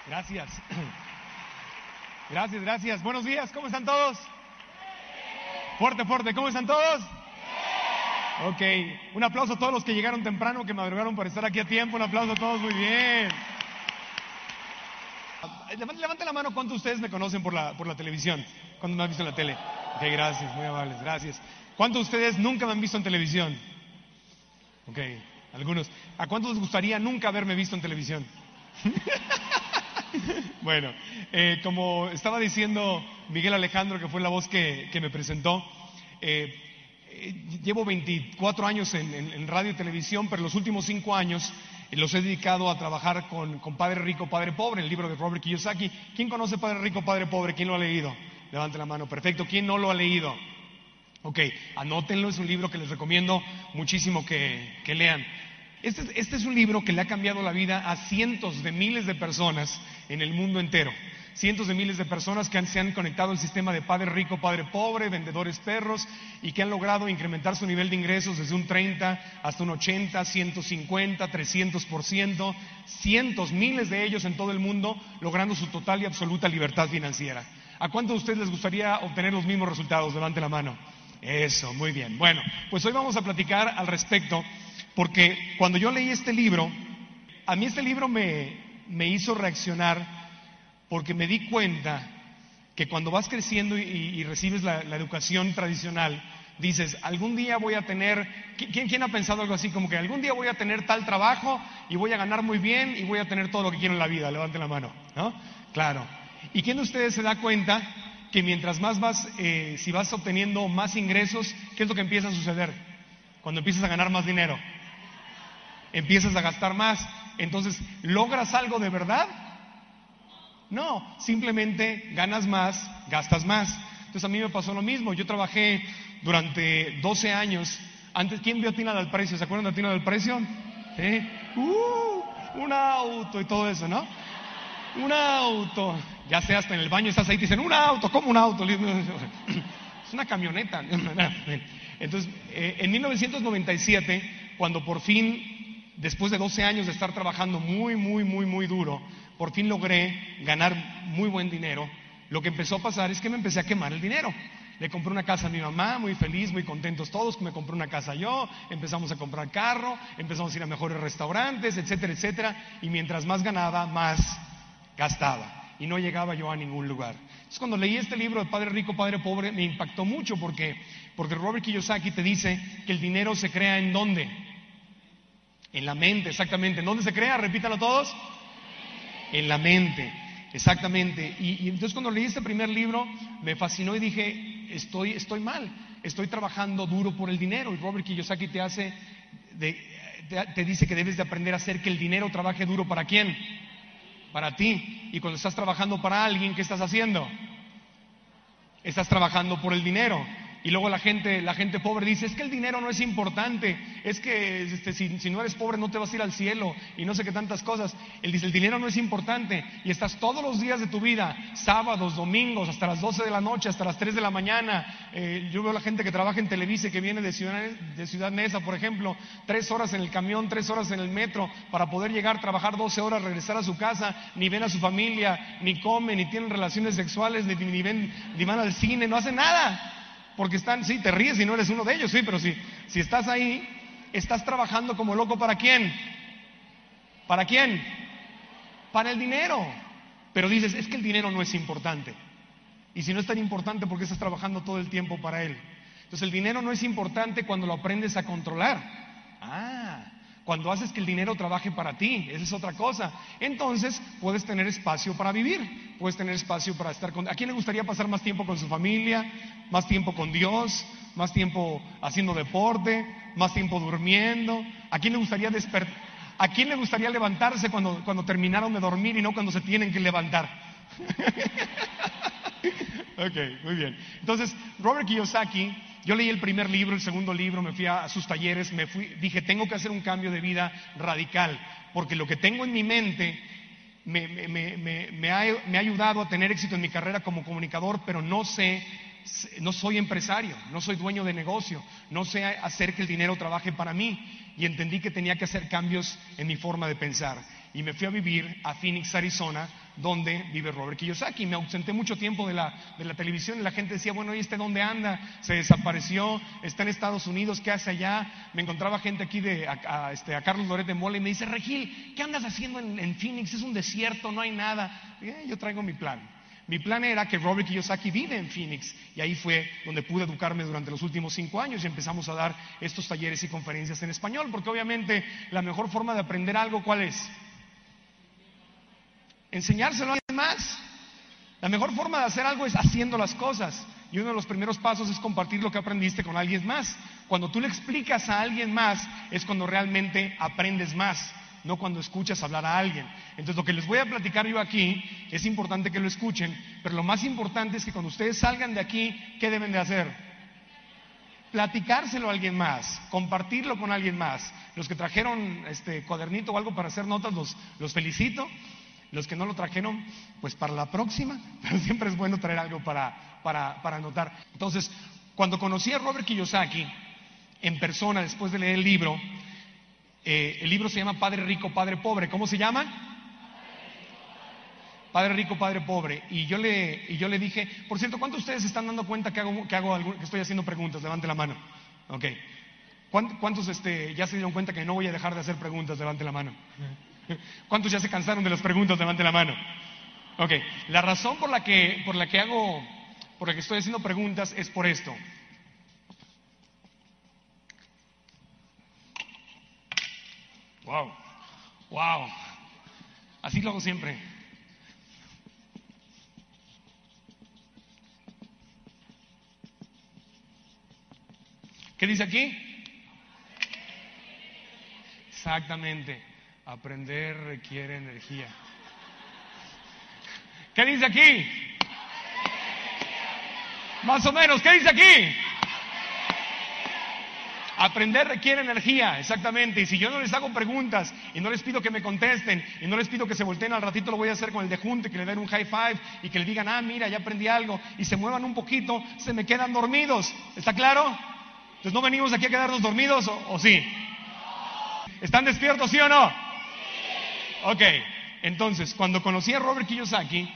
Gracias. Gracias. Buenos días, ¿cómo están todos? Fuerte, ¿cómo están todos? Ok, un aplauso a todos los que llegaron temprano, que madrugaron para estar aquí a tiempo. Un aplauso a todos, muy bien. Levanten la mano, ¿cuántos de ustedes me conocen por la televisión? ¿Cuántos me han visto en la tele? Ok, gracias, muy amables, gracias. ¿Cuántos de ustedes nunca me han visto en televisión? Ok, algunos. ¿A cuántos les gustaría nunca haberme visto en televisión? Bueno, como estaba diciendo Miguel Alejandro, que fue la voz que me presentó, llevo 24 años en radio y televisión, pero los últimos 5 años los he dedicado a trabajar con Padre Rico, Padre Pobre, el libro de Robert Kiyosaki. ¿Quién conoce Padre Rico, Padre Pobre? ¿Quién lo ha leído? Levante la mano. Perfecto. ¿Quién no lo ha leído? Ok, anótenlo, es un libro que les recomiendo muchísimo que lean. Este es un libro que le ha cambiado la vida a cientos de miles de personas en el mundo entero. Cientos de miles de personas que se han conectado al sistema de Padre Rico, Padre Pobre, vendedores perros, y que han logrado incrementar su nivel de ingresos desde un 30 hasta un 80, 150, 300%, cientos, miles de ellos en todo el mundo, logrando su total y absoluta libertad financiera. ¿A cuántos de ustedes les gustaría obtener los mismos resultados? Levante la mano. Eso, muy bien. Bueno, pues hoy vamos a platicar al respecto, porque cuando yo leí este libro, a mí este libro me hizo reaccionar, porque me di cuenta que cuando vas creciendo y recibes la educación tradicional, dices, algún día voy a tener, ¿quién ha pensado algo así? Como que algún día voy a tener tal trabajo y voy a ganar muy bien y voy a tener todo lo que quiero en la vida. Levanten la mano, ¿no? Claro. ¿Y quién de ustedes se da cuenta que mientras más si vas obteniendo más ingresos, qué es lo que empieza a suceder? Cuando empiezas a ganar más dinero, empiezas a gastar más. Entonces, ¿logras algo de verdad? No, simplemente ganas más, gastas más. Entonces a mí me pasó lo mismo. Yo trabajé durante 12 años. Antes, ¿quién vio Tina del Precio? ¿Se acuerdan de Tina del Precio? Un auto y todo eso, ¿no? Un auto. Ya sea hasta en el baño estás ahí y te dicen, un auto, ¿cómo un auto? Es una camioneta. Entonces, en 1997, cuando por fin, después de 12 años de estar trabajando muy duro, por fin logré ganar muy buen dinero. Lo que empezó a pasar es que me empecé a quemar el dinero. Le compré una casa a mi mamá, muy feliz, muy contentos todos, me compré una casa yo, empezamos a comprar carro, empezamos a ir a mejores restaurantes, etcétera, y mientras más ganaba, más gastaba, y no llegaba yo a ningún lugar. Entonces, cuando leí este libro de Padre Rico, Padre Pobre, me impactó mucho, porque Robert Kiyosaki te dice que el dinero se crea ¿en dónde? En la mente, exactamente. ¿En dónde se crea? Repítalo todos. En la mente, exactamente. Y entonces cuando leí este primer libro me fascinó y dije, estoy mal, estoy trabajando duro por el dinero. Y Robert Kiyosaki te dice que debes de aprender a hacer que el dinero trabaje duro. ¿Para quién? Para ti. Y cuando estás trabajando para alguien, ¿qué estás haciendo? Estás trabajando por el dinero. Y luego la gente pobre dice, es que el dinero no es importante, es que si no eres pobre no te vas a ir al cielo y no sé qué tantas cosas. Él dice, el dinero no es importante, y estás todos los días de tu vida, sábados, domingos, hasta las 12 de la noche, hasta las 3 de la mañana. Yo veo a la gente que trabaja en Televisa, que viene de Ciudad Neza, por ejemplo, 3 horas en el camión, 3 horas en el metro, para poder llegar, trabajar 12 horas, regresar a su casa, ni ven a su familia, ni comen, ni tienen relaciones sexuales, ni van al cine, no hacen nada. Porque sí, te ríes si no eres uno de ellos, sí, pero si estás ahí, estás trabajando como loco. ¿Para quién? ¿Para quién? Para el dinero. Pero dices, es que el dinero no es importante. Y si no es tan importante, ¿por qué estás trabajando todo el tiempo para él? Entonces el dinero no es importante cuando lo aprendes a controlar. Cuando haces que el dinero trabaje para ti, esa es otra cosa. Entonces puedes tener espacio para vivir, puedes tener espacio para estar con... ¿A quién le gustaría pasar más tiempo con su familia, más tiempo con Dios, más tiempo haciendo deporte, más tiempo durmiendo? ¿A quién le gustaría ¿A quién le gustaría levantarse cuando terminaron de dormir y no cuando se tienen que levantar? Ok, muy bien. Entonces, Robert Kiyosaki, yo leí el primer libro, el segundo libro, me fui a sus talleres, dije, tengo que hacer un cambio de vida radical, porque lo que tengo en mi mente me ha ayudado a tener éxito en mi carrera como comunicador, pero no soy empresario, no soy dueño de negocio, no sé hacer que el dinero trabaje para mí, y entendí que tenía que hacer cambios en mi forma de pensar. y me fui a vivir a Phoenix, Arizona, donde vive Robert Kiyosaki. Me ausenté mucho tiempo de la televisión y la gente decía, bueno, ¿y dónde anda? Se desapareció, está en Estados Unidos, ¿qué hace allá? Me encontraba gente aquí a Carlos Loret de Mola y me dice, Regil, ¿qué andas haciendo en Phoenix? Es un desierto, no hay nada. Y yo traigo mi plan. Mi plan era que Robert Kiyosaki vive en Phoenix y ahí fue donde pude educarme durante los últimos 5 años y empezamos a dar estos talleres y conferencias en español, porque obviamente la mejor forma de aprender algo, ¿cuál es? Enseñárselo a alguien más. La mejor forma de hacer algo es haciendo las cosas y uno de los primeros pasos es compartir lo que aprendiste con alguien más. Cuando tú le explicas a alguien más es cuando realmente aprendes más, no cuando escuchas hablar a alguien. Entonces lo que les voy a platicar yo aquí es importante que lo escuchen, pero lo más importante es que cuando ustedes salgan de aquí, ¿qué deben de hacer? Platicárselo a alguien más, compartirlo con alguien más. Los que trajeron cuadernito o algo para hacer notas, los felicito. Los que no lo trajeron, pues para la próxima, pero siempre es bueno traer algo para anotar. Entonces, cuando conocí a Robert Kiyosaki en persona, después de leer el libro se llama Padre Rico, Padre Pobre. ¿Cómo se llama? Padre Rico, Padre Pobre. Y yo le dije, por cierto, ¿cuántos de ustedes se están dando cuenta que estoy haciendo preguntas? Levante la mano. Ok. ¿Cuántos ya se dieron cuenta que no voy a dejar de hacer preguntas? Levante la mano. ¿Cuántos ya se cansaron de las preguntas? Levante la mano. Ok. La razón por la que estoy haciendo preguntas es por esto. Wow. Así lo hago siempre. ¿Qué dice aquí? Exactamente. Aprender requiere energía. ¿Qué dice aquí? Más o menos, ¿qué dice aquí? Aprender requiere energía, exactamente. Y si yo no les hago preguntas y no les pido que me contesten y no les pido que se volteen, al ratito lo voy a hacer con el de junte, que le den un high five y que le digan, mira, ya aprendí algo, y se muevan un poquito, se me quedan dormidos. ¿Está claro? Entonces no venimos aquí a quedarnos dormidos, ¿o sí? ¿Están despiertos, sí o no? Ok, entonces, cuando conocí a Robert Kiyosaki,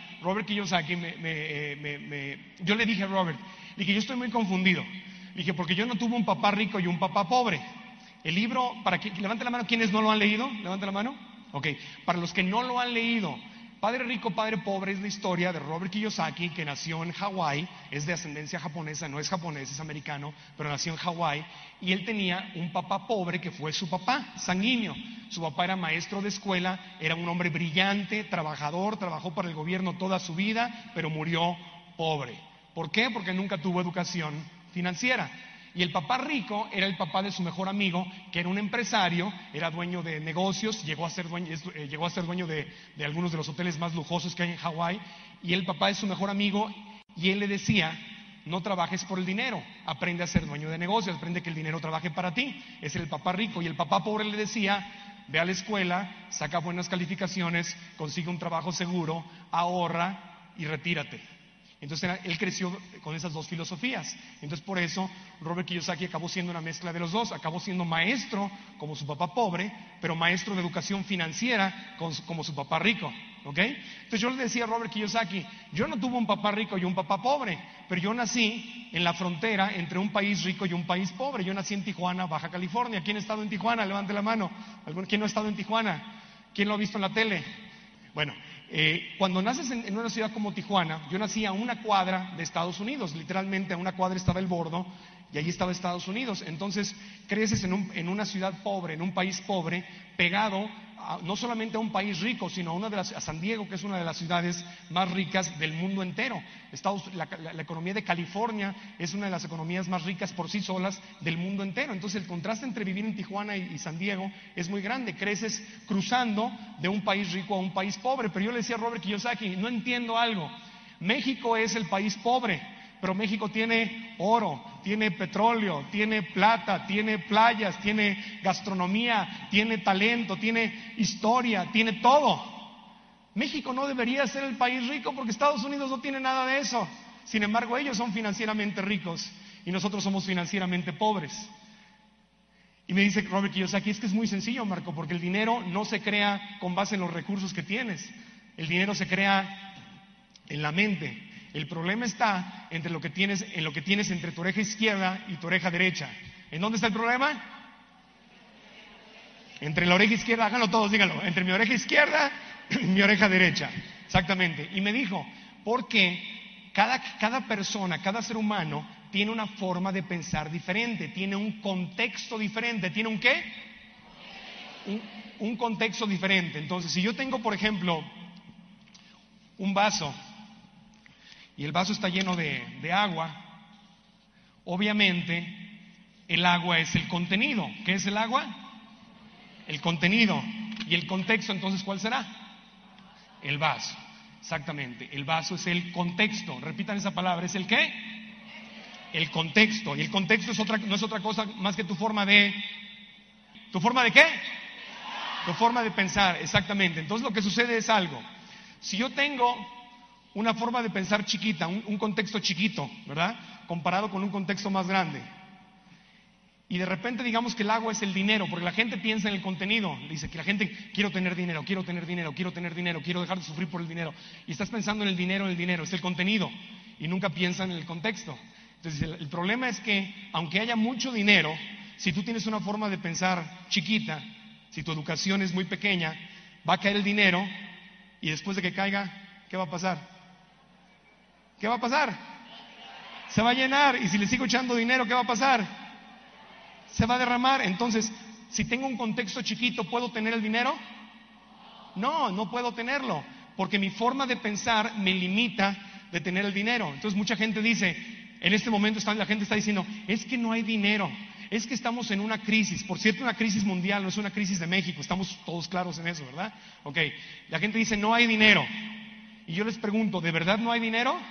yo le dije a Robert, yo estoy muy confundido. Dije, porque yo no tuve un papá rico y un papá pobre. El libro, levante la mano, ¿quiénes no lo han leído? Levante la mano. Ok, para los que no lo han leído, Padre Rico, Padre Pobre es la historia de Robert Kiyosaki, que nació en Hawái, es de ascendencia japonesa, no es japonés, es americano, pero nació en Hawái, y él tenía un papá pobre que fue su papá, sanguíneo. Su papá era maestro de escuela, era un hombre brillante, trabajador, trabajó para el gobierno toda su vida, pero murió pobre. ¿Por qué? Porque nunca tuvo educación financiera. Y el papá rico era el papá de su mejor amigo, que era un empresario, era dueño de negocios, llegó a ser dueño de algunos de los hoteles más lujosos que hay en Hawái, y el papá es su mejor amigo, y él le decía, no trabajes por el dinero, aprende a ser dueño de negocios, aprende que el dinero trabaje para ti. Ese era el papá rico. Y el papá pobre le decía, ve a la escuela, saca buenas calificaciones, consigue un trabajo seguro, ahorra y retírate. Entonces él creció con esas dos filosofías. Entonces por eso Robert Kiyosaki acabó siendo una mezcla de los dos. Acabó siendo maestro como su papá pobre, pero maestro de educación financiera como su papá rico. ¿Ok? Entonces yo le decía a Robert Kiyosaki, yo no tuve un papá rico y un papá pobre, pero yo nací en la frontera entre un país rico y un país pobre. Yo nací en Tijuana, Baja California. ¿Quién ha estado en Tijuana? Levante la mano. ¿Quién no ha estado en Tijuana? ¿Quién lo ha visto en la tele? Bueno, cuando naces en una ciudad como Tijuana, yo nací a una cuadra de Estados Unidos, literalmente a una cuadra estaba el Bordo y allí estaba Estados Unidos. Entonces creces en una ciudad pobre, en un país pobre, pegado no solamente a un país rico, sino a San Diego, que es una de las ciudades más ricas del mundo entero. La economía de California es una de las economías más ricas por sí solas del mundo entero. Entonces el contraste entre vivir en Tijuana y San Diego es muy grande. Creces cruzando de un país rico a un país pobre. Pero yo le decía a Robert Kiyosaki, no entiendo algo. México es el país pobre, pero México tiene oro, tiene petróleo, tiene plata, tiene playas, tiene gastronomía, tiene talento, tiene historia, tiene todo. México no debería ser el país rico porque Estados Unidos no tiene nada de eso. Sin embargo, ellos son financieramente ricos y nosotros somos financieramente pobres. Y me dice Robert Kiyosaki, es que es muy sencillo, Marco, porque el dinero no se crea con base en los recursos que tienes. El dinero se crea en la mente. El problema está entre lo que tienes, en lo que tienes entre tu oreja izquierda y tu oreja derecha. ¿En dónde está el problema? Entre la oreja izquierda, háganlo todos, díganlo, entre mi oreja izquierda y mi oreja derecha. Exactamente. Y me dijo, porque cada persona, cada ser humano tiene una forma de pensar diferente, tiene un contexto diferente. ¿Tiene un qué? Un contexto diferente. Entonces, si yo tengo, por ejemplo, un vaso y el vaso está lleno de agua, obviamente el agua es el contenido. ¿Qué es el agua? El contenido. ¿Y el contexto entonces cuál será? El vaso. Exactamente. El vaso es el contexto. Repitan esa palabra. ¿Es el qué? El contexto. Y el contexto no es otra cosa más que tu forma de... ¿Tu forma de qué? Tu forma de pensar. Exactamente. Entonces lo que sucede es algo. Si yo tengo una forma de pensar chiquita, un contexto chiquito, ¿verdad? Comparado con un contexto más grande. Y de repente digamos que el agua es el dinero, porque la gente piensa en el contenido. Dice que la gente, quiero tener dinero, quiero tener dinero, quiero tener dinero, quiero dejar de sufrir por el dinero. Y estás pensando en el dinero, es el contenido. Y nunca piensan en el contexto. Entonces el problema es que, aunque haya mucho dinero, si tú tienes una forma de pensar chiquita, si tu educación es muy pequeña, va a caer el dinero y después de que caiga, ¿qué va a pasar? ¿Qué va a pasar? Se va a llenar. Y si le sigo echando dinero, ¿qué va a pasar? Se va a derramar. Entonces, si tengo un contexto chiquito, ¿puedo tener el dinero? No, no puedo tenerlo, porque mi forma de pensar me limita de tener el dinero. Entonces mucha gente dice, en este momento la gente está diciendo, es que no hay dinero, es que estamos en una crisis. Por cierto, una crisis mundial, no es una crisis de México, estamos todos claros en eso, ¿verdad? Ok, la gente dice, no hay dinero. Y yo les pregunto, ¿de verdad no hay dinero?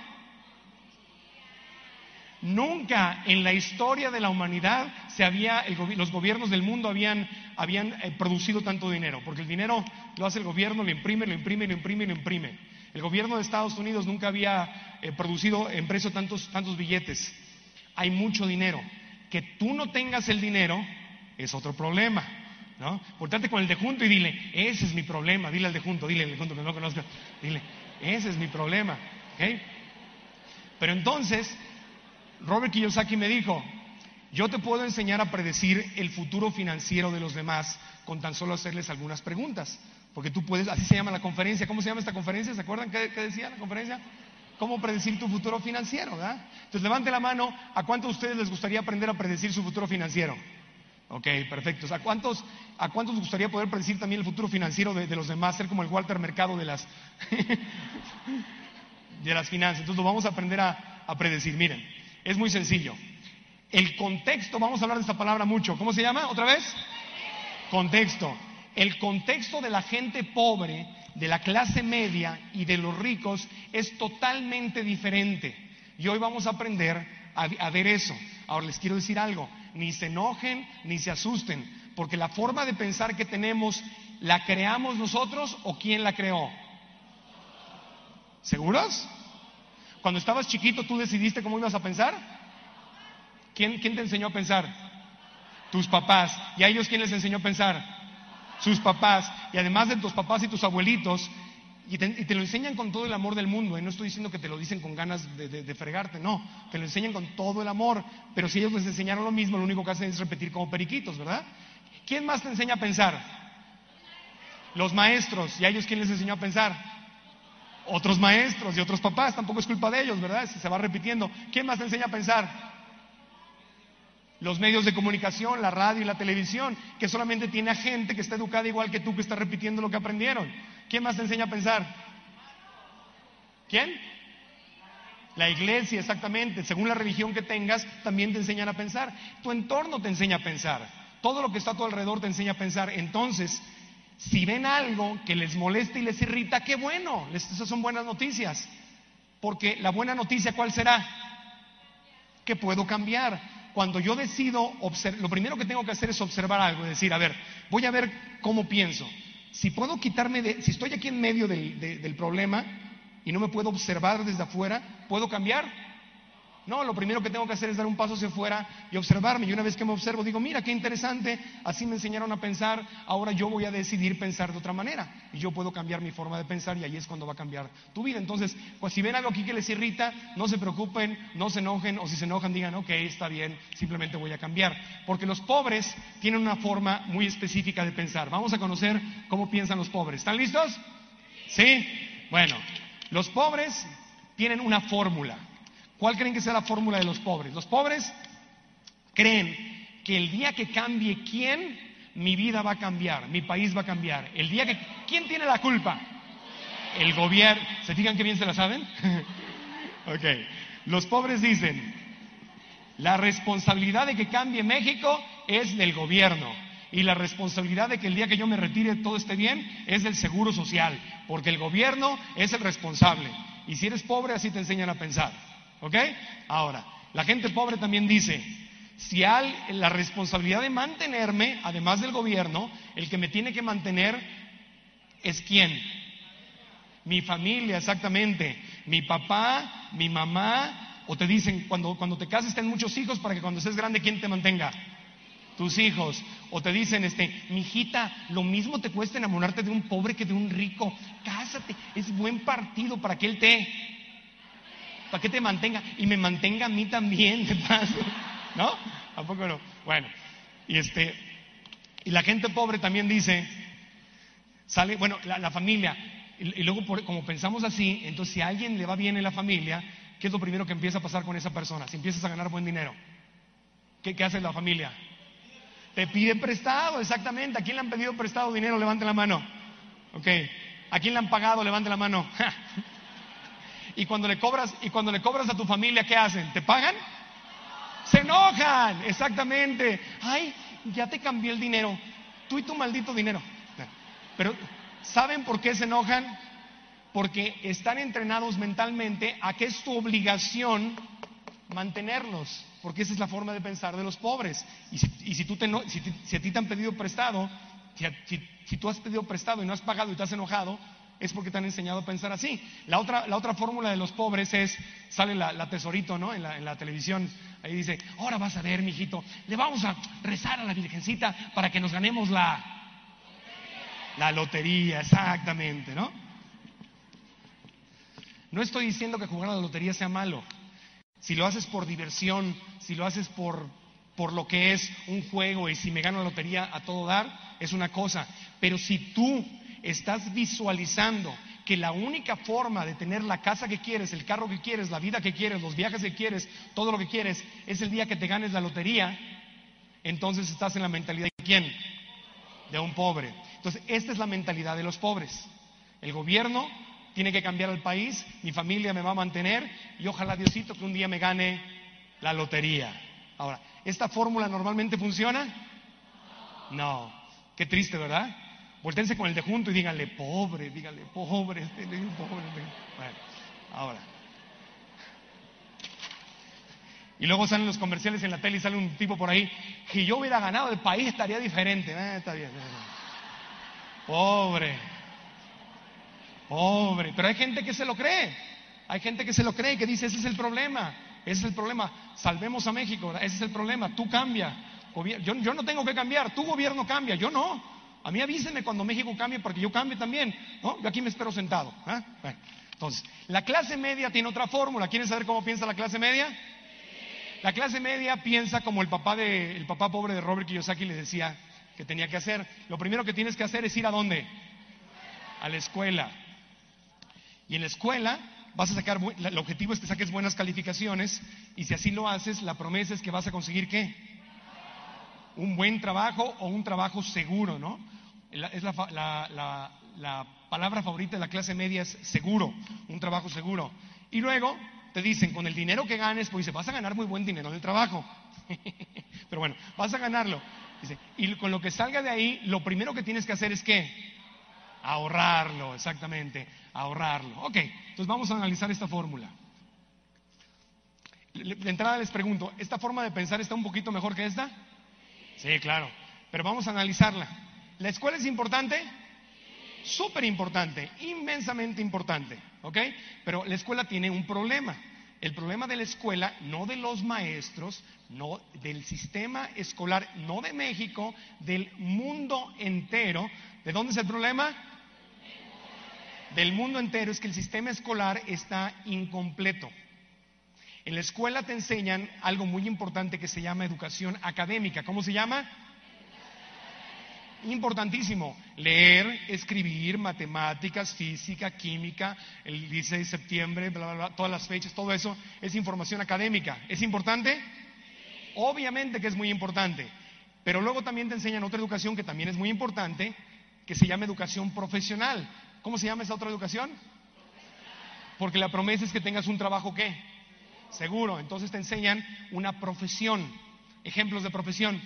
Nunca en la historia de la humanidad los gobiernos del mundo habían producido tanto dinero, porque el dinero lo hace el gobierno, lo imprime, lo imprime, lo imprime, lo imprime. El gobierno de Estados Unidos nunca había producido en precio tantos billetes. Hay mucho dinero. Que tú no tengas el dinero es otro problema, ¿no? Portate con el de junto y dile, ese es mi problema. Dile al de junto que no conozco, dile, ese es mi problema, ¿ok? Pero entonces Robert Kiyosaki me dijo, yo te puedo enseñar a predecir el futuro financiero de los demás con tan solo hacerles algunas preguntas. Porque tú puedes, así se llama la conferencia. ¿Cómo se llama esta conferencia? ¿Se acuerdan qué decía la conferencia? ¿Cómo predecir tu futuro financiero? ¿Verdad? Entonces levante la mano, ¿a cuántos de ustedes les gustaría aprender a predecir su futuro financiero? Ok, perfecto. ¿A cuántos les gustaría poder predecir también el futuro financiero de los demás? Ser como el Walter Mercado de las finanzas. Entonces lo vamos a aprender a predecir. Miren, es muy sencillo. El contexto, vamos a hablar de esta palabra mucho. ¿Cómo se llama? ¿Otra vez? Contexto. El contexto de la gente pobre, de la clase media y de los ricos es totalmente diferente. Y hoy vamos a aprender a ver eso. Ahora les quiero decir algo. Ni se enojen, ni se asusten. Porque la forma de pensar que tenemos, ¿la creamos nosotros o quién la creó? ¿Seguros? Cuando estabas chiquito, ¿tú decidiste cómo ibas a pensar? ¿Quién te enseñó a pensar? Tus papás. ¿Y a ellos quién les enseñó a pensar? Sus papás. Y además de tus papás y tus abuelitos, y te lo enseñan con todo el amor del mundo. Y no estoy diciendo que te lo dicen con ganas de fregarte, no. Te lo enseñan con todo el amor. Pero si ellos les enseñaron lo mismo, lo único que hacen es repetir como periquitos, ¿verdad? ¿Quién más te enseña a pensar? Los maestros. ¿Y a ellos quién les enseñó a pensar? Otros maestros y otros papás. Tampoco es culpa de ellos, ¿verdad? Se va repitiendo. ¿Quién más te enseña a pensar? Los medios de comunicación, la radio y la televisión, que solamente tiene a gente que está educada igual que tú, que está repitiendo lo que aprendieron. ¿Quién más te enseña a pensar? ¿Quién? La iglesia, exactamente. Según la religión que tengas, también te enseñan a pensar. Tu entorno te enseña a pensar. Todo lo que está a tu alrededor te enseña a pensar. Entonces, si ven algo que les molesta y les irrita, qué bueno. Esas son buenas noticias. Porque la buena noticia, ¿cuál será? Que puedo cambiar. Cuando yo decido, lo primero que tengo que hacer es observar algo, es decir, a ver, voy a ver cómo pienso. Si puedo si estoy aquí en medio del problema y no me puedo observar desde afuera, ¿puedo cambiar? No, lo primero que tengo que hacer es dar un paso hacia afuera y observarme. Y una vez que me observo, digo, mira, qué interesante, así me enseñaron a pensar, ahora yo voy a decidir pensar de otra manera. Y yo puedo cambiar mi forma de pensar y ahí es cuando va a cambiar tu vida. Entonces, pues si ven algo aquí que les irrita, no se preocupen, no se enojen, o si se enojan digan, ok, está bien, simplemente voy a cambiar. Porque los pobres tienen una forma muy específica de pensar. Vamos a conocer cómo piensan los pobres. ¿Están listos? ¿Sí? Bueno, los pobres tienen una fórmula. ¿Cuál creen que sea la fórmula de los pobres? Los pobres creen que el día que cambie quién, mi vida va a cambiar, mi país va a cambiar. El día que... ¿Quién tiene la culpa? El gobierno. ¿Se fijan qué bien se la saben? Ok. Los pobres dicen, la responsabilidad de que cambie México es del gobierno. Y la responsabilidad de que el día que yo me retire todo esté bien es del seguro social. Porque el gobierno es el responsable. Y si eres pobre, así te enseñan a pensar. ¿Ok? Ahora, la gente pobre también dice, si la responsabilidad de mantenerme, además del gobierno, el que me tiene que mantener es ¿quién? Mi familia, exactamente. Mi papá, mi mamá, o te dicen, cuando te cases ten muchos hijos para que cuando estés grande, ¿quién te mantenga? Tus hijos. O te dicen, mijita, lo mismo te cuesta enamorarte de un pobre que de un rico. Cásate, es buen partido para que él para que te mantenga y me mantenga a mí también, de paso. ¿No? ¿Tampoco no? Bueno, y la gente pobre también dice, la familia, y luego como pensamos así, entonces si a alguien le va bien en la familia, ¿qué es lo primero que empieza a pasar con esa persona? Si empiezas a ganar buen dinero, ¿qué hace la familia? Te pide prestado, exactamente. ¿A quién le han pedido prestado dinero? Levante la mano. Ok. ¿A quién le han pagado? Levante la mano. Y cuando le cobras a tu familia, ¿qué hacen? ¿Te pagan? Se enojan, exactamente. Ay, ya te cambié el dinero. Tú y tu maldito dinero. Pero, ¿saben por qué se enojan? Porque están entrenados mentalmente a que es tu obligación mantenerlos. Porque esa es la forma de pensar de los pobres. Y si a ti te han pedido prestado, si tú has pedido prestado y no has pagado y te has enojado, es porque te han enseñado a pensar así. La otra fórmula de los pobres es, sale la Tesorito, ¿no? En la televisión, ahí dice, ahora vas a ver, mijito, le vamos a rezar a la Virgencita para que nos ganemos la lotería, exactamente, ¿no? No estoy diciendo que jugar a la lotería sea malo. Si lo haces por diversión, si lo haces por lo que es un juego y si me gano la lotería a todo dar, es una cosa. Pero si tú estás visualizando que la única forma de tener la casa que quieres, el carro que quieres, la vida que quieres, los viajes que quieres, todo lo que quieres, es el día que te ganes la lotería, entonces estás en la mentalidad de ¿quién? De un pobre. Entonces, esta es la mentalidad de los pobres. El gobierno tiene que cambiar el país, mi familia me va a mantener y ojalá Diosito que un día me gane la lotería. Ahora, ¿esta fórmula normalmente funciona? No. Qué triste, ¿verdad? Voltéense con el de junto y díganle pobre. Bueno, ahora. Y luego salen los comerciales en la tele y sale un tipo por ahí, si yo hubiera ganado el país estaría diferente. Está bien. Pobre. Pero hay gente que se lo cree. Hay gente que se lo cree y que dice, ese es el problema. Salvemos a México, ese es el problema. Tú cambia. Yo no tengo que cambiar, tu gobierno cambia, yo no. A mí avísenme cuando México cambie porque yo cambie también, ¿no? Yo aquí me espero sentado. Bueno, entonces, la clase media tiene otra fórmula. ¿Quieren saber cómo piensa la clase media? La clase media piensa como el papá pobre de Robert Kiyosaki les decía que tenía que hacer. Lo primero que tienes que hacer es ir ¿a dónde? A la escuela. Y en la escuela vas a sacar, el objetivo es que saques buenas calificaciones y si así lo haces, la promesa es que vas a conseguir ¿qué? Un buen trabajo o un trabajo seguro, ¿no? Es la palabra favorita de la clase media es seguro, un trabajo seguro. Y luego te dicen, con el dinero que ganes, pues dice, vas a ganar muy buen dinero en el trabajo. Pero bueno, vas a ganarlo. Dice, y con lo que salga de ahí, lo primero que tienes que hacer es ¿qué? Ahorrarlo, exactamente, ahorrarlo. Ok, entonces vamos a analizar esta fórmula. De entrada les pregunto, ¿esta forma de pensar está un poquito mejor que esta? Sí, claro, pero vamos a analizarla. ¿La escuela es importante? Súper importante, inmensamente importante, ¿ok? Pero la escuela tiene un problema. El problema de la escuela, no de los maestros, no del sistema escolar, no de México, del mundo entero. ¿De dónde es el problema? Del mundo entero, es que el sistema escolar está incompleto. En la escuela te enseñan algo muy importante que se llama educación académica. ¿Cómo se llama? Importantísimo. Leer, escribir, matemáticas, física, química, el 16 de septiembre, bla, bla, bla, todas las fechas, todo eso es información académica. ¿Es importante? Obviamente que es muy importante. Pero luego también te enseñan otra educación que también es muy importante, que se llama educación profesional. ¿Cómo se llama esa otra educación? Porque la promesa es que tengas un trabajo, ¿qué? Seguro. Entonces te enseñan una profesión. Ejemplos de profesión: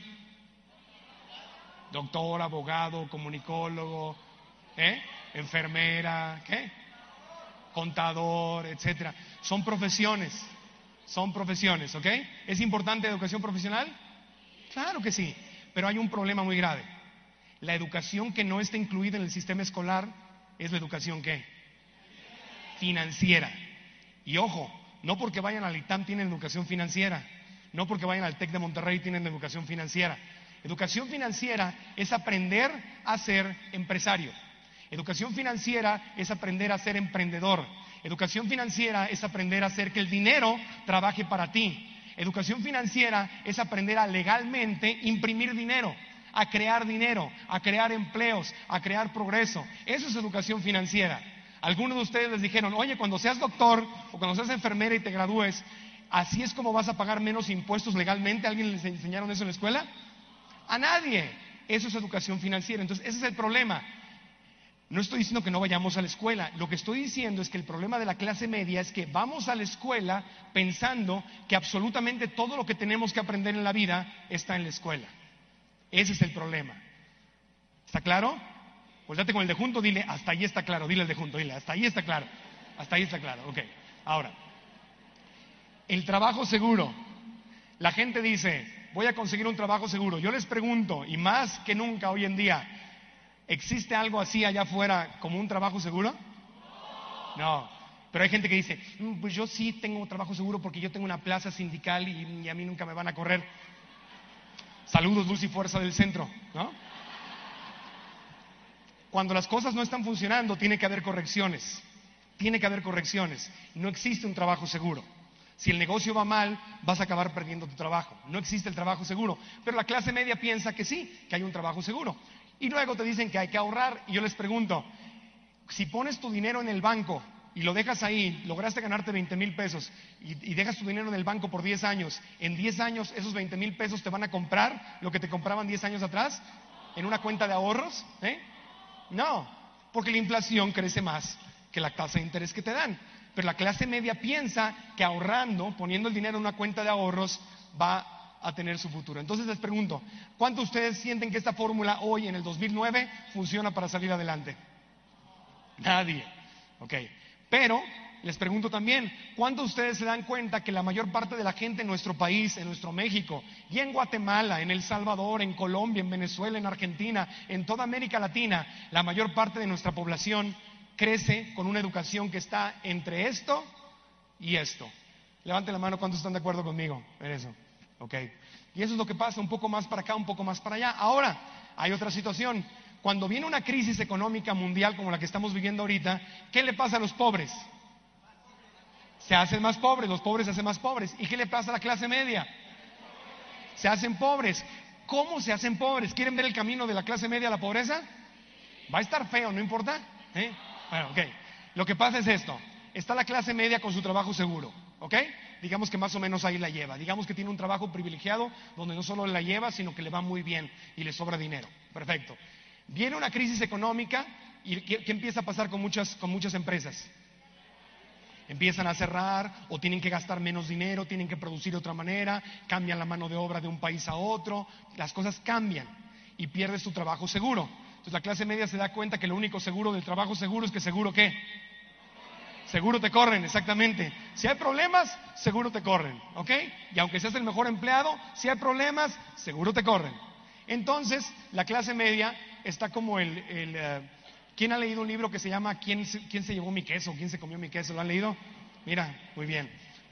doctor, abogado, comunicólogo, enfermera, ¿qué? Contador, etcétera. Son profesiones, ¿ok? ¿Es importante la educación profesional? Claro que sí, pero hay un problema muy grave. La educación que no está incluida en el sistema escolar es la educación, ¿qué? Financiera. Y ojo, no porque vayan al ITAM tienen educación financiera, no porque vayan al TEC de Monterrey tienen educación financiera. Educación financiera es aprender a ser empresario. Educación financiera es aprender a ser emprendedor. Educación financiera es aprender a hacer que el dinero trabaje para ti. Educación financiera es aprender a legalmente imprimir dinero, a crear empleos, a crear progreso. Eso es educación financiera. Algunos de ustedes les dijeron: oye, cuando seas doctor o cuando seas enfermera y te gradúes, ¿así es como vas a pagar menos impuestos legalmente? ¿Alguien les enseñaron eso en la escuela? A nadie. Eso es educación financiera. Entonces, ese es el problema. No estoy diciendo que no vayamos a la escuela. Lo que estoy diciendo es que el problema de la clase media es que vamos a la escuela pensando que absolutamente todo lo que tenemos que aprender en la vida está en la escuela. Ese es el problema. ¿Está claro? Pues date con el de junto, dile: hasta ahí está claro. Dile al de junto, dile: hasta ahí está claro. Hasta ahí está claro. Ok. Ahora, el trabajo seguro. La gente dice: voy a conseguir un trabajo seguro. Yo les pregunto, y más que nunca hoy en día, ¿existe algo así allá afuera como un trabajo seguro? No. Pero hay gente que dice: pues yo sí tengo un trabajo seguro porque yo tengo una plaza sindical y a mí nunca me van a correr. Saludos, luz y fuerza del centro, ¿no? Cuando las cosas no están funcionando, tiene que haber correcciones. Tiene que haber correcciones. No existe un trabajo seguro. Si el negocio va mal, vas a acabar perdiendo tu trabajo. No existe el trabajo seguro. Pero la clase media piensa que sí, que hay un trabajo seguro. Y luego te dicen que hay que ahorrar. Y yo les pregunto: si pones tu dinero en el banco y lo dejas ahí, lograste ganarte 20,000 pesos y dejas tu dinero en el banco por 10 años, en 10 años esos 20,000 pesos te van a comprar lo que te compraban 10 años atrás en una cuenta de ahorros, No, porque la inflación crece más que la tasa de interés que te dan. Pero la clase media piensa que ahorrando, poniendo el dinero en una cuenta de ahorros, va a tener su futuro. Entonces les pregunto: ¿cuántos de ustedes sienten que esta fórmula hoy, en el 2009, funciona para salir adelante? Nadie. Ok. Pero les pregunto también: ¿cuántos de ustedes se dan cuenta que la mayor parte de la gente en nuestro país, en nuestro México, y en Guatemala, en El Salvador, en Colombia, en Venezuela, en Argentina, en toda América Latina, la mayor parte de nuestra población crece con una educación que está entre esto y esto? Levanten la mano, ¿cuántos están de acuerdo conmigo en eso? Ok. Y eso es lo que pasa, un poco más para acá, un poco más para allá. Ahora, hay otra situación. Cuando viene una crisis económica mundial como la que estamos viviendo ahorita, ¿qué le pasa a los pobres? Se hacen más pobres, los pobres se hacen más pobres. ¿Y qué le pasa a la clase media? Se hacen pobres. ¿Cómo se hacen pobres? ¿Quieren ver el camino de la clase media a la pobreza? Va a estar feo, ¿no importa? Bueno, ok. Lo que pasa es esto: está la clase media con su trabajo seguro, ¿ok? Digamos que más o menos ahí la lleva. Digamos que tiene un trabajo privilegiado donde no solo la lleva, sino que le va muy bien y le sobra dinero. Perfecto. Viene una crisis económica y ¿qué empieza a pasar con muchas empresas? Empiezan a cerrar o tienen que gastar menos dinero, tienen que producir de otra manera, cambian la mano de obra de un país a otro, las cosas cambian y pierdes tu trabajo seguro. Entonces la clase media se da cuenta que lo único seguro del trabajo seguro es que seguro ¿qué? Seguro te corren, exactamente. Si hay problemas, seguro te corren, ¿ok? Y aunque seas el mejor empleado, si hay problemas, seguro te corren. Entonces la clase media está como ¿quién ha leído un libro que se llama ¿Quién se llevó mi queso? ¿Quién se comió mi queso? ¿Lo han leído? Mira, muy bien.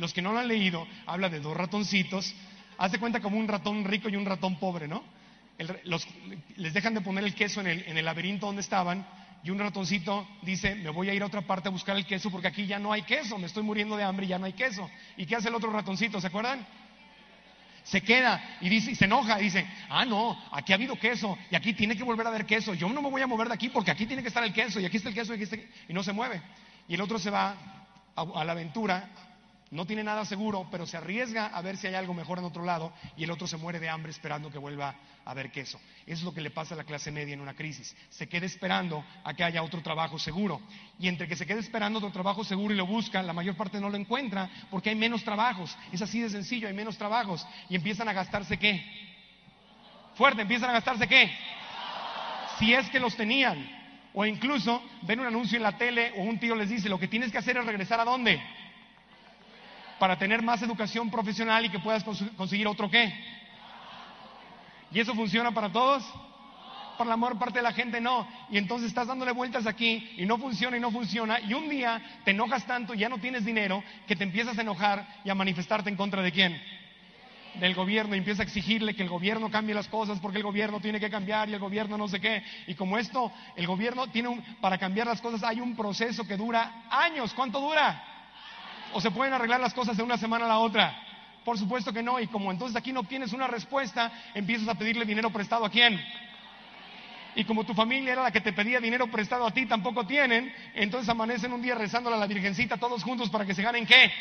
Los que no lo han leído, habla de dos ratoncitos. Haz de cuenta como un ratón rico y un ratón pobre, ¿no? Les dejan de poner el queso en el laberinto donde estaban, y un ratoncito dice: me voy a ir a otra parte a buscar el queso porque aquí ya no hay queso, me estoy muriendo de hambre y ya no hay queso. ¿Y qué hace el otro ratoncito? ¿Se acuerdan? Se queda y dice, y se enoja y dice: ah, no, aquí ha habido queso y aquí tiene que volver a haber queso. Yo no me voy a mover de aquí porque aquí tiene que estar el queso y aquí está el queso y no se mueve. Y el otro se va a la aventura. No tiene nada seguro, pero se arriesga a ver si hay algo mejor en otro lado, y el otro se muere de hambre esperando que vuelva a haber queso. Eso es lo que le pasa a la clase media en una crisis. Se queda esperando a que haya otro trabajo seguro. Y entre que se queda esperando otro trabajo seguro y lo busca, la mayor parte no lo encuentra porque hay menos trabajos. Es así de sencillo, hay menos trabajos. Y empiezan a gastarse ¿qué? Fuerte, empiezan a gastarse ¿qué? Si es que los tenían. O incluso ven un anuncio en la tele o un tío les dice: lo que tienes que hacer es regresar ¿a dónde? Para tener más educación profesional y que puedas conseguir otro ¿qué? ¿Y eso funciona para todos? Para la mayor parte de la gente no. Y entonces estás dándole vueltas aquí y no funciona y no funciona. Y un día te enojas tanto y ya no tienes dinero que te empiezas a enojar y a manifestarte en contra ¿de quién? Del gobierno, y empieza a exigirle que el gobierno cambie las cosas porque el gobierno tiene que cambiar y el gobierno no sé qué. Y como esto, el gobierno para cambiar las cosas hay un proceso que dura años. ¿Cuánto dura? ¿O se pueden arreglar las cosas de una semana a la otra? Por supuesto que no. Y como entonces aquí no obtienes una respuesta, empiezas a pedirle dinero prestado ¿a quién? Y como tu familia era la que te pedía dinero prestado a ti, tampoco tienen. Entonces amanecen un día rezándole a la Virgencita todos juntos para que se ganen ¿qué?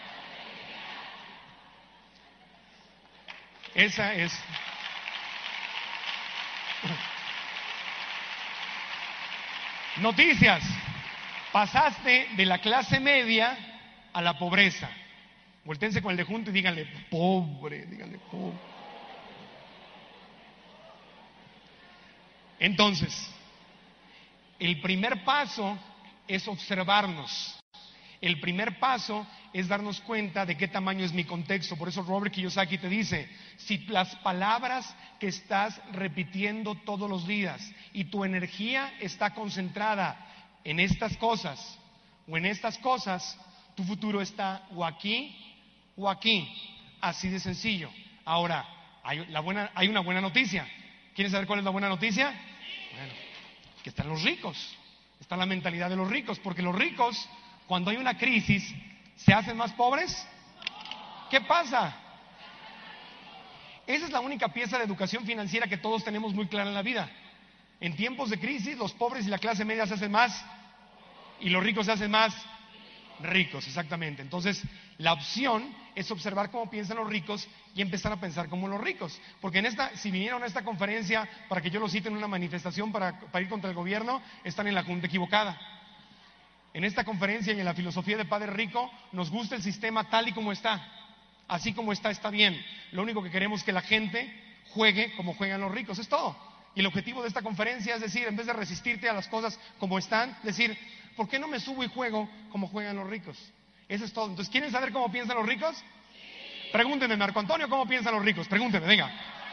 Esa es. Noticias. Pasaste de la clase media a la pobreza. Voltéense con el de junto y díganle pobre, díganle pobre. Entonces, el primer paso es observarnos. El primer paso es darnos cuenta de qué tamaño es mi contexto. Por eso Robert Kiyosaki te dice: si las palabras que estás repitiendo todos los días y tu energía está concentrada en estas cosas o en estas cosas, tu futuro está o aquí o aquí. Así de sencillo. Ahora, hay una buena noticia. ¿Quieren saber cuál es la buena noticia? Bueno, que están los ricos. Está la mentalidad de los ricos. Porque los ricos, cuando hay una crisis, ¿se hacen más pobres? ¿Qué pasa? Esa es la única pieza de educación financiera que todos tenemos muy clara en la vida. En tiempos de crisis, los pobres y la clase media se hacen más y los ricos se hacen más ricos, exactamente. Entonces, la opción es observar cómo piensan los ricos y empezar a pensar como los ricos. Porque si vinieron a esta conferencia para que yo los cite en una manifestación para ir contra el gobierno, están en la junta equivocada. En esta conferencia y en la filosofía de Padre Rico, nos gusta el sistema tal y como está. Así como está bien. Lo único que queremos es que la gente juegue como juegan los ricos, es todo. Y el objetivo de esta conferencia es decir, en vez de resistirte a las cosas como están, decir: ¿por qué no me subo y juego como juegan los ricos? Eso es todo. Entonces, ¿quieren saber cómo piensan los ricos? Sí. Pregúntenme, Marco Antonio, ¿cómo piensan los ricos? Pregúntenme, venga.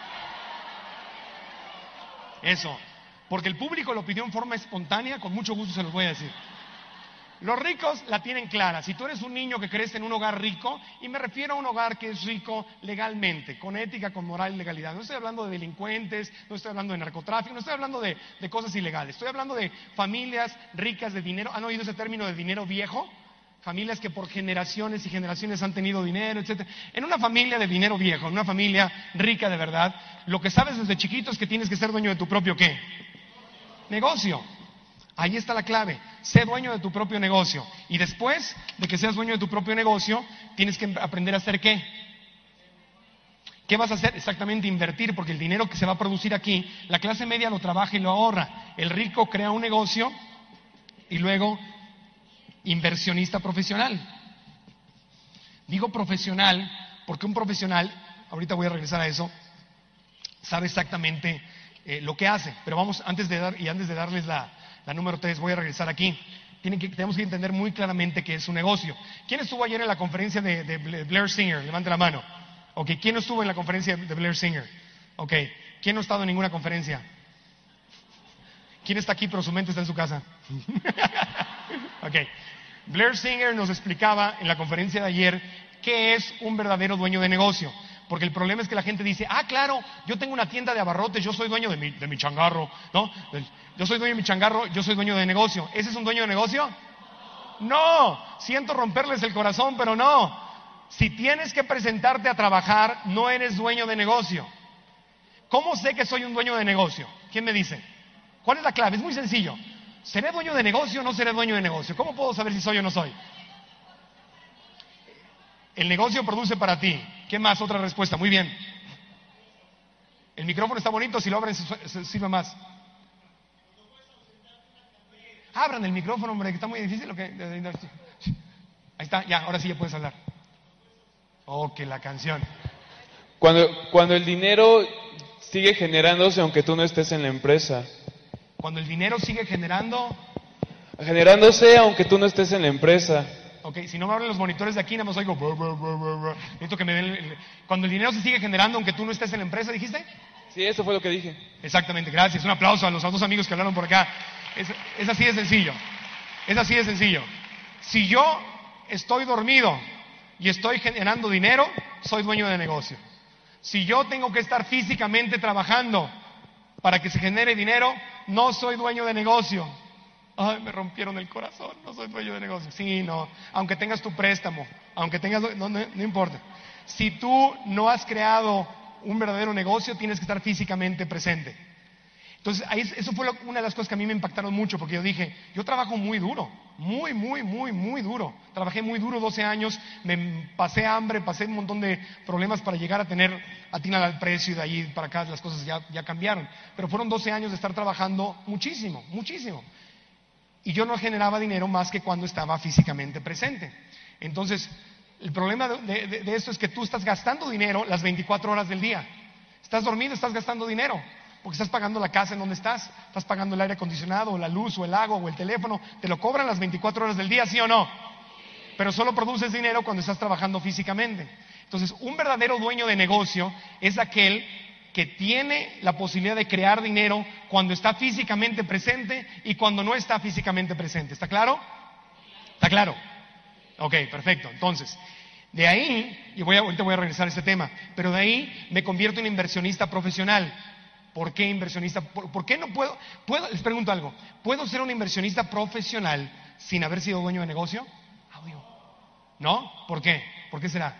Eso. Porque el público lo pidió en forma espontánea, con mucho gusto se los voy a decir. Los ricos la tienen clara. Si tú eres un niño que crece en un hogar rico, y me refiero a un hogar que es rico legalmente, con ética, con moral y legalidad. No estoy hablando de delincuentes, no estoy hablando de narcotráfico, no estoy hablando de cosas ilegales. Estoy hablando de familias ricas de dinero. ¿Han oído ese término de dinero viejo? Familias que por generaciones y generaciones han tenido dinero, etcétera. En una familia de dinero viejo, en una familia rica de verdad, lo que sabes desde chiquito es que tienes que ser dueño de tu propio ¿qué? Negocio. Ahí está la clave. Sé dueño de tu propio negocio. Y después de que seas dueño de tu propio negocio, tienes que aprender a hacer ¿qué? ¿Qué vas a hacer? Exactamente, invertir, porque el dinero que se va a producir aquí, la clase media lo trabaja y lo ahorra. El rico crea un negocio y luego inversionista profesional. Digo profesional porque un profesional, ahorita voy a regresar a eso, sabe exactamente lo que hace. Pero vamos, antes de darles la número 3, voy a regresar aquí. Tenemos que entender muy claramente que es un negocio. ¿Quién estuvo ayer en la conferencia de Blair Singer? Levante la mano. Ok, ¿quién no estuvo en la conferencia de Blair Singer? Ok, ¿quién no ha estado en ninguna conferencia? ¿Quién está aquí pero su mente está en su casa? Ok, Blair Singer nos explicaba en la conferencia de ayer ¿Qué es un verdadero dueño de negocio? Porque el problema es que la gente dice, claro, yo tengo una tienda de abarrotes, yo soy dueño de mi changarro, ¿no? Yo soy dueño de mi changarro, yo soy dueño de negocio. ¿Ese es un dueño de negocio? No, siento romperles el corazón, pero no. Si tienes que presentarte a trabajar, no eres dueño de negocio. ¿Cómo sé que soy un dueño de negocio? ¿Quién me dice? ¿Cuál es la clave? Es muy sencillo. ¿Seré dueño de negocio o no seré dueño de negocio? ¿Cómo puedo saber si soy o no soy? El negocio produce para ti. ¿Qué más? Otra respuesta. Muy bien. El micrófono está bonito, si lo abren se sirve más. Abran el micrófono, hombre, que está muy difícil. Ahí está, ya, ahora sí ya puedes hablar. Oh, que la canción. Cuando el dinero sigue generándose aunque tú no estés en la empresa. Cuando el dinero sigue Generándose aunque tú no estés en la empresa. Ok, si no me abren los monitores de aquí, nada más oigo. Necesito que me den. Cuando el dinero se sigue generando aunque tú no estés en la empresa, ¿dijiste? Sí, eso fue lo que dije. Exactamente, gracias. Un aplauso a los dos amigos que hablaron por acá. Es así de sencillo. Es así de sencillo. Si yo estoy dormido y estoy generando dinero, soy dueño de negocio. Si yo tengo que estar físicamente trabajando para que se genere dinero, no soy dueño de negocio. Ay, me rompieron el corazón, no soy dueño de negocio. Sí, no, aunque tengas tu préstamo, aunque tengas, no importa. Si tú no has creado un verdadero negocio, tienes que estar físicamente presente. Entonces, eso fue una de las cosas que a mí me impactaron mucho, porque yo dije, yo trabajo muy duro, muy duro. Trabajé muy duro 12 años, me pasé hambre, pasé un montón de problemas para llegar a atinar al precio, y de ahí para acá las cosas ya cambiaron. Pero fueron 12 años de estar trabajando muchísimo. Y yo no generaba dinero más que cuando estaba físicamente presente. Entonces, el problema de esto es que tú estás gastando dinero las 24 horas del día. Estás dormido, estás gastando dinero. Porque estás pagando la casa en donde estás pagando el aire acondicionado, o la luz, o el agua, o el teléfono. Te lo cobran las 24 horas del día, ¿sí o no? Pero solo produces dinero cuando estás trabajando físicamente. Entonces, un verdadero dueño de negocio es aquel que tiene la posibilidad de crear dinero cuando está físicamente presente y cuando no está físicamente presente. ¿Está claro? ¿Está claro? Ok, perfecto. Entonces, de ahí, y ahorita voy a regresar a este tema, pero de ahí me convierto en inversionista profesional. ¿Por qué inversionista? ¿Por qué no puedo? Les pregunto algo. ¿Puedo ser un inversionista profesional sin haber sido dueño de negocio? ¿No? ¿Por qué? ¿Por qué será?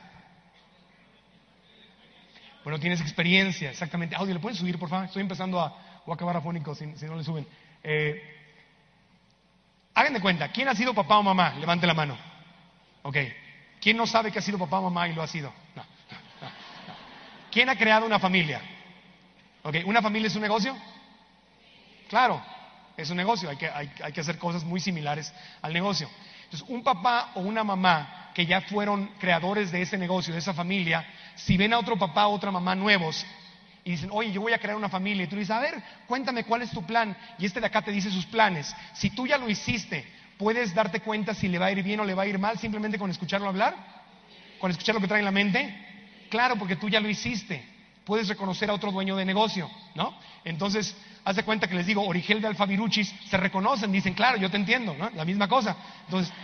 Bueno, tienes experiencia, exactamente. Audio, ¿le pueden subir, por favor? Estoy empezando a acabar afónico si no le suben. Hagan de cuenta, ¿quién ha sido papá o mamá? Levante la mano. Ok. ¿Quién no sabe que ha sido papá o mamá y lo ha sido? No. ¿Quién ha creado una familia? Ok, ¿una familia es un negocio? Claro, es un negocio, hay que hacer cosas muy similares al negocio. Entonces, un papá o una mamá que ya fueron creadores de ese negocio, de esa familia, si ven a otro papá o otra mamá nuevos y dicen, oye, yo voy a crear una familia, y tú dices, a ver, cuéntame cuál es tu plan, y este de acá te dice sus planes. Si tú ya lo hiciste, ¿puedes darte cuenta si le va a ir bien o le va a ir mal simplemente con escucharlo hablar? ¿Con escuchar lo que trae en la mente? Claro, porque tú ya lo hiciste. Puedes reconocer a otro dueño de negocio, ¿no? Entonces, haz de cuenta que les digo, Origel de Alfaviruchis, se reconocen, dicen, claro, yo te entiendo, ¿no? La misma cosa. Entonces,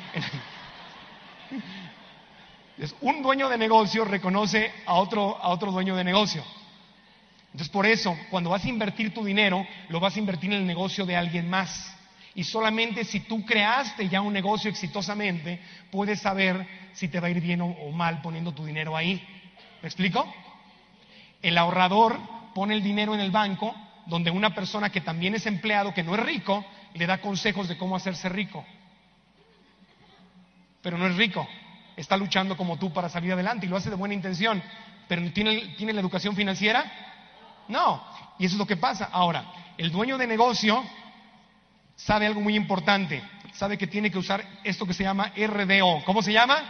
un dueño de negocio reconoce a otro dueño de negocio. Entonces, por eso, cuando vas a invertir tu dinero, lo vas a invertir en el negocio de alguien más. Y solamente si tú creaste ya un negocio exitosamente, puedes saber si te va a ir bien o mal poniendo tu dinero ahí. ¿Me explico? El ahorrador pone el dinero en el banco, donde una persona que también es empleado, que no es rico, le da consejos de cómo hacerse rico. Pero no es rico, está luchando como tú para salir adelante y lo hace de buena intención. ¿Pero tiene la educación financiera? No, y eso es lo que pasa. Ahora, el dueño de negocio sabe algo muy importante, sabe que tiene que usar esto que se llama RDO. ¿Cómo se llama?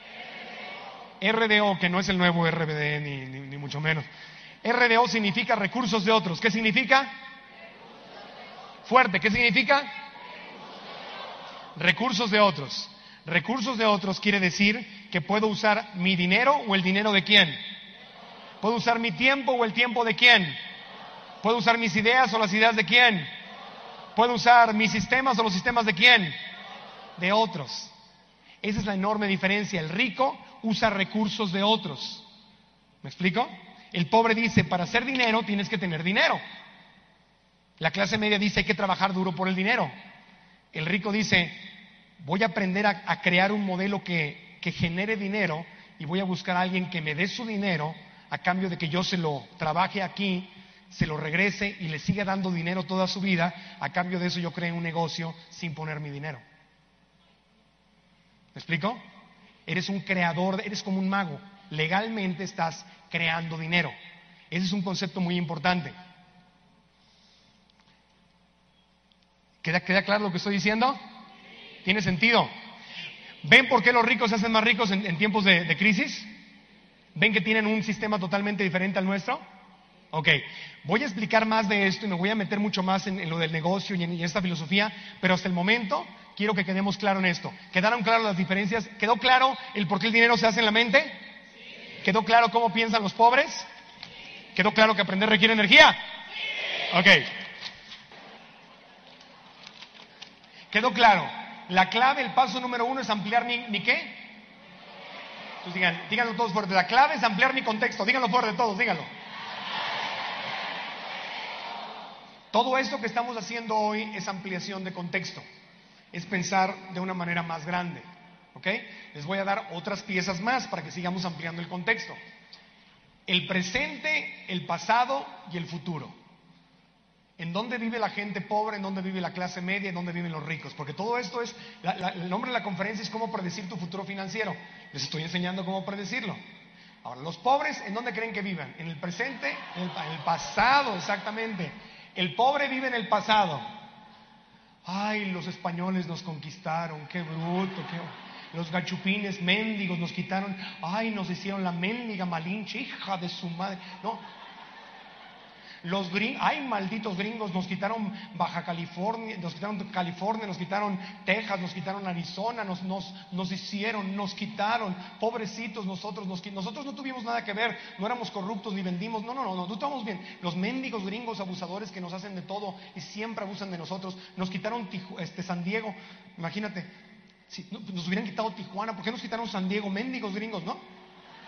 RDO, que no es el nuevo RBD ni mucho menos. RDO significa recursos de otros. ¿Qué significa? Fuerte, ¿qué significa? Recursos de otros. Recursos de otros quiere decir que puedo usar mi dinero o el dinero de quién. ¿Puedo usar mi tiempo o el tiempo de quién? ¿Puedo usar mis ideas o las ideas de quién? ¿Puedo usar mis sistemas o los sistemas de quién? De otros. Esa es la enorme diferencia. El rico usa recursos de otros. ¿Me explico? El pobre dice, para hacer dinero tienes que tener dinero. La clase media dice, hay que trabajar duro por el dinero. El rico dice, voy a aprender a crear un modelo que genere dinero y voy a buscar a alguien que me dé su dinero a cambio de que yo se lo trabaje aquí, se lo regrese y le siga dando dinero toda su vida. A cambio de eso yo creo un negocio sin poner mi dinero. ¿Me explico? Eres un creador, eres como un mago. Legalmente estás creando dinero. Ese es un concepto muy importante. ¿Queda claro lo que estoy diciendo? ¿Tiene sentido? ¿Ven por qué los ricos se hacen más ricos en tiempos de crisis? ¿Ven que tienen un sistema totalmente diferente al nuestro? Ok, voy a explicar más de esto y me voy a meter mucho más en lo del negocio y en esta filosofía, pero hasta el momento quiero que quedemos claro en esto. ¿Quedaron claras las diferencias? ¿Quedó claro el por qué el dinero se hace en la mente? Sí. ¿Quedó claro cómo piensan los pobres? Sí. ¿Quedó claro que aprender requiere energía? Sí. Ok. ¿Quedó claro? La clave, el paso número 1 es ampliar mi ¿qué? Pues díganlo todos fuerte. La clave es ampliar mi contexto. Díganlo fuerte todos, díganlo. Todo esto que estamos haciendo hoy es ampliación de contexto. Es pensar de una manera más grande. ¿Ok? Les voy a dar otras piezas más para que sigamos ampliando el contexto. El presente, el pasado y el futuro. ¿En dónde vive la gente pobre? ¿En dónde vive la clase media? ¿En dónde viven los ricos? Porque todo esto es, el nombre de la conferencia es cómo predecir tu futuro financiero. Les estoy enseñando cómo predecirlo. Ahora, los pobres, ¿en dónde creen que vivan? ¿En el presente? En el pasado, exactamente. El pobre vive en el pasado. Ay, los españoles nos conquistaron, qué bruto, los gachupines mendigos nos quitaron. Ay, nos hicieron la mendiga Malinche, hija de su madre. No. Los gringos, ay, malditos gringos, nos quitaron Baja California, nos quitaron California, nos quitaron Texas, nos quitaron Arizona, nos quitaron, pobrecitos nosotros no tuvimos nada que ver, no éramos corruptos ni vendimos, no estamos bien. Los mendigos gringos abusadores que nos hacen de todo y siempre abusan de nosotros, nos quitaron San Diego, imagínate, si nos hubieran quitado Tijuana, ¿por qué nos quitaron San Diego? Mendigos gringos, ¿no?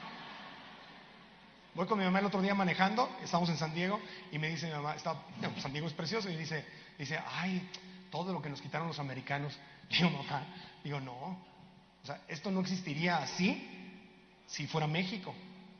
Voy con mi mamá el otro día manejando, estamos en San Diego y me dice mi mamá, San Diego es precioso, y dice, ay, todo lo que nos quitaron los americanos. Digo, mamá, no, o sea, esto no existiría así si fuera México.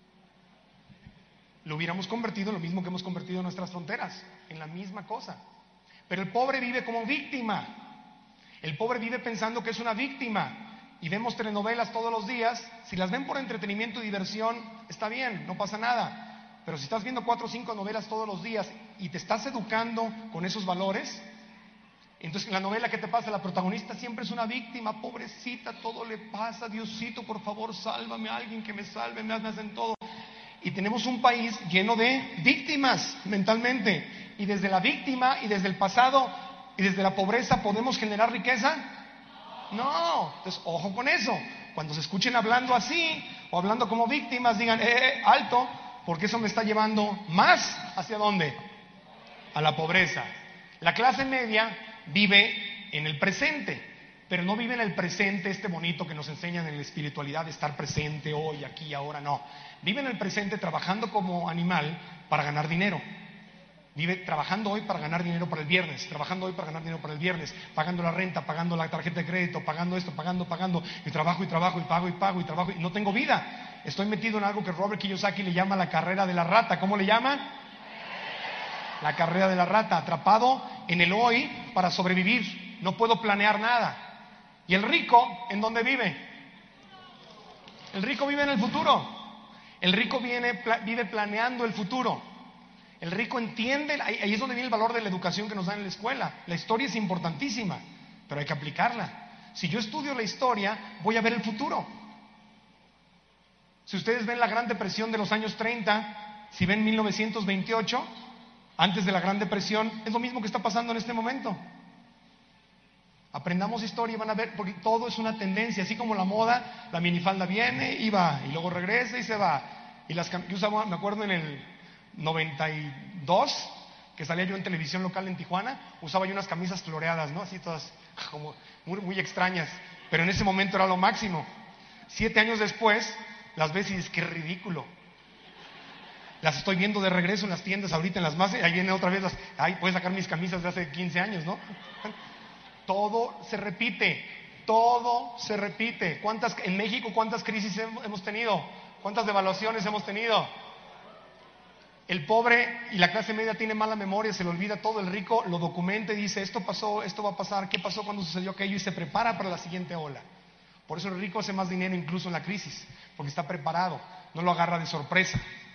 Lo hubiéramos convertido en lo mismo que hemos convertido nuestras fronteras, en la misma cosa. Pero el pobre vive como víctima. El pobre vive pensando que es una víctima. Y vemos telenovelas todos los días. Si las ven por entretenimiento y diversión, está bien, no pasa nada. Pero si estás viendo 4 o 5 novelas todos los días y te estás educando con esos valores, entonces en la novela, ¿qué te pasa? La protagonista siempre es una víctima, pobrecita, todo le pasa, Diosito, por favor, sálvame, alguien que me salve, me hacen todo. Y tenemos un país lleno de víctimas mentalmente. Y desde la víctima y desde el pasado y desde la pobreza, ¿podemos generar riqueza? No, entonces ojo con eso. Cuando se escuchen hablando así o hablando como víctimas, digan, alto, porque eso me está llevando más ¿hacia dónde? A la pobreza. La clase media vive en el presente, pero no vive en el presente este bonito que nos enseñan en la espiritualidad de estar presente hoy, aquí, ahora, no. Vive en el presente trabajando como animal para ganar dinero. Vive trabajando hoy para ganar dinero para el viernes, trabajando hoy para ganar dinero para el viernes, pagando la renta, pagando la tarjeta de crédito, pagando esto, pagando, y trabajo, y pago, y trabajo, y no tengo vida. Estoy metido en algo que Robert Kiyosaki le llama la carrera de la rata. ¿Cómo le llama? La carrera de la rata, atrapado en el hoy para sobrevivir. No puedo planear nada. ¿Y el rico en dónde vive? El rico vive en el futuro. El rico vive planeando el futuro. El rico entiende, ahí es donde viene el valor de la educación que nos dan en la escuela. La historia es importantísima, pero hay que aplicarla. Si yo estudio la historia, voy a ver el futuro. Si ustedes ven la Gran Depresión de los años 30, si ven 1928, antes de la Gran Depresión, es lo mismo que está pasando en este momento. Aprendamos historia y van a ver, porque todo es una tendencia, así como la moda, la minifalda viene y va, y luego regresa y se va. Y yo usaba, me acuerdo en el 92, que salía yo en televisión local en Tijuana, usaba yo unas camisas floreadas, ¿no? Así todas como muy, muy extrañas, pero en ese momento era lo máximo. 7 años después, las ves y dices, qué ridículo. Las estoy viendo de regreso en las tiendas ahorita, en las más, ahí viene otra vez puedes sacar mis camisas de hace 15 años, ¿no? Todo se repite, todo se repite. En México, ¿cuántas crisis hemos tenido? ¿Cuántas devaluaciones hemos tenido? El pobre y la clase media tiene mala memoria, se le olvida todo. El rico lo documenta y dice, esto pasó, esto va a pasar, ¿qué pasó cuando sucedió aquello? Y se prepara para la siguiente ola. Por eso el rico hace más dinero incluso en la crisis, porque está preparado, no lo agarra de sorpresa.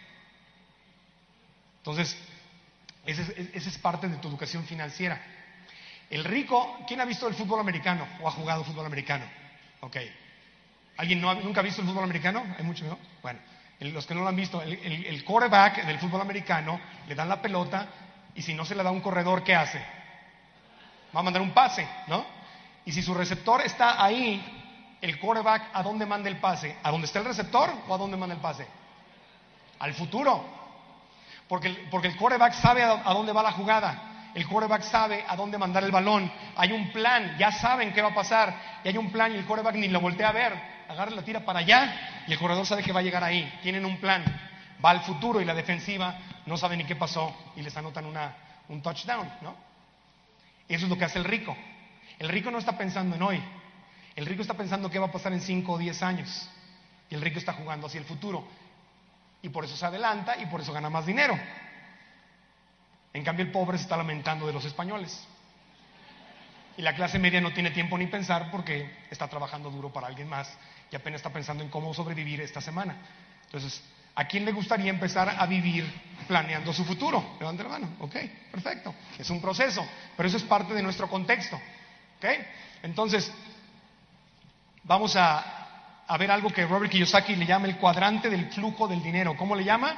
Entonces, esa es parte de tu educación financiera. El rico, ¿quién ha visto el fútbol americano o ha jugado fútbol americano? Ok. ¿Alguien nunca ha visto el fútbol americano? ¿Hay muchos, no? Bueno, los que no lo han visto, el quarterback del fútbol americano le dan la pelota y si no se le da un corredor, ¿qué hace? Va a mandar un pase, ¿no? Y si su receptor está ahí, el quarterback, ¿a dónde manda el pase? ¿A dónde está el receptor o a dónde manda el pase? Al futuro. Porque el quarterback sabe a dónde va la jugada. El quarterback sabe a dónde mandar el balón. Hay un plan, ya saben qué va a pasar. Y hay un plan y el quarterback ni lo voltea a ver. Agarra la tira para allá y el corredor sabe que va a llegar ahí. Tienen un plan. Va al futuro y la defensiva no sabe ni qué pasó y les anotan un touchdown, ¿no? Eso es lo que hace el rico. El rico no está pensando en hoy. El rico está pensando qué va a pasar en 5 o 10 años. Y el rico está jugando hacia el futuro. Y por eso se adelanta y por eso gana más dinero. En cambio el pobre se está lamentando de los españoles. Y la clase media no tiene tiempo ni pensar porque está trabajando duro para alguien más y apenas está pensando en cómo sobrevivir esta semana. Entonces, ¿a quién le gustaría empezar a vivir planeando su futuro? Levante la mano. Ok, perfecto. Es un proceso, pero eso es parte de nuestro contexto. Ok, entonces vamos a ver algo que Robert Kiyosaki le llama el cuadrante del flujo del dinero. ¿Cómo le llama?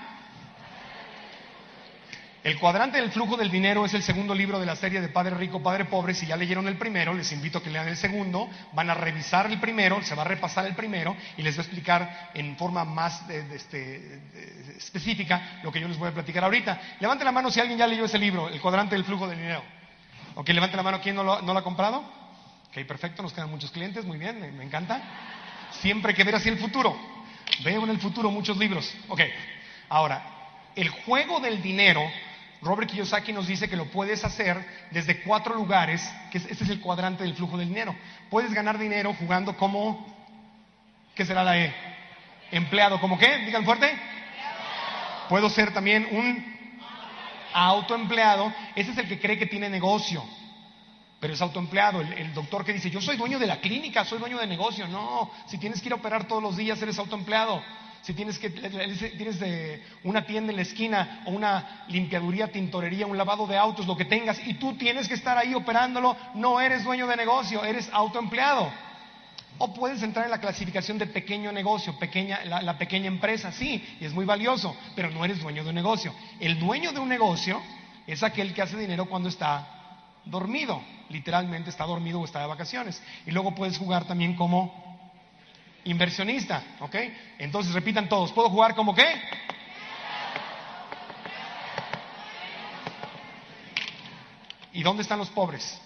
El cuadrante del flujo del dinero es el segundo libro de la serie de Padre Rico, Padre Pobre. Si ya leyeron el primero, les invito a que lean el segundo. Van a revisar el primero, se va a repasar el primero y les va a explicar en forma más específica lo que yo les voy a platicar ahorita. Levante la mano si alguien ya leyó ese libro, el cuadrante del flujo del dinero. Ok, levante la mano, ¿quién no lo ha comprado? Ok, perfecto, nos quedan muchos clientes, muy bien, me encanta. Siempre hay que ver hacia el futuro. Veo en el futuro muchos libros. Ok, ahora, el juego del dinero, Robert Kiyosaki nos dice que lo puedes hacer desde 4 lugares, que este es el cuadrante del flujo del dinero. Puedes ganar dinero jugando como, ¿qué será la E? Empleado, ¿como qué? Digan fuerte. Puedo ser también un autoempleado. Ese es el que cree que tiene negocio, pero es autoempleado. El doctor que dice, yo soy dueño de la clínica, soy dueño de negocio. No, si tienes que ir a operar todos los días, eres autoempleado. Si tienes una tienda en la esquina o una limpiaduría, tintorería, un lavado de autos, lo que tengas, y tú tienes que estar ahí operándolo, no eres dueño de negocio, eres autoempleado. O puedes entrar en la clasificación de pequeño negocio, la pequeña empresa, sí, y es muy valioso, pero no eres dueño de un negocio. El dueño de un negocio es aquel que hace dinero cuando está dormido, literalmente está dormido o está de vacaciones. Y luego puedes jugar también como inversionista, ¿ok? Entonces repitan todos, ¿puedo jugar como qué? ¿Y dónde están los pobres?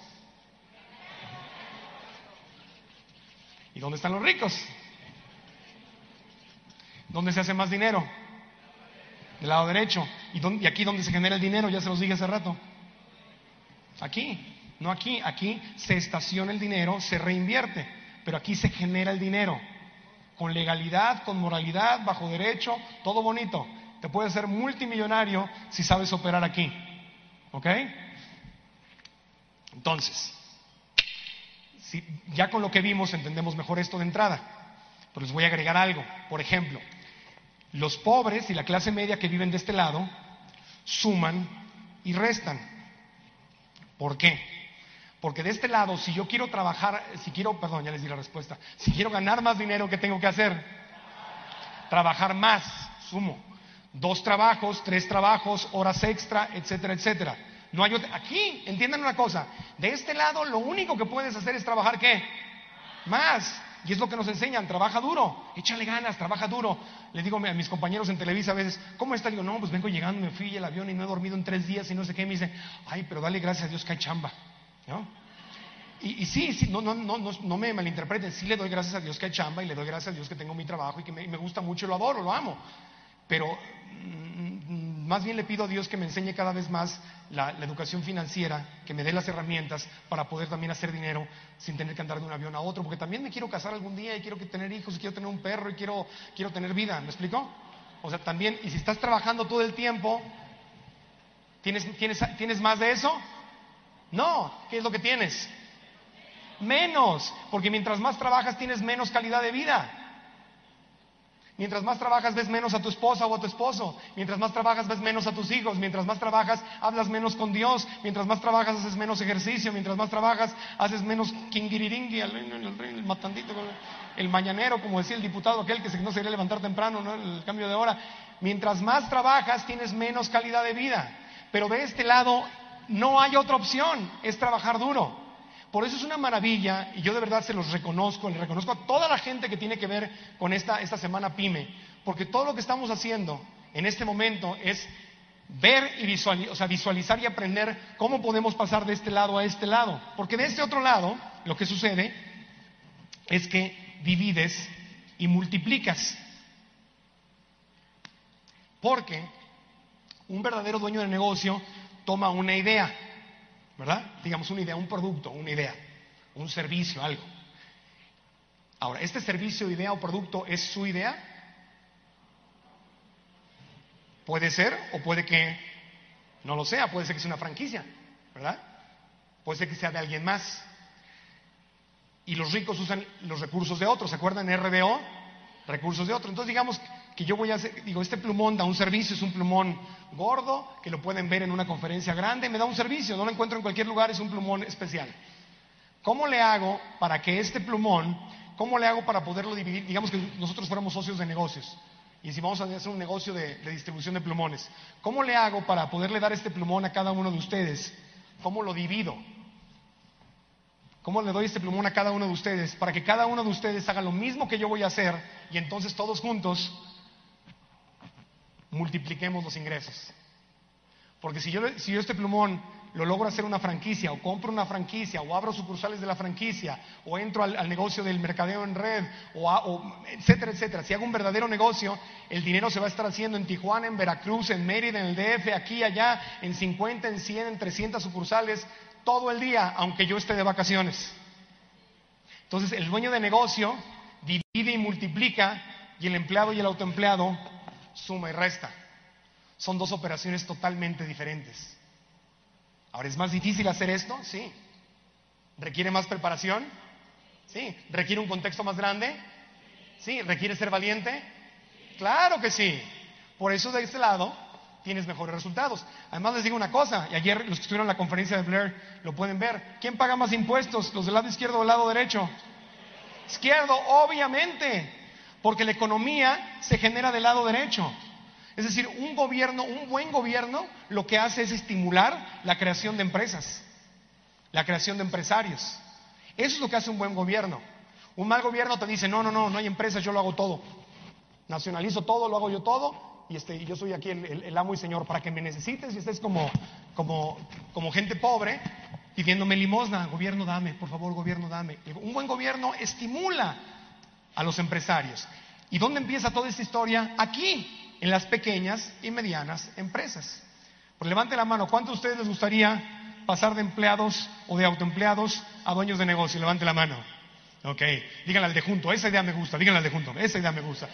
¿Y dónde están los ricos? ¿Dónde se hace más dinero? Del lado derecho. ¿Y aquí dónde se genera el dinero? Ya se los dije hace rato. Aquí, no aquí. Aquí se estaciona el dinero, se reinvierte, pero aquí se genera el dinero. Con legalidad, con moralidad, bajo derecho, todo bonito. Te puedes hacer multimillonario si sabes operar aquí. ¿Ok? Entonces, ya con lo que vimos entendemos mejor esto de entrada. Pero les voy a agregar algo. Por ejemplo, los pobres y la clase media que viven de este lado suman y restan. ¿Por qué? Porque de este lado, si yo quiero trabajar, ya les di la respuesta. Si quiero ganar más dinero, ¿qué tengo que hacer? Trabajar más, sumo. 2 trabajos, 3 trabajos, horas extra, etcétera, etcétera. No hay aquí, entiendan una cosa. De este lado, lo único que puedes hacer es trabajar, ¿qué? Más. Y es lo que nos enseñan, trabaja duro, échale ganas, trabaja duro. Les digo a mis compañeros en Televisa a veces, ¿cómo está? Digo, no, pues vengo llegando, me fui el avión y no he dormido en 3 días y no sé qué. Me dice, ay, pero dale gracias a Dios que hay chamba, ¿no? Y sí, no me malinterpreten, sí le doy gracias a Dios que hay chamba y le doy gracias a Dios que tengo mi trabajo y que me gusta mucho, lo adoro, lo amo. Pero más bien le pido a Dios que me enseñe cada vez más la educación financiera, que me dé las herramientas para poder también hacer dinero sin tener que andar de un avión a otro, porque también me quiero casar algún día y quiero tener hijos y quiero tener un perro y quiero tener vida, ¿me explico? O sea, también, y si estás trabajando todo el tiempo, ¿tienes más de eso? No, ¿qué es lo que tienes? Menos, porque mientras más trabajas tienes menos calidad de vida. Mientras más trabajas ves menos a tu esposa o a tu esposo. Mientras más trabajas ves menos a tus hijos. Mientras más trabajas hablas menos con Dios. Mientras más trabajas haces menos ejercicio. Mientras más trabajas haces menos quingiriringui, el matandito, el mañanero, como decía el diputado aquel que no se quería levantar temprano, ¿no? El cambio de hora. Mientras más trabajas tienes menos calidad de vida. Pero de este lado no hay otra opción, es trabajar duro. Por eso es una maravilla, y yo de verdad se los reconozco, le reconozco a toda la gente que tiene que ver con esta semana PYME, porque todo lo que estamos haciendo en este momento es ver y visualizar y aprender cómo podemos pasar de este lado a este lado. Porque de este otro lado, lo que sucede es que divides y multiplicas. Porque un verdadero dueño de negocio toma una idea, ¿verdad? Digamos una idea, un producto, una idea, un servicio, algo. Ahora, ¿este servicio, idea o producto es su idea? Puede ser o puede que no lo sea, puede ser que sea una franquicia, ¿verdad? Puede ser que sea de alguien más. Y los ricos usan los recursos de otros, ¿se acuerdan? RDO, recursos de otros. Entonces digamos que yo voy a hacer, este plumón da un servicio, es un plumón gordo, que lo pueden ver en una conferencia grande, me da un servicio, no lo encuentro en cualquier lugar, es un plumón especial. ¿Cómo le hago para que este plumón, cómo le hago para poderlo dividir? Digamos que nosotros fuéramos socios de negocios, y si vamos a hacer un negocio de distribución de plumones, ¿cómo le hago para poderle dar este plumón a cada uno de ustedes? ¿Cómo lo divido? ¿Cómo le doy este plumón a cada uno de ustedes? Para que cada uno de ustedes haga lo mismo que yo voy a hacer, y entonces todos juntos multipliquemos los ingresos. Porque si yo este plumón lo logro hacer una franquicia, o compro una franquicia, o abro sucursales de la franquicia, o entro al negocio del mercadeo en red, o etcétera, etcétera. Si hago un verdadero negocio, el dinero se va a estar haciendo en Tijuana, en Veracruz, en Mérida, en el DF, aquí, allá, en 50, en 100, en 300 sucursales, todo el día, aunque yo esté de vacaciones. Entonces, el dueño de negocio divide y multiplica, y el empleado y el autoempleado suma y resta. Son dos operaciones totalmente diferentes. Ahora, ¿es más difícil hacer esto? Sí. ¿Requiere más preparación? Sí. ¿Requiere un contexto más grande? Sí. ¿Requiere ser valiente? Claro que sí. Por eso de este lado tienes mejores resultados. Además les digo una cosa, y ayer los que estuvieron en la conferencia de Blair lo pueden ver. ¿Quién paga más impuestos? ¿Los del lado izquierdo o del lado derecho? Izquierdo, obviamente, porque la economía se genera del lado derecho. Es decir, un buen gobierno, lo que hace es estimular la creación de empresas, la creación de empresarios. Eso es lo que hace un buen gobierno. Un mal gobierno te dice, no hay empresas, yo lo hago todo. Nacionalizo todo, lo hago yo todo, y yo soy aquí el amo y señor, para que me necesites y estés como gente pobre, pidiéndome limosna. Gobierno, dame, por favor, gobierno, dame. Un buen gobierno estimula a los empresarios. ¿Y dónde empieza toda esta historia? Aquí, en las pequeñas y medianas empresas. Pues levante la mano, ¿cuántos de ustedes les gustaría pasar de empleados o de autoempleados a dueños de negocio? Levante la mano. Ok, díganle al de junto, esa idea me gusta, díganle al de junto, esa idea me gusta.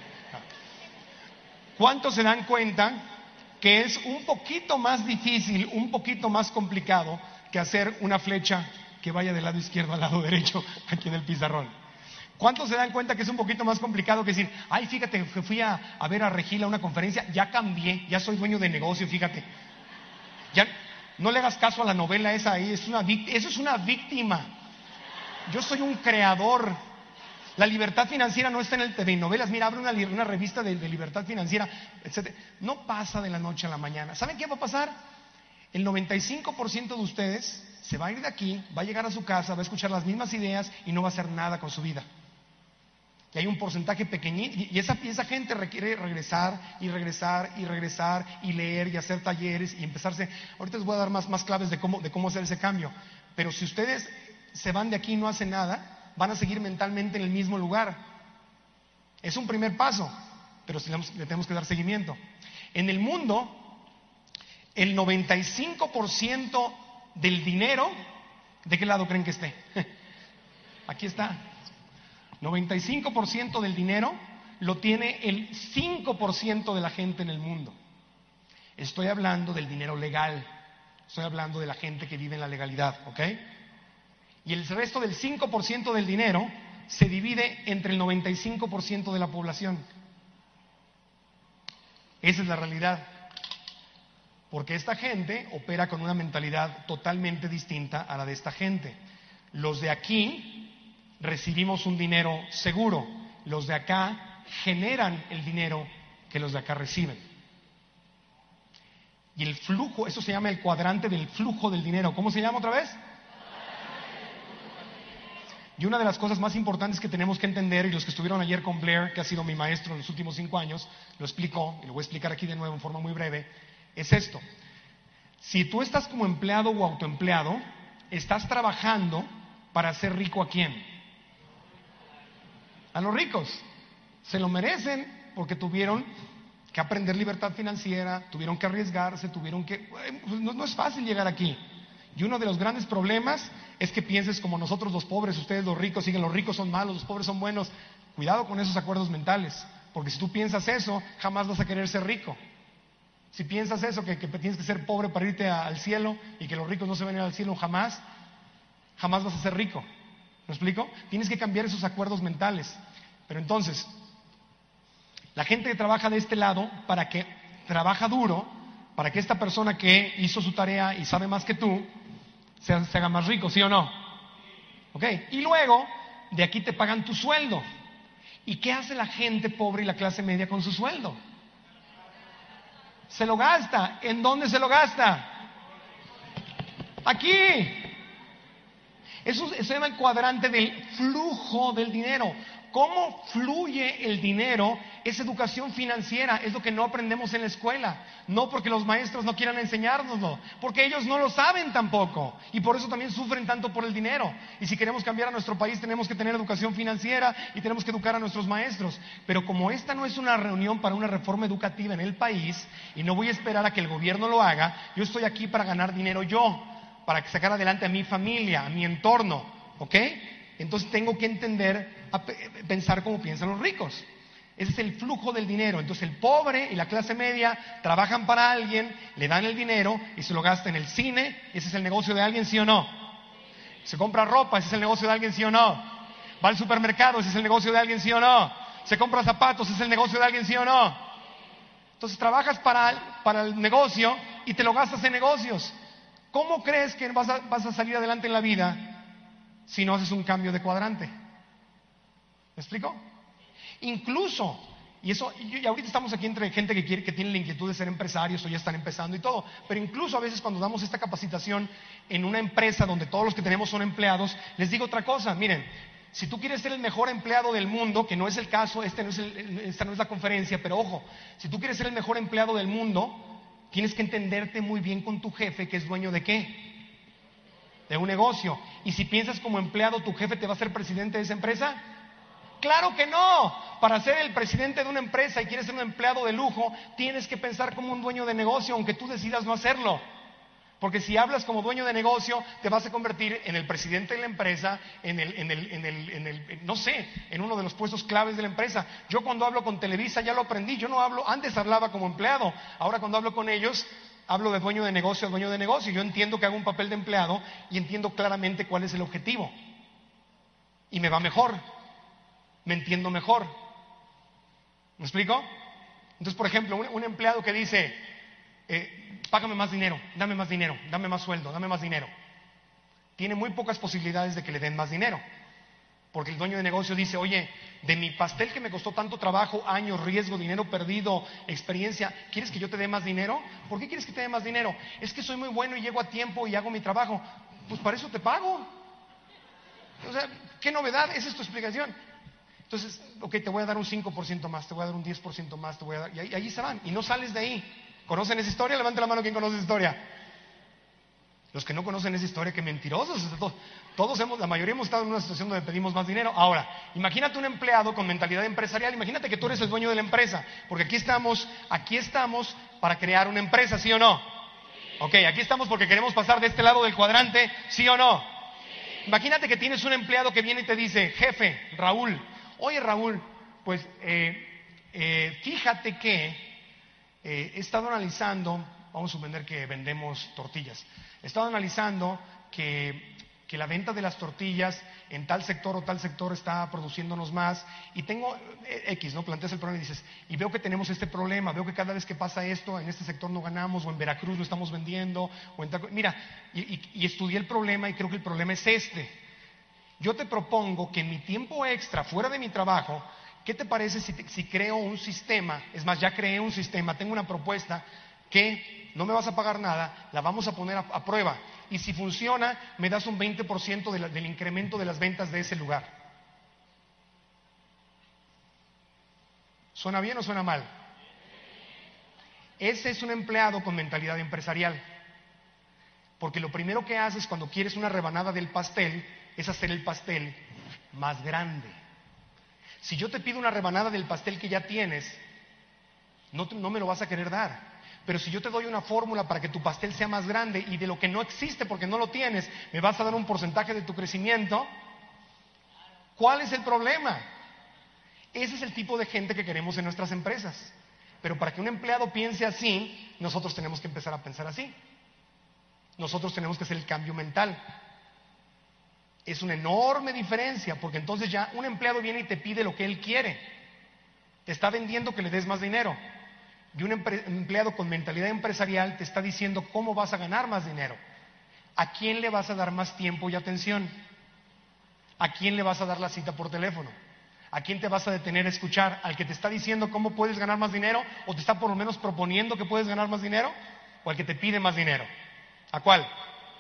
¿Cuántos se dan cuenta que es un poquito más difícil, un poquito más complicado que hacer una flecha que vaya del lado izquierdo al lado derecho aquí en el pizarrón? ¿Cuántos se dan cuenta que es un poquito más complicado que decir, ay, fíjate, que fui a ver a Regila a una conferencia, ya cambié, ya soy dueño de negocio, fíjate. Ya no le hagas caso a la novela esa ahí, eso es una víctima. Yo soy un creador. La libertad financiera no está en el telenovelas. Mira, abre una revista de libertad financiera, etc. No pasa de la noche a la mañana. ¿Saben qué va a pasar? El 95% de ustedes se va a ir de aquí, va a llegar a su casa, va a escuchar las mismas ideas y no va a hacer nada con su vida. Y hay un porcentaje pequeñito, y esa gente requiere regresar y leer y hacer talleres y empezarse. Ahorita les voy a dar más claves de cómo hacer ese cambio. Pero si ustedes se van de aquí y no hacen nada, van a seguir mentalmente en el mismo lugar. Es un primer paso, pero le tenemos que dar seguimiento. En el mundo, el 95% del dinero, ¿de qué lado creen que esté? Aquí está. 95% del dinero lo tiene el 5% de la gente en el mundo. Estoy hablando del dinero legal. Estoy hablando de la gente que vive en la legalidad, ¿ok? Y el resto del 5% del dinero se divide entre el 95% de la población. Esa es la realidad. Porque esta gente opera con una mentalidad totalmente distinta a la de esta gente. Los de aquí recibimos un dinero seguro. Los de acá generan el dinero que los de acá reciben. Y el flujo, eso se llama el cuadrante del flujo del dinero. ¿Cómo se llama otra vez? Y una de las cosas más importantes que tenemos que entender, y los que estuvieron ayer con Blair, que ha sido mi maestro en los últimos 5 años, lo explicó, y lo voy a explicar aquí de nuevo en forma muy breve, es esto. Si tú estás como empleado o autoempleado, estás trabajando para hacer rico ¿a quién? A los ricos. Se lo merecen porque tuvieron que aprender libertad financiera, tuvieron que arriesgarse, no es fácil llegar aquí. Y uno de los grandes problemas es que pienses como nosotros los pobres, ustedes los ricos, siguen los ricos son malos, los pobres son buenos. Cuidado con esos acuerdos mentales, porque si tú piensas eso, jamás vas a querer ser rico. Si piensas eso, que tienes que ser pobre para irte al cielo y que los ricos no se van a ir al cielo jamás vas a ser rico. ¿Me explico? Tienes que cambiar esos acuerdos mentales. Pero entonces, la gente que trabaja de este lado, trabaja duro, para que esta persona que hizo su tarea y sabe más que tú, se haga más rico, ¿sí o no? ¿Ok? Y luego, de aquí te pagan tu sueldo. ¿Y qué hace la gente pobre y la clase media con su sueldo? Se lo gasta. ¿En dónde se lo gasta? Aquí. Eso se llama el cuadrante del flujo del dinero. ¿Cómo fluye el dinero? Es educación financiera, es lo que no aprendemos en la escuela. No porque los maestros no quieran enseñárnoslo, porque ellos no lo saben tampoco. Y por eso también sufren tanto por el dinero. Y si queremos cambiar a nuestro país, tenemos que tener educación financiera y tenemos que educar a nuestros maestros. Pero como esta no es una reunión para una reforma educativa en el país, y no voy a esperar a que el gobierno lo haga, yo estoy aquí para ganar dinero yo, para sacar adelante a mi familia, a mi entorno, ¿ok? Entonces tengo que pensar como piensan los ricos. Ese es el flujo del dinero. Entonces el pobre y la clase media trabajan para alguien, le dan el dinero y se lo gasta en el cine. Ese es el negocio de alguien, ¿sí o no? Se compra ropa, ese es el negocio de alguien, ¿sí o no? Va al supermercado, ese es el negocio de alguien, ¿sí o no? Se compra zapatos, ese es el negocio de alguien, ¿sí o no? Entonces trabajas para el negocio y te lo gastas en negocios. ¿Cómo crees que vas a salir adelante en la vida si no haces un cambio de cuadrante? ¿Me explico? Incluso, y ahorita estamos aquí entre gente que tiene la inquietud de ser empresarios o ya están empezando y todo, pero incluso a veces cuando damos esta capacitación en una empresa donde todos los que tenemos son empleados, les digo otra cosa, miren, si tú quieres ser el mejor empleado del mundo, que no es el caso, esta no es la conferencia, pero ojo, si tú quieres ser el mejor empleado del mundo, tienes que entenderte muy bien con tu jefe, que es dueño de ¿qué? De un negocio. Y si piensas como empleado, ¿tu jefe te va a ser presidente de esa empresa? ¡Claro que no! Para ser el presidente de una empresa y quieres ser un empleado de lujo, tienes que pensar como un dueño de negocio, aunque tú decidas no hacerlo. Porque si hablas como dueño de negocio, te vas a convertir en el presidente de la empresa, no sé, en uno de los puestos claves de la empresa. Yo cuando hablo con Televisa ya lo aprendí, yo no hablo, antes hablaba como empleado, ahora cuando hablo con ellos, hablo de dueño de negocio a dueño de negocio. Yo entiendo que hago un papel de empleado y entiendo claramente cuál es el objetivo. Y me va mejor, me entiendo mejor. ¿Me explico? Entonces, por ejemplo, un empleado que dice, págame más dinero, dame más sueldo, dame más dinero, tiene muy pocas posibilidades de que le den más dinero. Porque el dueño de negocio dice, oye, de mi pastel que me costó tanto trabajo, años, riesgo, dinero perdido, experiencia, ¿quieres que yo te dé más dinero? ¿Por qué quieres que te dé más dinero? Es que soy muy bueno y llego a tiempo y hago mi trabajo. Pues para eso te pago. O sea, ¿qué novedad? Esa es tu explicación. Entonces, ok, te voy a dar un 5% más, te voy a dar un 10% más, te voy a dar... Y allí se van, y no sales de ahí. ¿Conocen esa historia? Levante la mano quien conoce esa historia. Los que no conocen esa historia, que mentirosos. La mayoría hemos estado en una situación donde pedimos más dinero. Ahora, imagínate un empleado con mentalidad empresarial. Imagínate que tú eres el dueño de la empresa. Porque aquí estamos para crear una empresa, ¿sí o no? Ok, aquí estamos porque queremos pasar de este lado del cuadrante, ¿sí o no? Imagínate que tienes un empleado que viene y te dice: jefe, Raúl, oye Raúl, pues fíjate que he estado analizando, vamos a suponer que vendemos tortillas, he estado analizando que la venta de las tortillas en tal sector o tal sector está produciéndonos más, y tengo X, ¿no? Planteas el problema y dices, y veo que tenemos este problema, veo que cada vez que pasa esto, en este sector no ganamos, o en Veracruz no estamos vendiendo, mira, y estudié el problema y creo que el problema es este. Yo te propongo que en mi tiempo extra, fuera de mi trabajo, ¿qué te parece si creo un sistema? Es más, ya creé un sistema, tengo una propuesta que no me vas a pagar nada, la vamos a poner a prueba. Y si funciona, me das un 20% del incremento de las ventas de ese lugar. ¿Suena bien o suena mal? Ese es un empleado con mentalidad empresarial. Porque lo primero que haces cuando quieres una rebanada del pastel es hacer el pastel más grande. Si yo te pido una rebanada del pastel que ya tienes, no me lo vas a querer dar. Pero si yo te doy una fórmula para que tu pastel sea más grande, y de lo que no existe porque no lo tienes, me vas a dar un porcentaje de tu crecimiento, ¿cuál es el problema? Ese es el tipo de gente que queremos en nuestras empresas. Pero para que un empleado piense así, nosotros tenemos que empezar a pensar así. Nosotros tenemos que hacer el cambio mental. Es una enorme diferencia, porque entonces ya un empleado viene y te pide lo que él quiere. Te está vendiendo que le des más dinero. Y un empleado con mentalidad empresarial te está diciendo cómo vas a ganar más dinero. ¿A quién le vas a dar más tiempo y atención? ¿A quién le vas a dar la cita por teléfono? ¿A quién te vas a detener a escuchar? ¿Al que te está diciendo cómo puedes ganar más dinero? ¿O te está por lo menos proponiendo que puedes ganar más dinero? ¿O al que te pide más dinero? ¿A cuál?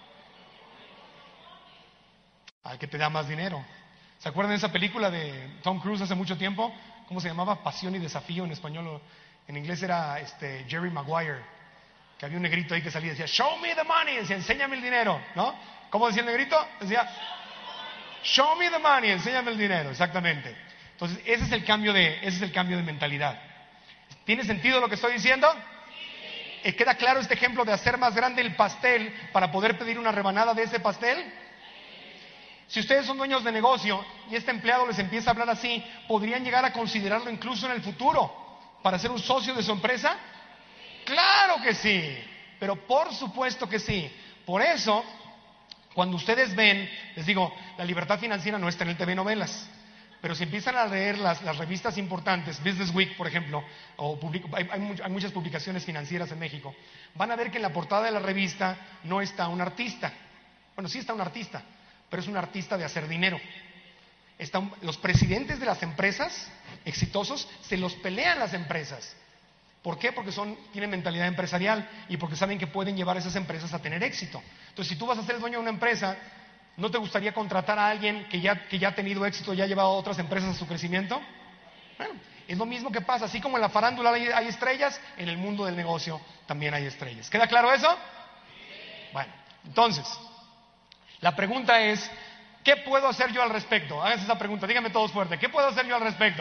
Al que te da más dinero. ¿Se acuerdan de esa película de Tom Cruise hace mucho tiempo? ¿Cómo se llamaba? Pasión y Desafío en español. En inglés era Jerry Maguire, que había un negrito ahí que salía y decía, show me the money, decía, enséñame el dinero, ¿no? ¿Cómo decía el negrito? Decía, show me the money, enséñame el dinero, exactamente. Entonces, ese es el cambio de mentalidad. ¿Tiene sentido lo que estoy diciendo? Sí. ¿Queda claro este ejemplo de hacer más grande el pastel para poder pedir una rebanada de ese pastel? Si ustedes son dueños de negocio y este empleado les empieza a hablar así, ¿podrían llegar a considerarlo incluso en el futuro para ser un socio de su empresa? Claro que sí, pero por supuesto que sí. Por eso, cuando ustedes ven, les digo, la libertad financiera no está en el TV Novelas, pero si empiezan a leer las revistas importantes, Business Week, por ejemplo, hay muchas publicaciones financieras en México, van a ver que en la portada de la revista no está un artista. Bueno, sí está un artista, pero es un artista de hacer dinero. Los presidentes de las empresas exitosos se los pelean las empresas. ¿Por qué? Porque tienen mentalidad empresarial y porque saben que pueden llevar a esas empresas a tener éxito. Entonces, si tú vas a ser el dueño de una empresa, ¿no te gustaría contratar a alguien que ya ha tenido éxito y ha llevado a otras empresas a su crecimiento? Bueno, es lo mismo que pasa. Así como en la farándula hay estrellas, en el mundo del negocio también hay estrellas. ¿Queda claro eso? Bueno, entonces, la pregunta es, ¿qué puedo hacer yo al respecto? Háganse esa pregunta, díganme todos fuerte. ¿Qué puedo hacer yo al respecto?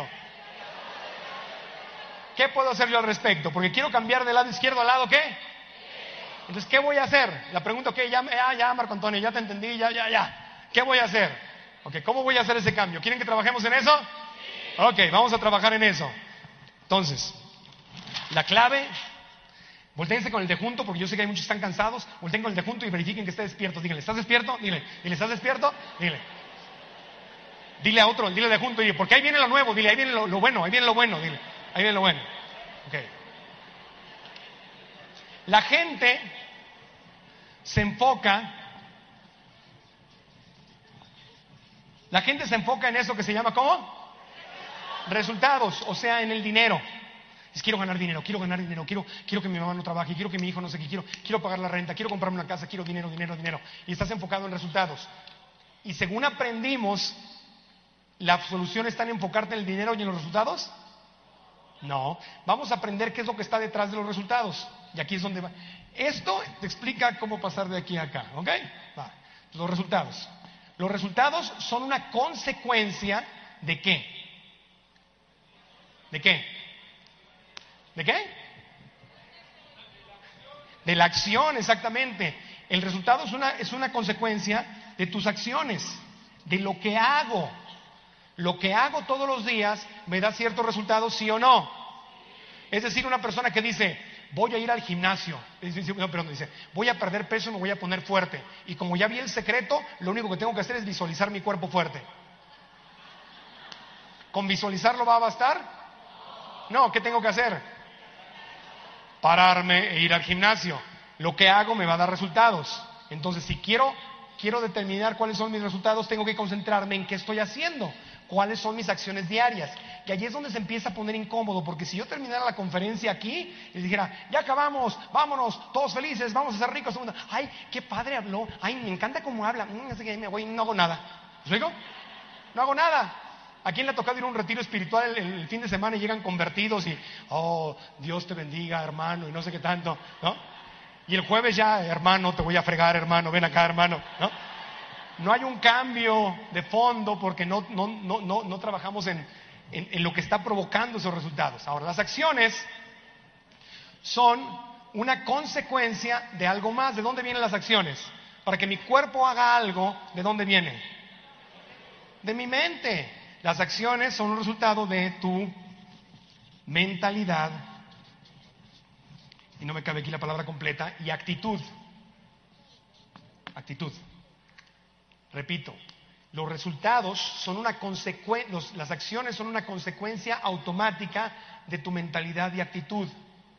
¿Qué puedo hacer yo al respecto? Porque quiero cambiar del lado izquierdo al lado, ¿qué? Entonces, ¿qué voy a hacer? La pregunta, ok, ya, Marco Antonio, ya te entendí, ya. ¿Qué voy a hacer? Ok, ¿cómo voy a hacer ese cambio? ¿Quieren que trabajemos en eso? Ok, vamos a trabajar en eso. Entonces, la clave, voltéense con el de junto, porque yo sé que hay muchos que están cansados. Volteen con el de junto y verifiquen que esté despierto. Díganle, ¿estás despierto? Dile, ¿estás despierto? Dile a otro, dile de junto, dile, porque ahí viene lo nuevo, dile, ahí viene lo bueno, ahí viene lo bueno, dile, ahí viene lo bueno. Ok. La gente se enfoca en eso que se llama, ¿cómo? Resultados, o sea, en el dinero. Quiero ganar dinero, quiero que mi mamá no trabaje, quiero que mi hijo no sé qué, quiero pagar la renta, quiero comprarme una casa, quiero dinero. Y estás enfocado en resultados. Y según aprendimos, ¿la solución está en enfocarte en el dinero y en los resultados? No. Vamos a aprender qué es lo que está detrás de los resultados. Y aquí es donde va. Esto te explica cómo pasar de aquí a acá, ¿ok? Va. Los resultados. Los resultados son una consecuencia ¿de qué? ¿De qué? ¿De qué? De la acción, exactamente. El resultado es una consecuencia de tus acciones, de lo que hago. Lo que hago todos los días me da ciertos resultados, ¿sí o no? Es decir, una persona que dice, voy a ir al gimnasio, dice, voy a perder peso y me voy a poner fuerte. Y como ya vi el secreto, lo único que tengo que hacer es visualizar mi cuerpo fuerte. ¿Con visualizarlo va a bastar? No, ¿qué tengo que hacer? Pararme e ir al gimnasio. Lo que hago me va a dar resultados. Entonces, si quiero determinar cuáles son mis resultados, tengo que concentrarme en qué estoy haciendo, cuáles son mis acciones diarias. Y allí es donde se empieza a poner incómodo, porque si yo terminara la conferencia aquí y dijera, ya acabamos, vámonos, todos felices, vamos a ser ricos. Ay, qué padre habló, ay, me encanta cómo habla, me voy, no hago nada. ¿Me explico? No hago nada. ¿A quién le ha tocado ir a un retiro espiritual el fin de semana y llegan convertidos y, oh, Dios te bendiga, hermano, y no sé qué tanto, ¿no? Y el jueves ya, hermano, te voy a fregar, hermano, ven acá, hermano, ¿no? No hay un cambio de fondo porque no trabajamos en lo que está provocando esos resultados. Ahora, las acciones son una consecuencia de algo más. ¿De dónde vienen las acciones? Para que mi cuerpo haga algo, ¿de dónde viene? De mi mente. Las acciones son un resultado de tu mentalidad, y no me cabe aquí la palabra completa, y actitud. Actitud. Repito, los resultados son una consecuencia, las acciones son una consecuencia automática de tu mentalidad y actitud.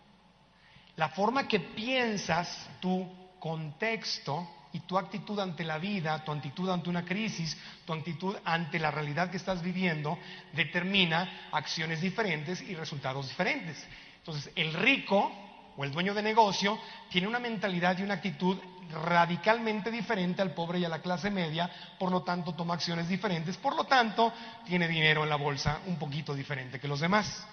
La forma que piensas, tu contexto y tu actitud ante la vida, tu actitud ante una crisis, tu actitud ante la realidad que estás viviendo, determina acciones diferentes y resultados diferentes. Entonces, el rico o el dueño de negocio tiene una mentalidad y una actitud radicalmente diferente al pobre y a la clase media, por lo tanto toma acciones diferentes, por lo tanto tiene dinero en la bolsa un poquito diferente que los demás.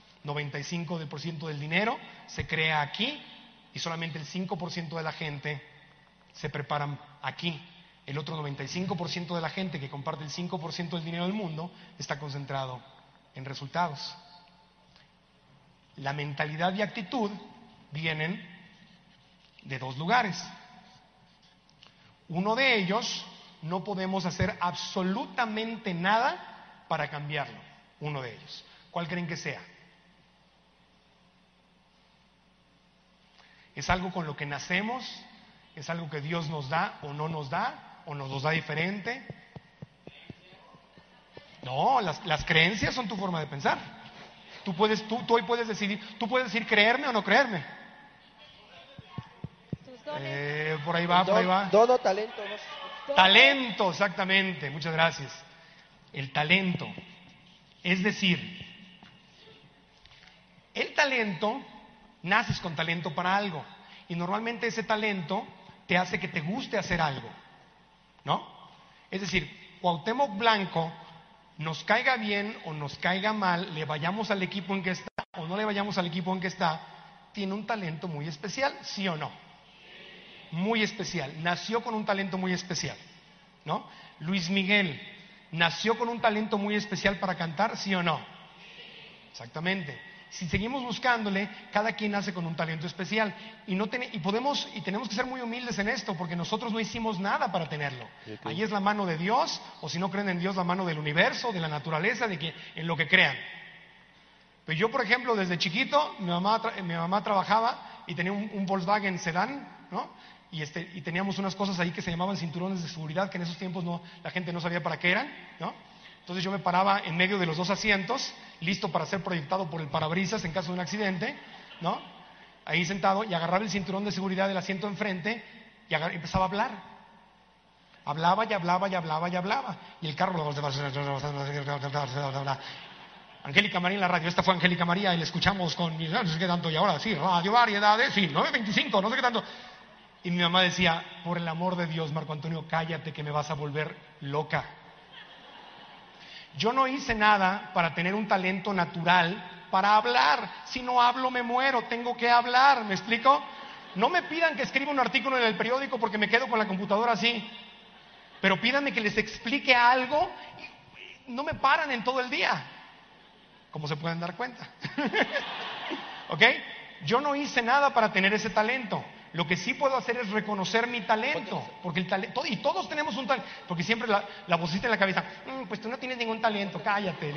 95% del dinero se crea aquí y solamente el 5% de la gente se preparan aquí. El otro 95% de la gente que comparte el 5% del dinero del mundo está concentrado en resultados. La mentalidad y actitud vienen de dos lugares. Uno de ellos no podemos hacer absolutamente nada para cambiarlo. Uno de ellos. ¿Cuál creen que sea? ¿Es algo con lo que nacemos? ¿Es algo que Dios nos da o no nos da? ¿O nos los da diferente? No, las creencias son tu forma de pensar. Tú hoy puedes decidir creerme o no creerme. Por ahí va. Dono, talento, ¿no? Talento, exactamente, muchas gracias. El talento. Es decir, el talento, naces con talento para algo. Y normalmente ese talento te hace que te guste hacer algo, ¿no? Es decir, Cuauhtémoc Blanco, nos caiga bien o nos caiga mal, le vayamos al equipo en que está o no le vayamos al equipo en que está, tiene un talento muy especial, ¿sí o no? Muy especial, nació con un talento muy especial, ¿no? Luis Miguel, nació con un talento muy especial para cantar, ¿sí o no? Exactamente. Si seguimos buscándole, cada quien nace con un talento especial y tenemos que ser muy humildes en esto, porque nosotros no hicimos nada para tenerlo. Ahí es la mano de Dios, o si no creen en Dios, la mano del universo, de la naturaleza, en lo que crean. Pues yo, por ejemplo, desde chiquito, mi mamá trabajaba y tenía un Volkswagen sedán, ¿no? Y teníamos unas cosas ahí que se llamaban cinturones de seguridad, que en esos tiempos la gente no sabía para qué eran, ¿no? Entonces yo me paraba en medio de los dos asientos, listo para ser proyectado por el parabrisas en caso de un accidente, ¿no? Ahí sentado, y agarraba el cinturón de seguridad del asiento enfrente y empezaba a hablar. Hablaba y hablaba y hablaba y hablaba. Y el carro... Angélica María en la radio, esta fue Angélica María y la escuchamos con no sé qué tanto, y ahora sí, Radio Variedades, sí, 925, no sé qué tanto. Y mi mamá decía, por el amor de Dios, Marco Antonio, cállate que me vas a volver loca. Yo no hice nada para tener un talento natural para hablar. Si no hablo me muero, tengo que hablar, ¿me explico? No me pidan que escriba un artículo en el periódico porque me quedo con la computadora así. Pero pídanme que les explique algo. No me paran en todo el día. Como se pueden dar cuenta. ¿Ok? Yo no hice nada para tener ese talento. Lo que sí puedo hacer es reconocer mi talento. Porque el talento, y todos tenemos un talento. Porque siempre la vocita en la cabeza, pues tú no tienes ningún talento, cállate.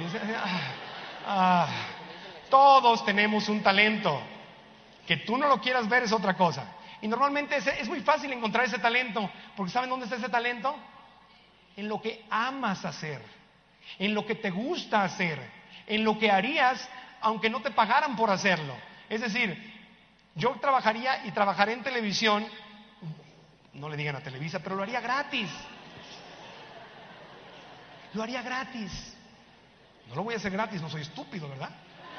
Todos tenemos un talento. Que tú no lo quieras ver es otra cosa. Y normalmente es muy fácil encontrar ese talento. Porque ¿saben dónde está ese talento? En lo que amas hacer. En lo que te gusta hacer. En lo que harías aunque no te pagaran por hacerlo. Es decir, yo trabajaría y trabajaré en televisión, no le digan a Televisa, pero lo haría gratis. Lo haría gratis. No lo voy a hacer gratis, no soy estúpido, ¿verdad?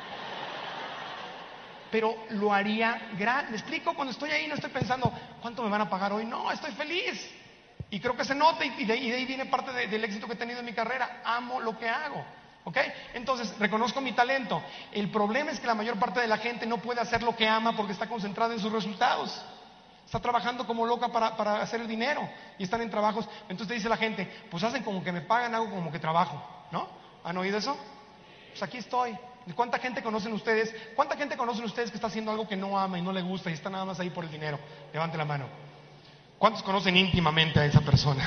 Pero lo haría gratis. ¿Me explico? Cuando estoy ahí no estoy pensando, ¿cuánto me van a pagar hoy? No, estoy feliz. Y creo que se nota y de ahí viene parte del éxito que he tenido en mi carrera. Amo lo que hago. ¿Ok? Entonces, reconozco mi talento. El problema es que la mayor parte de la gente no puede hacer lo que ama porque está concentrada en sus resultados. Está trabajando como loca para hacer el dinero y están en trabajos. Entonces te dice la gente, pues hacen como que me pagan, hago como que trabajo. ¿No? ¿Han oído eso? Pues aquí estoy. ¿Cuánta gente conocen ustedes? ¿Cuánta gente conocen ustedes que está haciendo algo que no ama y no le gusta y está nada más ahí por el dinero? Levante la mano. ¿Cuántos conocen íntimamente a esa persona?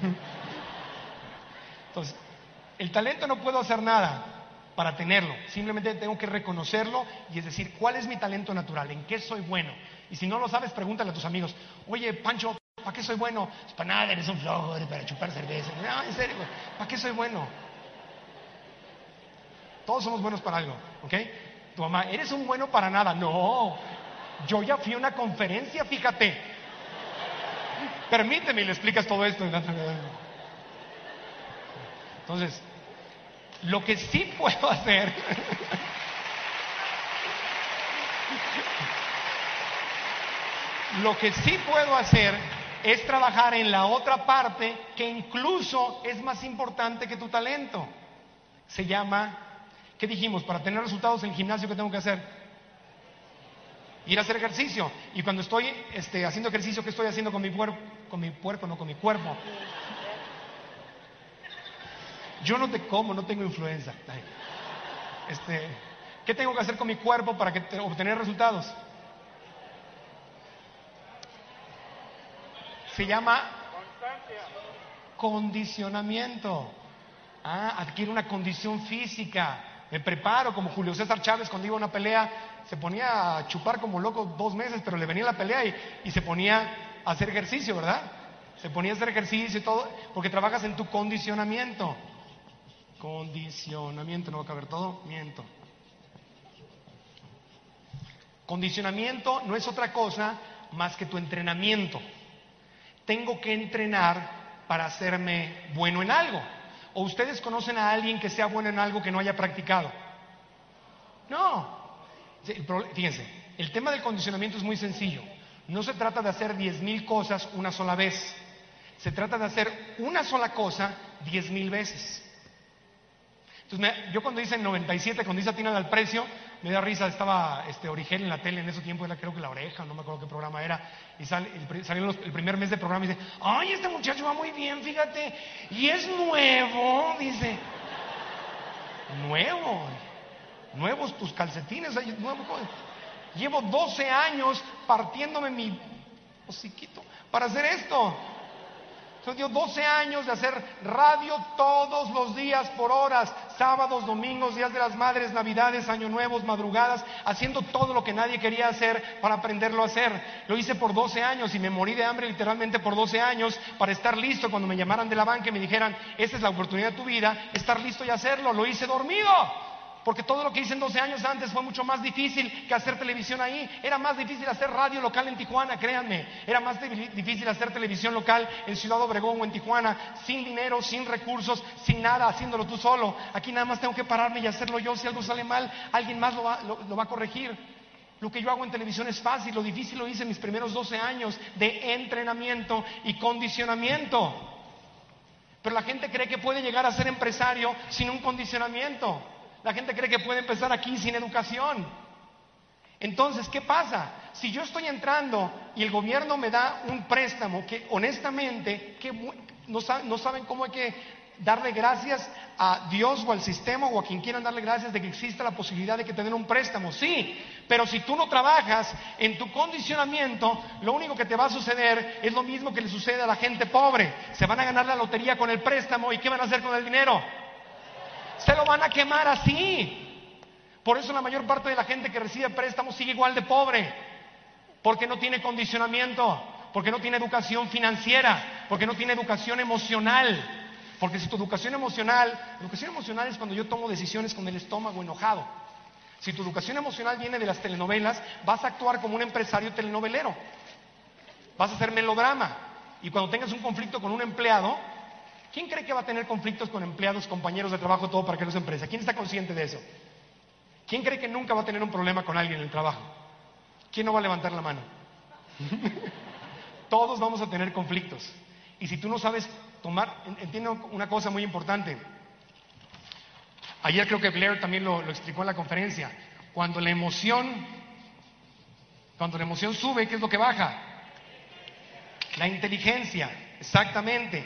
Entonces, el talento no puedo hacer nada para tenerlo, simplemente tengo que reconocerlo y es decir, ¿cuál es mi talento natural? ¿En qué soy bueno? Y si no lo sabes, pregúntale a tus amigos, oye, Pancho, ¿para qué soy bueno? Pues para nada, eres un flojo, eres para chupar cerveza. No, en serio, ¿para qué soy bueno? Todos somos buenos para algo, ¿ok? Tu mamá, ¿eres un bueno para nada? No, yo ya fui a una conferencia, fíjate. Permíteme y le explicas todo esto. Entonces, lo que sí puedo hacer lo que sí puedo hacer es trabajar en la otra parte que incluso es más importante que tu talento. Se llama, ¿qué dijimos? Para tener resultados en el gimnasio, ¿qué tengo que hacer? Ir a hacer ejercicio. Y cuando estoy haciendo ejercicio, ¿qué estoy haciendo con mi cuerpo? Con mi cuerpo. Yo no te como, no tengo influenza. ¿Qué tengo que hacer con mi cuerpo para obtener resultados? Se llama condicionamiento. Adquiere una condición física. Me preparo como Julio César Chávez cuando iba a una pelea. Se ponía a chupar como loco 2 meses, pero le venía la pelea y se ponía a hacer ejercicio, ¿verdad? Se ponía a hacer ejercicio y todo, porque trabajas en tu condicionamiento. Condicionamiento, no va a caber todo, miento. Condicionamiento no es otra cosa más que tu entrenamiento. Tengo que entrenar para hacerme bueno en algo. ¿O ustedes conocen a alguien que sea bueno en algo que no haya practicado? No. Fíjense, el tema del condicionamiento es muy sencillo. No se trata de hacer 10,000 cosas una sola vez. Se trata de hacer una sola cosa 10,000 veces. Entonces, yo cuando hice en 97, cuando hice Atínale al Precio, me da risa, estaba Origel en la tele, en ese tiempo era creo que La Oreja, no me acuerdo qué programa era, y salió el primer mes de programa y dice, ¡ay, este muchacho va muy bien, fíjate! Y es nuevo, dice. Nuevos tus calcetines, nuevo. Llevo 12 años partiéndome mi hociquito para hacer esto. Entonces dio 12 años de hacer radio todos los días por horas, sábados, domingos, días de las madres, navidades, año nuevos, madrugadas, haciendo todo lo que nadie quería hacer para aprenderlo a hacer. Lo hice por 12 años y me morí de hambre literalmente por 12 años para estar listo cuando me llamaran de la banca y me dijeran, esta es la oportunidad de tu vida, estar listo y hacerlo. Lo hice dormido. Porque todo lo que hice en 12 años antes fue mucho más difícil que hacer televisión ahí. Era más difícil hacer radio local en Tijuana, créanme. Era más difícil hacer televisión local en Ciudad Obregón o en Tijuana, sin dinero, sin recursos, sin nada, haciéndolo tú solo. Aquí nada más tengo que pararme y hacerlo yo. Si algo sale mal, alguien más lo va a corregir. Lo que yo hago en televisión es fácil. Lo difícil lo hice en mis primeros 12 años de entrenamiento y condicionamiento. Pero la gente cree que puede llegar a ser empresario sin un condicionamiento. La gente cree que puede empezar aquí sin educación. Entonces, ¿qué pasa? Si yo estoy entrando y el gobierno me da un préstamo que honestamente no saben cómo hay que darle gracias a Dios o al sistema o a quien quieran darle gracias de que exista la posibilidad de que te den un préstamo, sí, pero si tú no trabajas en tu condicionamiento, lo único que te va a suceder es lo mismo que le sucede a la gente pobre. Se van a ganar la lotería con el préstamo y ¿qué van a hacer con el dinero? Se lo van a quemar así. Por eso la mayor parte de la gente que recibe préstamos sigue igual de pobre, porque no tiene condicionamiento, porque no tiene educación financiera, porque no tiene educación emocional. Porque si tu educación emocional es cuando yo tomo decisiones con el estómago enojado. Si tu educación emocional viene de las telenovelas, vas a actuar como un empresario telenovelero. Vas a hacer melodrama. Y cuando tengas un conflicto con un empleado, ¿quién cree que va a tener conflictos con empleados, compañeros de trabajo, todo para que no se empresa? ¿Quién está consciente de eso? ¿Quién cree que nunca va a tener un problema con alguien en el trabajo? ¿Quién no va a levantar la mano? Todos vamos a tener conflictos. Y si tú no sabes entiendo una cosa muy importante. Ayer creo que Blair también lo explicó en la conferencia. Cuando la emoción sube, ¿qué es lo que baja? La inteligencia, exactamente.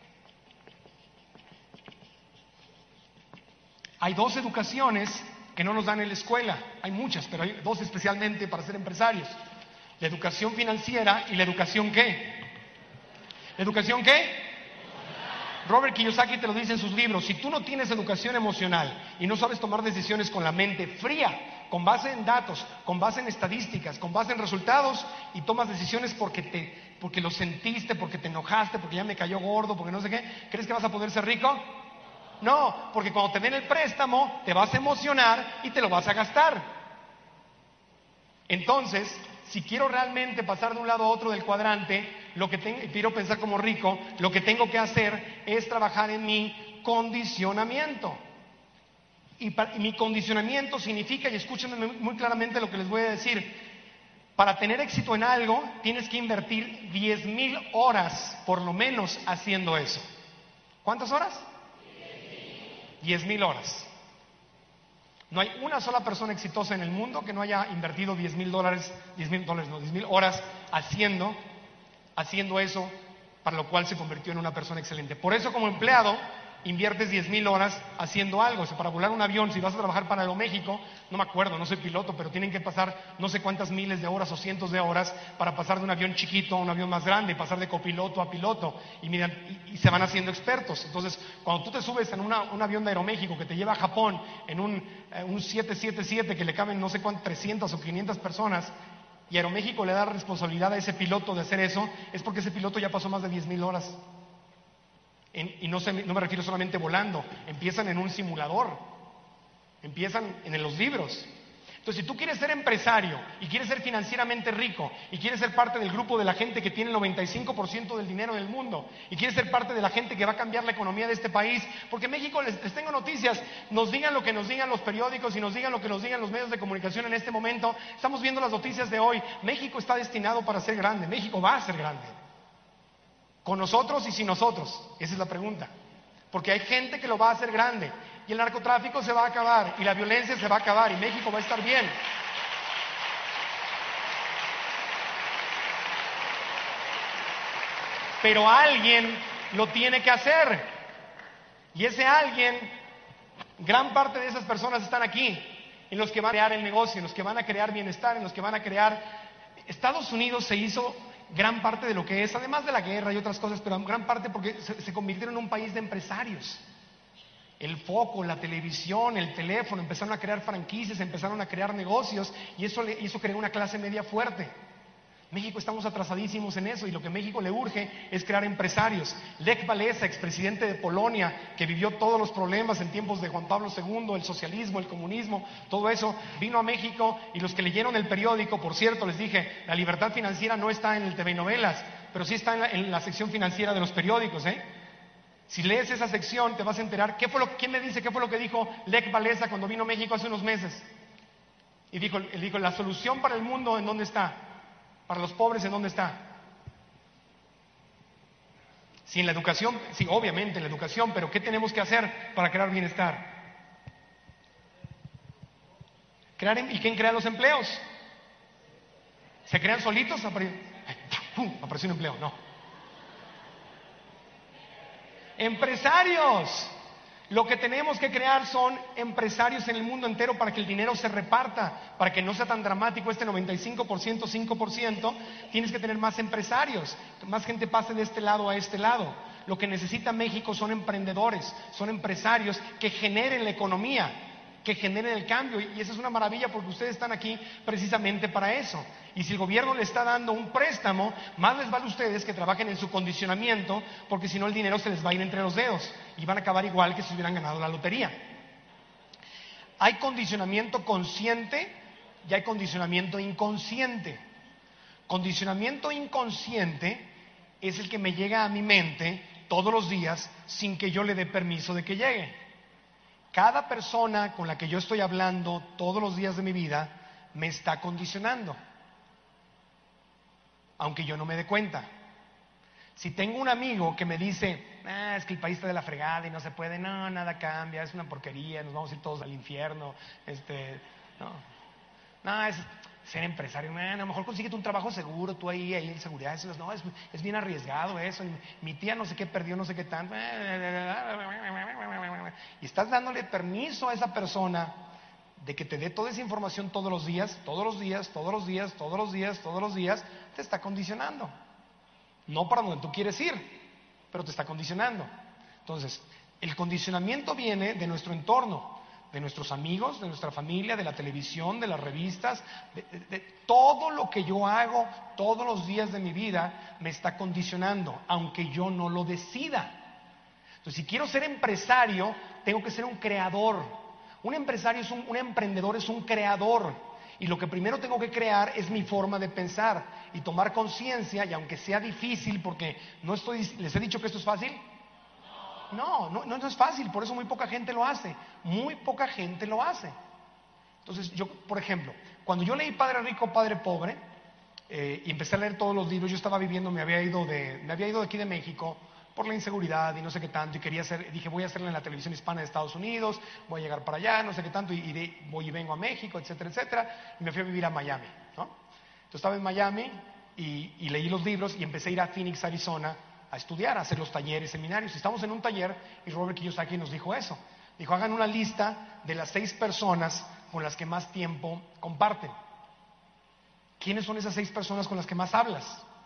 Hay 2 educaciones que no nos dan en la escuela. Hay muchas, pero hay 2 especialmente para ser empresarios. La educación financiera y la educación ¿qué? ¿La educación qué? Robert Kiyosaki te lo dice en sus libros. Si tú no tienes educación emocional y no sabes tomar decisiones con la mente fría, con base en datos, con base en estadísticas, con base en resultados, y tomas decisiones porque lo sentiste, porque te enojaste, porque ya me cayó gordo, porque no sé qué, ¿crees que vas a poder ser rico? No, porque cuando te den el préstamo te vas a emocionar y te lo vas a gastar. Entonces, si quiero realmente pasar de un lado a otro del cuadrante, quiero pensar como rico, lo que tengo que hacer es trabajar en mi condicionamiento. Y mi condicionamiento significa, y escúchenme muy claramente lo que les voy a decir, para tener éxito en algo tienes que invertir 10,000 horas por lo menos haciendo eso. ¿Cuántas horas? 10,000 horas. No hay una sola persona exitosa en el mundo que no haya invertido 10,000 horas haciendo eso, para lo cual se convirtió en una persona excelente. Por eso, como empleado, inviertes 10,000 horas haciendo algo. O sea, para volar un avión, si vas a trabajar para Aeroméxico, no me acuerdo, no soy piloto, pero tienen que pasar no sé cuántas miles de horas o cientos de horas para pasar de un avión chiquito a un avión más grande, pasar de copiloto a piloto, y se van haciendo expertos. Entonces, cuando tú te subes en un avión de Aeroméxico que te lleva a Japón, en un 777 que le caben no sé cuántas, 300 o 500 personas, y Aeroméxico le da responsabilidad a ese piloto de hacer eso, es porque ese piloto ya pasó más de 10,000 horas. Y no me refiero solamente volando, empiezan en un simulador, empiezan en los libros. Entonces, si tú quieres ser empresario y quieres ser financieramente rico y quieres ser parte del grupo de la gente que tiene el 95% del dinero del mundo y quieres ser parte de la gente que va a cambiar la economía de este país, porque México, les tengo noticias, nos digan lo que nos digan los periódicos y nos digan lo que nos digan los medios de comunicación en este momento, estamos viendo las noticias de hoy, México está destinado para ser grande, México va a ser grande. ¿Con nosotros y sin nosotros? Esa es la pregunta. Porque hay gente que lo va a hacer grande. Y el narcotráfico se va a acabar. Y la violencia se va a acabar. Y México va a estar bien. Pero alguien lo tiene que hacer. Y ese alguien, gran parte de esas personas están aquí. En los que van a crear el negocio, en los que van a crear bienestar, en los que van a crear... Estados Unidos se hizo... gran parte de lo que es, además de la guerra y otras cosas, pero gran parte porque se convirtieron en un país de empresarios. El foco, la televisión, el teléfono, empezaron a crear franquicias, empezaron a crear negocios y eso creó una clase media fuerte. México estamos atrasadísimos en eso y lo que México le urge es crear empresarios. Lech Walesa, expresidente de Polonia, que vivió todos los problemas en tiempos de Juan Pablo II, el socialismo, el comunismo, todo eso, vino a México y los que leyeron el periódico, por cierto, les dije, la libertad financiera no está en el TV Novelas, pero sí está en la sección financiera de los periódicos, Si lees esa sección te vas a enterar, ¿quién me dice qué fue lo que dijo Lech Walesa cuando vino a México hace unos meses? Y dijo, la solución para el mundo, ¿en dónde está? Para los pobres, ¿en dónde está? Sí, en la educación, sí, obviamente en la educación, pero ¿qué tenemos que hacer para crear bienestar? ¿Y quién crea los empleos? ¿Se crean solitos? ¡Pum! Apareció un empleo. No. Empresarios. Lo que tenemos que crear son empresarios en el mundo entero para que el dinero se reparta, para que no sea tan dramático este 95%, 5%. Tienes que tener más empresarios, más gente pase de este lado a este lado. Lo que necesita México son emprendedores, son empresarios que generen la economía, que generen el cambio, y esa es una maravilla porque ustedes están aquí precisamente para eso. Y si el gobierno le está dando un préstamo, más les vale a ustedes que trabajen en su condicionamiento, porque si no el dinero se les va a ir entre los dedos y van a acabar igual que si hubieran ganado la lotería. Hay condicionamiento consciente y hay condicionamiento inconsciente. Condicionamiento inconsciente es el que me llega a mi mente todos los días sin que yo le dé permiso de que llegue. Cada persona con la que yo estoy hablando todos los días de mi vida me está condicionando, aunque yo no me dé cuenta. Si tengo un amigo que me dice, es que el país está de la fregada y no se puede, no, nada cambia, es una porquería, nos vamos a ir todos al infierno, no, es ser empresario, a lo mejor consíguete un trabajo seguro, tú ahí en seguridad, eso no, es bien arriesgado eso, mi tía no sé qué perdió, no sé qué tanto, y estás dándole permiso a esa persona de que te dé toda esa información todos los días, te está condicionando. No para donde tú quieres ir, pero te está condicionando. Entonces, el condicionamiento viene de nuestro entorno, de nuestros amigos, de nuestra familia, de la televisión, de las revistas, de todo lo que yo hago todos los días de mi vida me está condicionando, aunque yo no lo decida. Entonces, si quiero ser empresario, tengo que ser un creador. Un empresario un emprendedor es un creador. Y lo que primero tengo que crear es mi forma de pensar y tomar conciencia, y aunque sea difícil, porque les he dicho que esto es fácil. No es fácil, por eso muy poca gente lo hace. Muy poca gente lo hace. Entonces, yo, por ejemplo, cuando yo leí Padre Rico, Padre Pobre, y empecé a leer todos los libros, yo estaba viviendo, me había ido de aquí de México por la inseguridad y no sé qué tanto, y dije, voy a hacerlo en la televisión hispana de Estados Unidos, voy a llegar para allá, no sé qué tanto, voy y vengo a México, etcétera, etcétera, y me fui a vivir a Miami, ¿no? Entonces estaba en Miami y leí los libros y empecé a ir a Phoenix, Arizona, a estudiar, a hacer los talleres, seminarios. Estamos en un taller y Robert Kiyosaki nos dijo eso. Dijo, hagan una lista de las 6 personas con las que más tiempo comparten. ¿Quiénes son esas 6 personas con las que más hablas?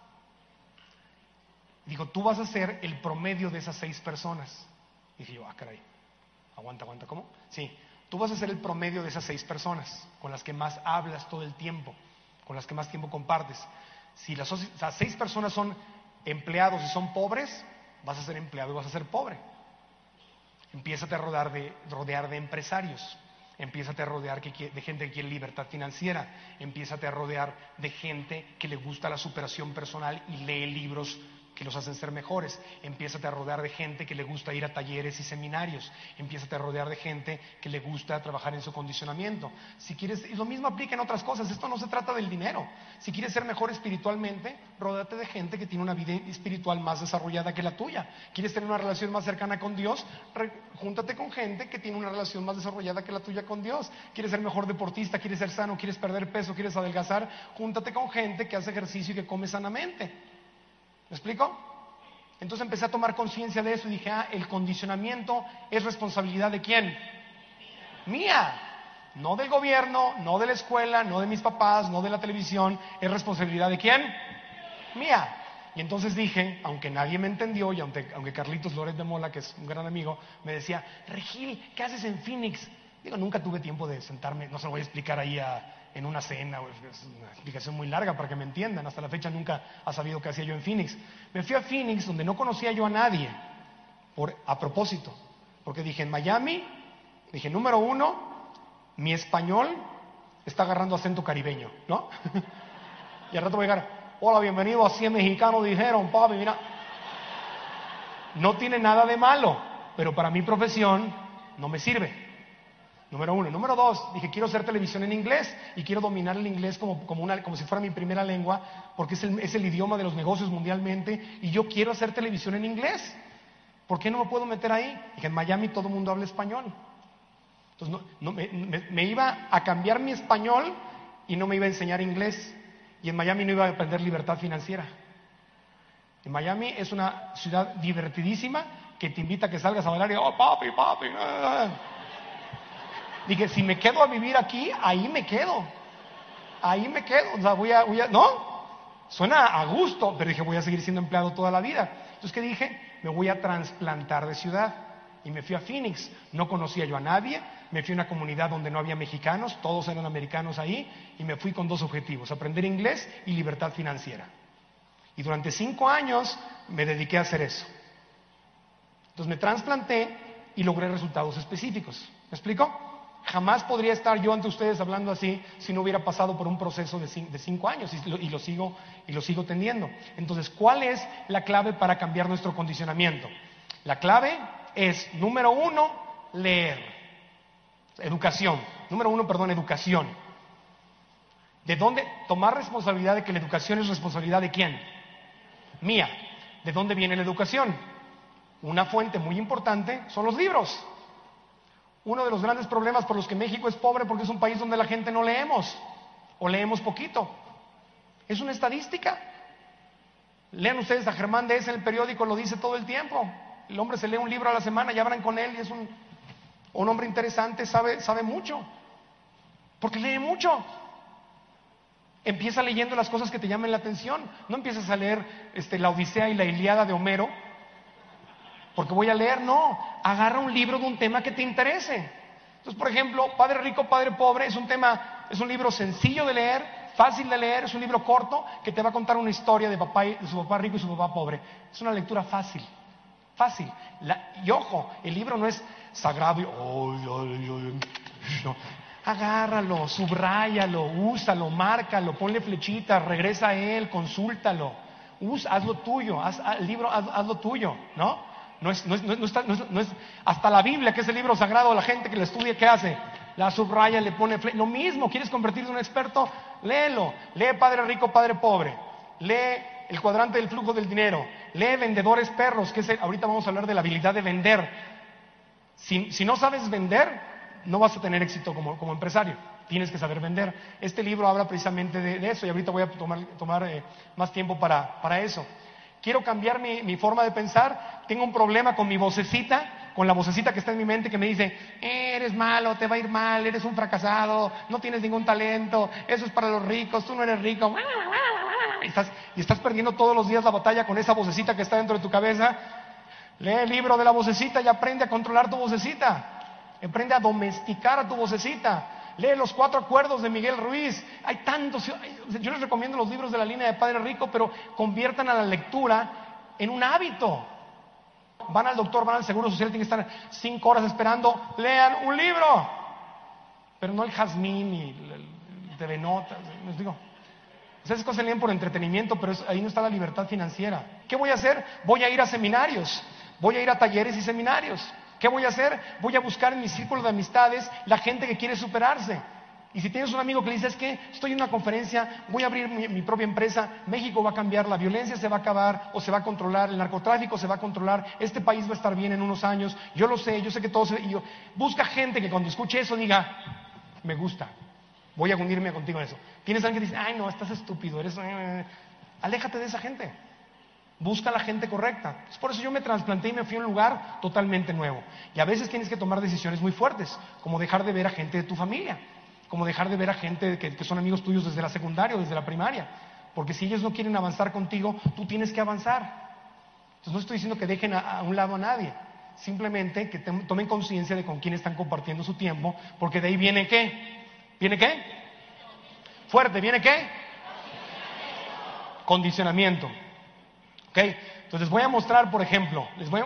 Dijo, tú vas a ser el promedio de esas 6 personas. Dije yo, caray, aguanta, ¿cómo? Sí, tú vas a ser el promedio de esas 6 personas con las que más hablas todo el tiempo, con las que más tiempo compartes. Si las 6 personas son empleados y son pobres, vas a ser empleado y vas a ser pobre. Empiézate a rodear de empresarios. Empiézate a rodear de gente que quiere libertad financiera. Empiézate a rodear de gente que le gusta la superación personal y lee libros que los hacen ser mejores. Empiézate a rodear de gente que le gusta ir a talleres y seminarios. Empiézate a rodear de gente que le gusta trabajar en su condicionamiento. Si quieres, y lo mismo aplica en otras cosas. Esto no se trata del dinero. Si quieres ser mejor espiritualmente, ródate de gente que tiene una vida espiritual más desarrollada que la tuya. ¿Quieres tener una relación más cercana con Dios? Júntate con gente que tiene una relación más desarrollada que la tuya con Dios. ¿Quieres ser mejor deportista? ¿Quieres ser sano? ¿Quieres perder peso? ¿Quieres adelgazar? Júntate con gente que hace ejercicio y que come sanamente. ¿Me explico? Entonces empecé a tomar conciencia de eso y dije, el condicionamiento es responsabilidad ¿de quién? Mía. No del gobierno, no de la escuela, no de mis papás, no de la televisión. ¿Es responsabilidad de quién? Mía. Y entonces dije, aunque nadie me entendió, y aunque Carlitos Loret de Mola, que es un gran amigo, me decía, Regil, ¿qué haces en Phoenix? Digo, nunca tuve tiempo de sentarme, no se lo voy a explicar ahí en una cena, es una explicación muy larga para que me entiendan. Hasta la fecha nunca ha sabido qué hacía yo en Phoenix. Me fui a Phoenix, donde no conocía yo a nadie, a propósito, porque dije, en Miami, dije, número 1, mi español está agarrando acento caribeño, ¿no? Y al rato voy a llegar, hola, bienvenido a 100 mexicanos, dijeron, papi, mira. No tiene nada de malo, pero para mi profesión no me sirve. Número 1. Número 2, dije, quiero hacer televisión en inglés y quiero dominar el inglés como si fuera mi primera lengua, porque es el idioma de los negocios mundialmente, y yo quiero hacer televisión en inglés. ¿Por qué no me puedo meter ahí? Dije, en Miami todo el mundo habla español. Entonces me iba a cambiar mi español y no me iba a enseñar inglés. Y en Miami no iba a aprender libertad financiera. En Miami es una ciudad divertidísima que te invita a que salgas a bailar y, oh, papi, papi. Dije, si me quedo a vivir aquí, ahí me quedo. Ahí me quedo. O sea, voy a, ¿no? Suena a gusto, pero dije, voy a seguir siendo empleado toda la vida. Entonces, ¿qué dije? Me voy a trasplantar de ciudad. Y me fui a Phoenix. No conocía yo a nadie. Me fui a una comunidad donde no había mexicanos, todos eran americanos ahí. Y me fui con dos objetivos, aprender inglés y libertad financiera. Y durante 5 años me dediqué a hacer eso. Entonces me trasplanté y logré resultados específicos. ¿Me explico? Jamás podría estar yo ante ustedes hablando así si no hubiera pasado por un proceso de 5 años y lo sigo teniendo. Entonces, ¿cuál es la clave para cambiar nuestro condicionamiento? La clave es, número 1, leer. Educación. Número 1, perdón, educación. ¿De dónde? Tomar responsabilidad de que la educación es responsabilidad de quién. Mía. ¿De dónde viene la educación? Una fuente muy importante son los libros. Uno de los grandes problemas por los que México es pobre porque es un país donde la gente no leemos o leemos poquito. Es una estadística. Lean ustedes a Germán Dehesa en el periódico, lo dice todo el tiempo. El hombre se lee un libro a la semana y hablan con él y es un hombre interesante, sabe mucho. Porque lee mucho. Empieza leyendo las cosas que te llamen la atención. No empiezas a leer la Odisea y la Ilíada de Homero porque voy a leer, no. Agarra un libro de un tema que te interese. Entonces, por ejemplo, Padre Rico, Padre Pobre es un libro sencillo de leer, fácil de leer, es un libro corto que te va a contar una historia de su papá rico y su papá pobre. Es una lectura fácil. Fácil. Y ojo, el libro no es sagrado y no. Agárralo, subráyalo, úsalo, márcalo, ponle flechitas, regresa a él, consúltalo. Hazlo tuyo, el libro, hazlo tuyo, ¿no? No es hasta la Biblia, que es el libro sagrado, la gente que la estudia, ¿qué hace? La subraya, le pone lo mismo. ¿Quieres convertirte en un experto? Léelo. Lee Padre Rico, Padre Pobre. Lee El cuadrante del flujo del dinero. Lee Vendedores Perros, que ahorita vamos a hablar de la habilidad de vender. Si no sabes vender, no vas a tener éxito como empresario. Tienes que saber vender. Este libro habla precisamente de eso y ahorita voy a tomar más tiempo para eso. Quiero cambiar mi forma de pensar. Tengo un problema con mi vocecita, con la vocecita que está en mi mente que me dice, eres malo, te va a ir mal, eres un fracasado, no tienes ningún talento, eso es para los ricos, tú no eres rico. Y estás perdiendo todos los días la batalla con esa vocecita que está dentro de tu cabeza. Lee el libro de la vocecita y aprende a controlar tu vocecita. Aprende a domesticar a tu vocecita. Lee los 4 acuerdos de Miguel Ruiz. Hay tantos. Yo les recomiendo los libros de la línea de Padre Rico, pero conviertan a la lectura en un hábito. Van al doctor, van al Seguro Social, tienen que estar 5 horas esperando. Lean un libro. Pero no el Jazmín y el TV Notas. Les digo, esas cosas se leen por entretenimiento, pero ahí no está la libertad financiera. ¿Qué voy a hacer? Voy a ir a seminarios. Voy a ir a talleres y seminarios. ¿Qué voy a hacer? Voy a buscar en mi círculo de amistades la gente que quiere superarse. Y si tienes un amigo que le dice, es que estoy en una conferencia, voy a abrir mi propia empresa, México va a cambiar, la violencia se va a acabar o se va a controlar, el narcotráfico se va a controlar, este país va a estar bien en unos años, yo lo sé, yo sé que todo busca gente que cuando escuche eso diga, me gusta, voy a unirme contigo en eso. Tienes alguien que dice, ay no, estás estúpido, aléjate de esa gente. Busca a la gente correcta. Es por eso yo me trasplanté y me fui a un lugar totalmente nuevo. Y a veces tienes que tomar decisiones muy fuertes, como dejar de ver a gente de tu familia, como dejar de ver a gente que son amigos tuyos desde la secundaria o desde la primaria. Porque si ellos no quieren avanzar contigo, tú tienes que avanzar. Entonces no estoy diciendo que dejen a un lado a nadie. Simplemente que tomen conciencia de con quién están compartiendo su tiempo, porque de ahí viene ¿qué? ¿Viene qué? Fuerte, ¿viene qué? Condicionamiento. ¿Ok? Entonces voy a mostrar, por ejemplo,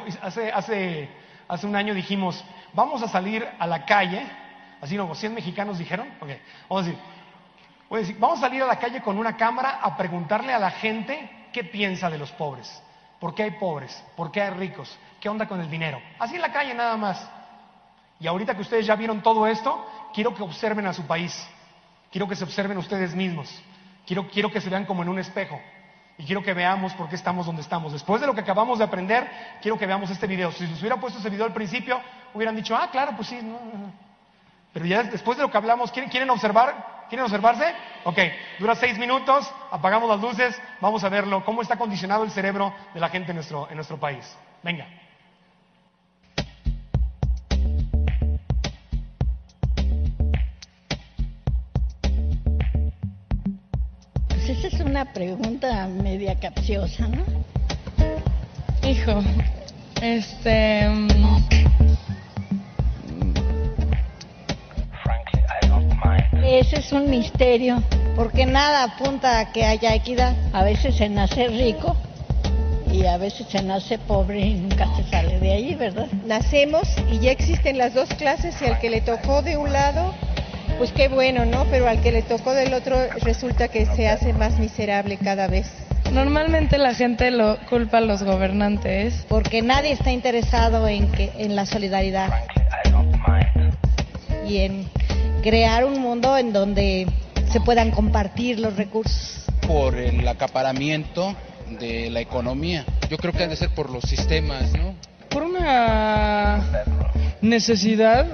hace un año dijimos, vamos a salir a la calle, así no, 100 mexicanos dijeron, ok, voy a decir, vamos a salir a la calle con una cámara a preguntarle a la gente qué piensa de los pobres, por qué hay pobres, por qué hay ricos, qué onda con el dinero, así en la calle nada más. Y ahorita que ustedes ya vieron todo esto, quiero que observen a su país, quiero que se observen ustedes mismos, quiero que se vean como en un espejo. Y quiero que veamos por qué estamos donde estamos. Después de lo que acabamos de aprender, quiero que veamos este video. Si les hubiera puesto este video al principio, hubieran dicho, claro, pues sí. No. Pero ya después de lo que hablamos, ¿quieren observar ¿Quieren observarse? Ok, dura 6 minutos, apagamos las luces, vamos a verlo, cómo está condicionado el cerebro de la gente en nuestro país. Venga. Pues esa es una pregunta media capciosa, ¿no? Hijo, Ese es un misterio, porque nada apunta a que haya equidad. A veces se nace rico y a veces se nace pobre y nunca se sale de ahí, ¿verdad? Nacemos y ya existen las dos clases y al que le tocó de un lado, pues qué bueno, ¿no? Pero al que le tocó del otro resulta que se hace más miserable cada vez. normalmente la gente lo culpa a los gobernantes. Porque nadie está interesado en la solidaridad y en crear un mundo en donde se puedan compartir los recursos. Por el acaparamiento de la economía. Yo creo que han de ser por los sistemas, ¿no? Por una necesidad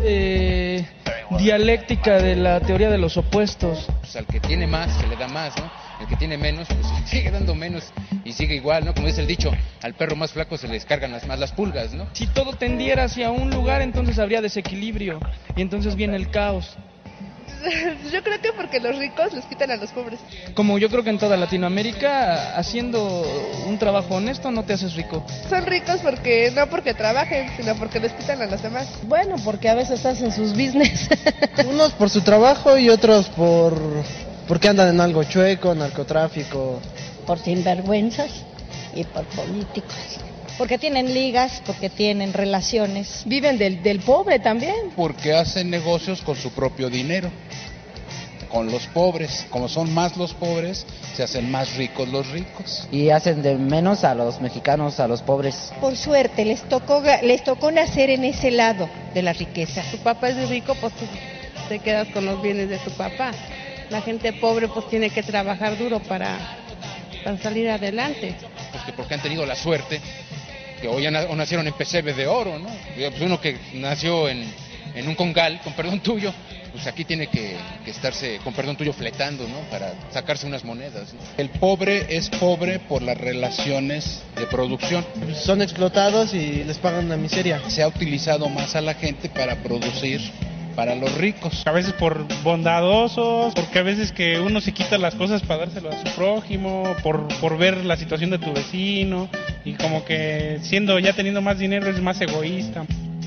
dialéctica de la teoría de los opuestos. Pues al que tiene más se le da más, ¿no? El que tiene menos, pues sigue dando menos y sigue igual, ¿no? Como dice el dicho, al perro más flaco se le descargan más las pulgas, ¿no? Si todo tendiera hacia un lugar, entonces habría desequilibrio y entonces viene el caos. Yo creo que porque los ricos les quitan a los pobres. Como yo creo que en toda Latinoamérica, haciendo un trabajo honesto no te haces rico. Son ricos porque no porque trabajen, sino porque les quitan a los demás. Bueno, porque a veces hacen sus business. Unos por su trabajo y otros porque andan en algo chueco, narcotráfico. Por sinvergüenzas y por políticos. Porque tienen ligas, porque tienen relaciones. Viven del pobre también. Porque hacen negocios con su propio dinero, con los pobres. Como son más los pobres, se hacen más ricos los ricos. Y hacen de menos a los mexicanos, a los pobres. Por suerte, les tocó nacer en ese lado de la riqueza. Tu papá es rico, pues tú te quedas con los bienes de tu papá. La gente pobre pues tiene que trabajar duro para salir adelante. Pues porque han tenido la suerte que hoy nacieron en pesebre de oro, ¿no? Pues uno que nació en un congal, con perdón tuyo, pues aquí tiene que estarse, con perdón tuyo, fletando, ¿no? Para sacarse unas monedas, ¿no? El pobre es pobre por las relaciones de producción. Son explotados y les pagan una miseria. Se ha utilizado más a la gente para producir para los ricos. A veces por bondadosos, porque a veces que uno se quita las cosas para dárselo a su prójimo, por ver la situación de tu vecino, y como que ya teniendo más dinero es más egoísta.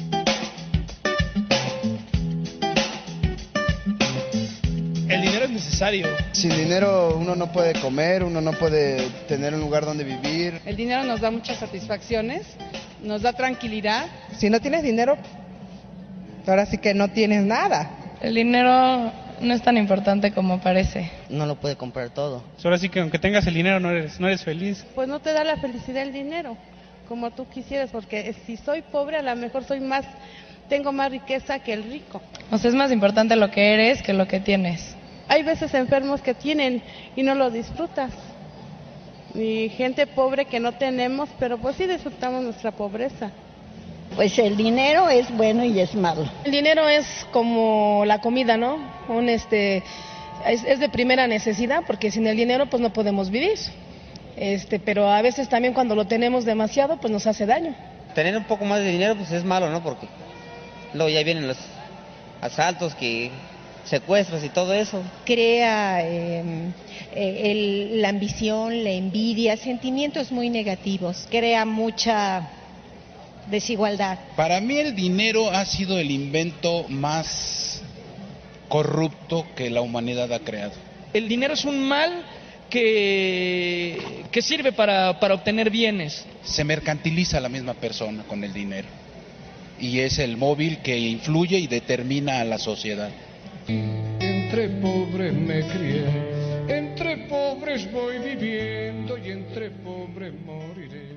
El dinero es necesario. Sin dinero uno no puede comer, uno no puede tener un lugar donde vivir. El dinero nos da muchas satisfacciones, nos da tranquilidad. Si no tienes dinero, ahora sí que no tienes nada. El dinero no es tan importante como parece. No lo puede comprar todo. Ahora sí que aunque tengas el dinero no eres feliz. Pues no te da la felicidad el dinero, como tú quisieras, porque si soy pobre a lo mejor tengo más riqueza que el rico. O sea, es más importante lo que eres que lo que tienes. Hay veces enfermos que tienen y no lo disfrutas. Y gente pobre que no tenemos, pero pues sí disfrutamos nuestra pobreza. Pues el dinero es bueno y es malo. El dinero es como la comida, ¿no? Es de primera necesidad, porque sin el dinero pues no podemos vivir. Pero a veces también cuando lo tenemos demasiado pues nos hace daño. Tener un poco más de dinero pues es malo, ¿no? Porque luego ya vienen los asaltos, secuestros y todo eso. Crea la ambición, la envidia, sentimientos muy negativos. Crea mucha desigualdad. Para mí el dinero ha sido el invento más corrupto que la humanidad ha creado. El dinero es un mal que sirve para obtener bienes. Se mercantiliza a la misma persona con el dinero y es el móvil que influye y determina a la sociedad. Entre pobres me crié, entre pobres voy viviendo y entre pobres moriré.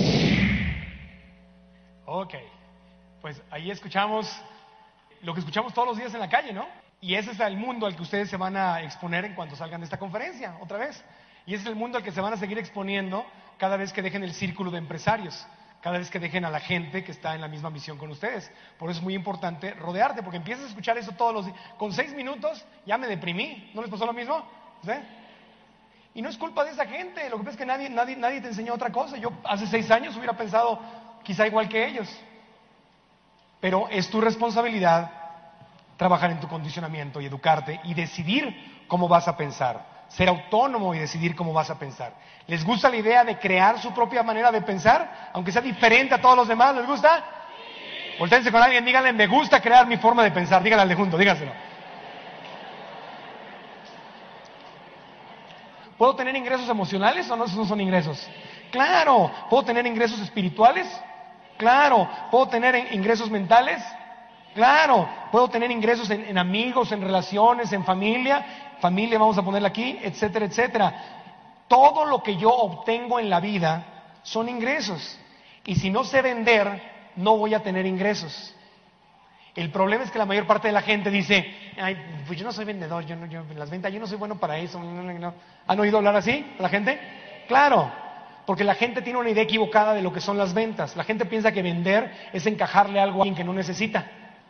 Ok, pues ahí escuchamos lo que escuchamos todos los días en la calle, ¿no? Y ese es el mundo al que ustedes se van a exponer en cuanto salgan de esta conferencia, otra vez. Y ese es el mundo al que se van a seguir exponiendo cada vez que dejen el círculo de empresarios, cada vez que dejen a la gente que está en la misma misión con ustedes. Por eso es muy importante rodearte, porque empiezas a escuchar eso todos los días. Con 6 minutos ya me deprimí. ¿No les pasó lo mismo? ¿Sí? Y no es culpa de esa gente. Lo que pasa es que nadie te enseñó otra cosa. Yo hace 6 años hubiera pensado quizá igual que ellos. Pero es tu responsabilidad trabajar en tu condicionamiento y educarte y decidir cómo vas a pensar. Ser autónomo y decidir cómo vas a pensar. ¿Les gusta la idea de crear su propia manera de pensar? Aunque sea diferente a todos los demás, ¿les gusta? Sí. Voltéense con alguien, díganle, me gusta crear mi forma de pensar. Díganle al de junto, díganselo. ¿Puedo tener ingresos emocionales o no? Esos no son ingresos. Claro. ¿Puedo tener ingresos espirituales? Claro. ¿Puedo tener ingresos mentales? Claro. ¿Puedo tener ingresos en amigos, en relaciones, en familia? Familia, vamos a ponerla aquí, etcétera, etcétera. Todo lo que yo obtengo en la vida son ingresos. Y si no sé vender, no voy a tener ingresos. El problema es que la mayor parte de la gente dice, ay, pues yo no soy vendedor, yo en las ventas, yo no soy bueno para eso. No. ¿Han oído hablar así la gente? Claro, porque la gente tiene una idea equivocada de lo que son las ventas. La gente piensa que vender es encajarle algo a alguien que no necesita.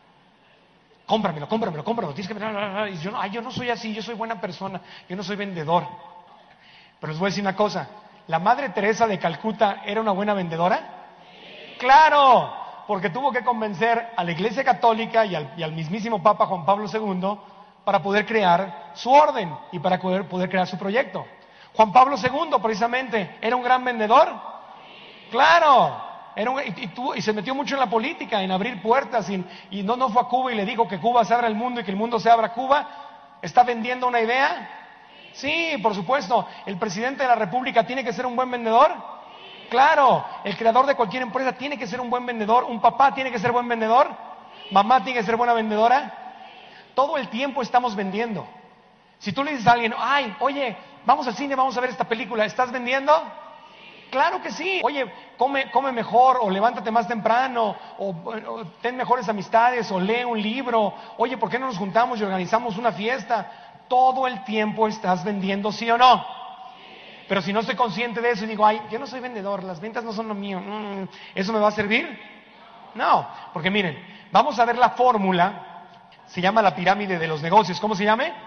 Cómpramelo, tienes que vender. Y yo no soy así, yo soy buena persona, yo no soy vendedor. Pero les voy a decir una cosa, ¿la Madre Teresa de Calcuta era una buena vendedora? ¡Claro! Porque tuvo que convencer a la Iglesia Católica y al mismísimo Papa Juan Pablo II para poder crear su orden y para poder crear su proyecto. Juan Pablo II, precisamente, ¿era un gran vendedor? ¡Claro! Y se metió mucho en la política, en abrir puertas, y no fue a Cuba y le dijo que Cuba se abra al mundo y que el mundo se abra a Cuba. ¿Está vendiendo una idea? Sí, por supuesto. ¿El presidente de la República tiene que ser un buen vendedor? Claro. ¿El creador de cualquier empresa tiene que ser un buen vendedor? ¿Un papá tiene que ser buen vendedor? ¿Mamá tiene que ser buena vendedora? Todo el tiempo estamos vendiendo. Si tú le dices a alguien, ay, oye, vamos al cine, vamos a ver esta película, ¿estás vendiendo? Claro que sí. Oye, come mejor, o levántate más temprano, o ten mejores amistades, o lee un libro. Oye, ¿por qué no nos juntamos y organizamos una fiesta? Todo el tiempo estás vendiendo, ¿sí o no? Pero si no estoy consciente de eso y digo, ay, yo no soy vendedor, las ventas no son lo mío, ¿eso me va a servir? No, porque miren, vamos a ver la fórmula, se llama la pirámide de los negocios. ¿Cómo se llama?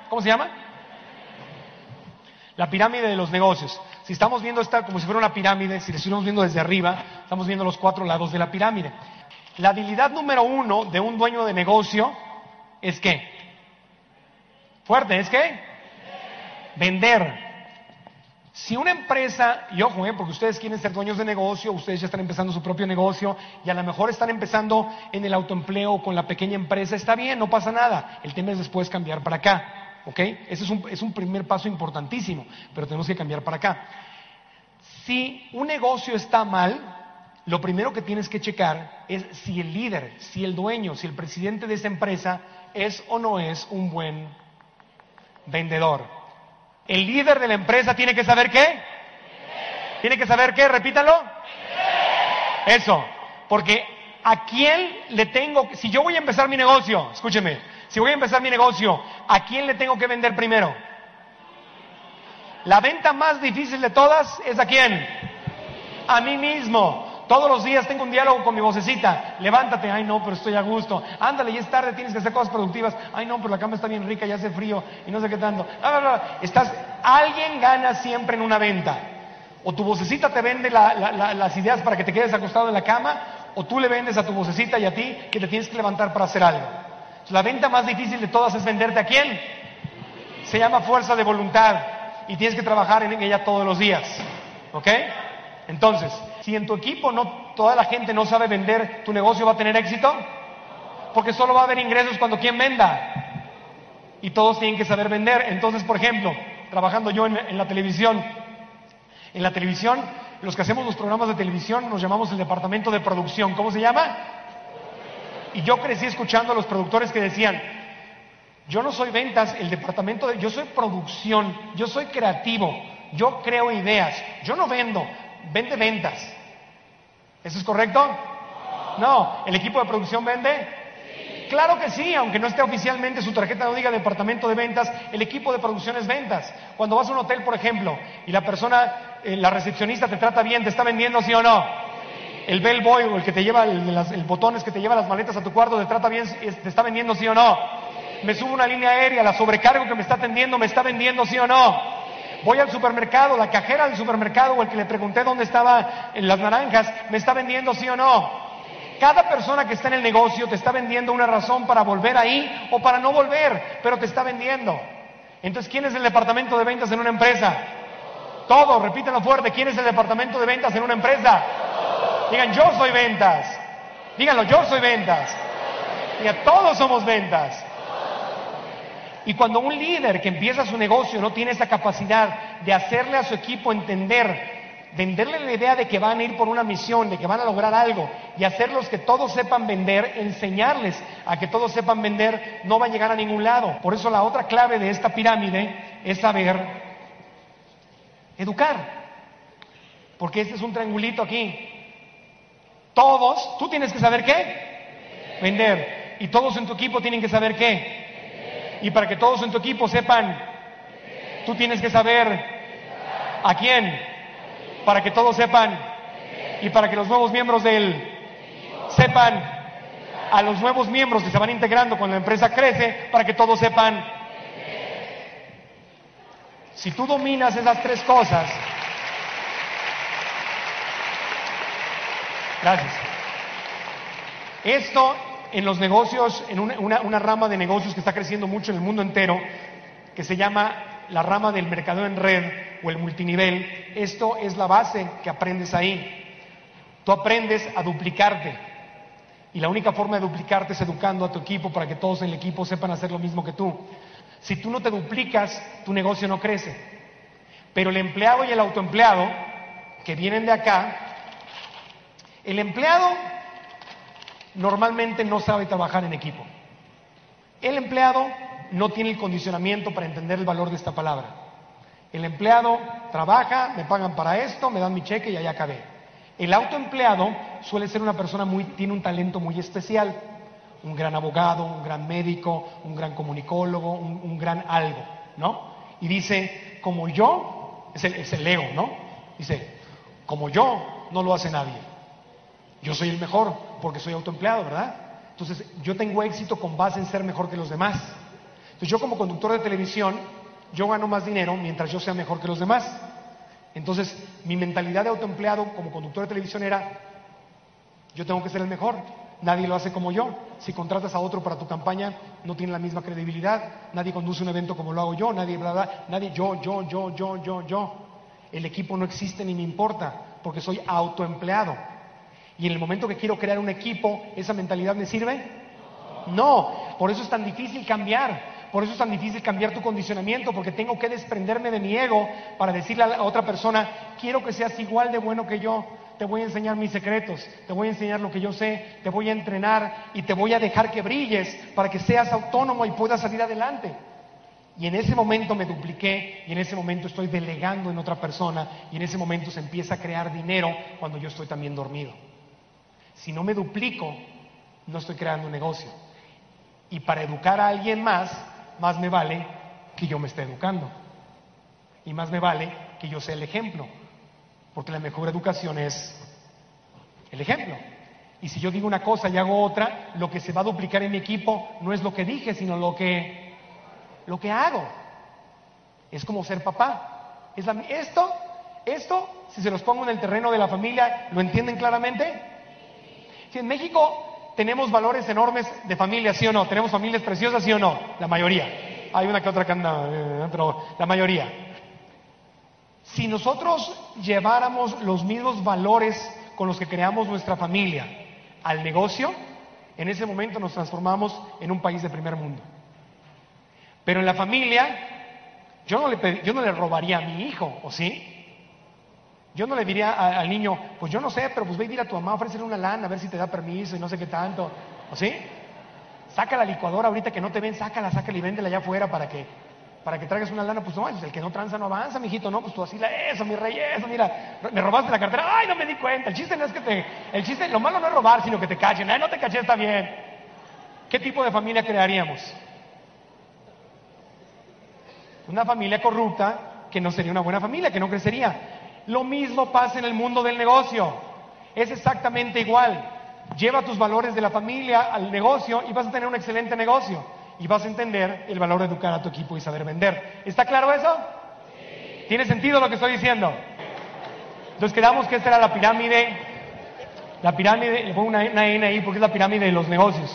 La pirámide de los negocios. Si estamos viendo esta como si fuera una pirámide, si la estuviéramos viendo desde arriba, estamos viendo los 4 lados de la pirámide. La habilidad número 1 de un dueño de negocio es ¿qué? Fuerte, ¿es qué? Vender. Si una empresa, y ojo, porque ustedes quieren ser dueños de negocio, ustedes ya están empezando su propio negocio y a lo mejor están empezando en el autoempleo con la pequeña empresa, está bien, no pasa nada. El tema es después cambiar para acá. ¿Ok? Ese es un primer paso importantísimo, pero tenemos que cambiar para acá. Si un negocio está mal, lo primero que tienes que checar es si el líder, si el dueño, si el presidente de esa empresa es o no es un buen vendedor. El líder de la empresa tiene que saber ¿qué? ¿Tiene que saber qué? Repítalo. Eso, porque ¿a quién le tengo? Si yo voy a empezar mi negocio, escúcheme. Si voy a empezar mi negocio, ¿a quién le tengo que vender primero? La venta más difícil de todas es ¿a quién? A mí mismo. Todos los días tengo un diálogo con mi vocecita. Levántate, ay no, pero estoy a gusto. Ándale, ya es tarde, tienes que hacer cosas productivas. Ay no, pero la cama está bien rica, ya hace frío y no sé qué tanto. Alguien gana siempre en una venta. O tu vocecita te vende las ideas para que te quedes acostado en la cama, o tú le vendes a tu vocecita y a ti que te tienes que levantar para hacer algo. La venta más difícil de todas es venderte ¿a quién? Se llama fuerza de voluntad y tienes que trabajar en ella todos los días. ¿Ok? Entonces, si en tu equipo toda la gente no sabe vender, ¿tu negocio va a tener éxito? Porque solo va a haber ingresos cuando quien venda. Y todos tienen que saber vender. Entonces, por ejemplo, trabajando yo en la televisión, los que hacemos los programas de televisión nos llamamos el departamento de producción. ¿Cómo se llama? Y yo crecí escuchando a los productores que decían, yo no soy ventas, yo soy producción, yo soy creativo, yo creo ideas, yo no vendo, vende ventas. ¿Eso es correcto? No. ¿El equipo de producción vende? Sí. Claro que sí, aunque no esté oficialmente, su tarjeta no diga departamento de ventas, el equipo de producción es ventas. Cuando vas a un hotel, por ejemplo, y la persona, la recepcionista te trata bien, ¿te está vendiendo sí o no? el bellboy o el que te lleva el botones que te lleva las maletas a tu cuarto te trata bien, te está vendiendo, ¿sí o no? Me subo a una línea aérea, la sobrecargo que me está atendiendo me está vendiendo, ¿sí o no? Voy al supermercado, la cajera del supermercado o el que le pregunté dónde estaban las naranjas me está vendiendo, ¿sí o no? Cada persona que está en el negocio te está vendiendo una razón para volver ahí o para no volver, pero te está vendiendo. Entonces, ¿quién es el departamento de ventas en una empresa? Todos, repítenlo fuerte, ¿quién es el departamento de ventas en una empresa? Digan, yo soy ventas. Díganlo, yo soy ventas. Digan, todos somos ventas. Y cuando un líder que empieza su negocio no tiene esa capacidad de hacerle a su equipo entender, venderle la idea de que van a ir por una misión, de que van a lograr algo, y hacerlos que todos sepan vender, enseñarles a que todos sepan vender, no va a llegar a ningún lado. Por eso la otra clave de esta pirámide es saber educar. Porque este es un triangulito aquí. Todos, tú tienes que saber qué, vender. Y todos en tu equipo tienen que saber qué. Y para que todos en tu equipo sepan, tú tienes que saber a quién. Para que todos sepan. Y para que los nuevos miembros sepan a los nuevos miembros que se van integrando cuando la empresa crece, para que todos sepan. Si tú dominas esas tres cosas. Gracias. Esto en los negocios, en una rama de negocios que está creciendo mucho en el mundo entero, que se llama la rama del mercadeo en red o el multinivel, esto es la base que aprendes ahí. Tú aprendes a duplicarte. Y la única forma de duplicarte es educando a tu equipo para que todos en el equipo sepan hacer lo mismo que tú. Si tú no te duplicas, tu negocio no crece. Pero el empleado y el autoempleado, que vienen de acá, el empleado normalmente no sabe trabajar en equipo. El empleado no tiene el condicionamiento para entender el valor de esta palabra. El empleado trabaja, me pagan para esto, me dan mi cheque y allá acabé. El autoempleado suele ser una persona tiene un talento muy especial. Un gran abogado, un gran médico, un gran comunicólogo, un gran algo, ¿no? Y dice, como yo, es el ego, ¿no? Dice, como yo, no lo hace nadie. Yo soy el mejor porque soy autoempleado, ¿verdad? Entonces, yo tengo éxito con base en ser mejor que los demás. Entonces, yo como conductor de televisión, yo gano más dinero mientras yo sea mejor que los demás. Entonces, mi mentalidad de autoempleado como conductor de televisión era, yo tengo que ser el mejor. Nadie lo hace como yo. Si contratas a otro para tu campaña, no tiene la misma credibilidad. Nadie conduce un evento como lo hago yo. Nadie, bla, bla, nadie, yo. El equipo no existe ni me importa, porque soy autoempleado. Y en el momento que quiero crear un equipo, ¿esa mentalidad me sirve? No. Por eso es tan difícil cambiar. Por eso es tan difícil cambiar tu condicionamiento, porque tengo que desprenderme de mi ego para decirle a la otra persona, quiero que seas igual de bueno que yo. Te voy a enseñar mis secretos, te voy a enseñar lo que yo sé, te voy a entrenar y te voy a dejar que brilles para que seas autónomo y puedas salir adelante. Y en ese momento me dupliqué y en ese momento estoy delegando en otra persona y en ese momento se empieza a crear dinero cuando yo estoy también dormido. Si no me duplico, no estoy creando un negocio. Y para educar a alguien más me vale que yo me esté educando. Y más me vale que yo sea el ejemplo. Porque la mejor educación es el ejemplo. Y si yo digo una cosa y hago otra, lo que se va a duplicar en mi equipo no es lo que dije, sino lo que hago. Es como ser papá. Esto, si se los pongo en el terreno de la familia, ¿lo entienden claramente? Si en México tenemos valores enormes de familia, ¿sí o no? ¿Tenemos familias preciosas, sí o no? La mayoría. Hay una que otra que anda, pero la mayoría. Si nosotros lleváramos los mismos valores con los que creamos nuestra familia al negocio, en ese momento nos transformamos en un país de primer mundo. Pero en la familia, yo no le robaría a mi hijo, ¿o sí? Yo no le diría al niño, pues yo no sé, pero pues ve y dile a tu mamá, ofrécele una lana, a ver si te da permiso y no sé qué tanto, ¿o sí? Saca la licuadora ahorita que no te ven, sácala y véndela allá afuera para que traigas una lana. Pues no, el que no tranza no avanza, mijito, no, pues tú así, eso, mi rey, eso, mira, me robaste la cartera, ay, no me di cuenta. El chiste no es lo malo no es robar, sino que te cachen, ay, no te caché, está bien. ¿Qué tipo de familia crearíamos? Una familia corrupta que no sería una buena familia, que no crecería. Lo mismo pasa en el mundo del negocio. Es exactamente igual. Lleva tus valores de la familia al negocio y vas a tener un excelente negocio. Y vas a entender el valor de educar a tu equipo y saber vender. ¿Está claro eso? Sí. ¿Tiene sentido lo que estoy diciendo? Entonces quedamos que esta era la pirámide. La pirámide, le pongo una N ahí porque es la pirámide de los negocios.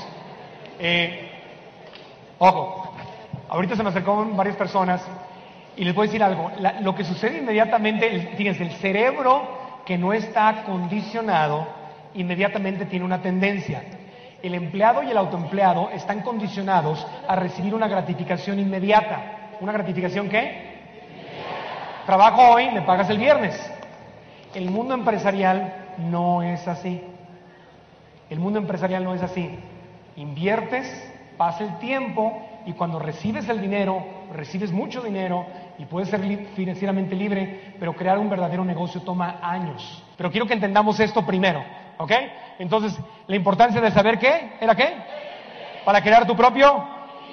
Ojo, ahorita se me acercaron varias personas y les voy a decir algo. Lo que sucede inmediatamente, fíjense, el cerebro que no está acondicionado inmediatamente tiene una tendencia. El empleado y el autoempleado están condicionados a recibir una gratificación inmediata. ¿Una gratificación qué? Trabajo hoy, me pagas el viernes. El mundo empresarial no es así. El mundo empresarial no es así. Inviertes, pasa el tiempo y cuando recibes el dinero, recibes mucho dinero y puedes ser financieramente libre, pero crear un verdadero negocio toma años. Pero quiero que entendamos esto primero, ¿ok? Entonces, la importancia de saber qué, ¿era qué? Para crear tu propio.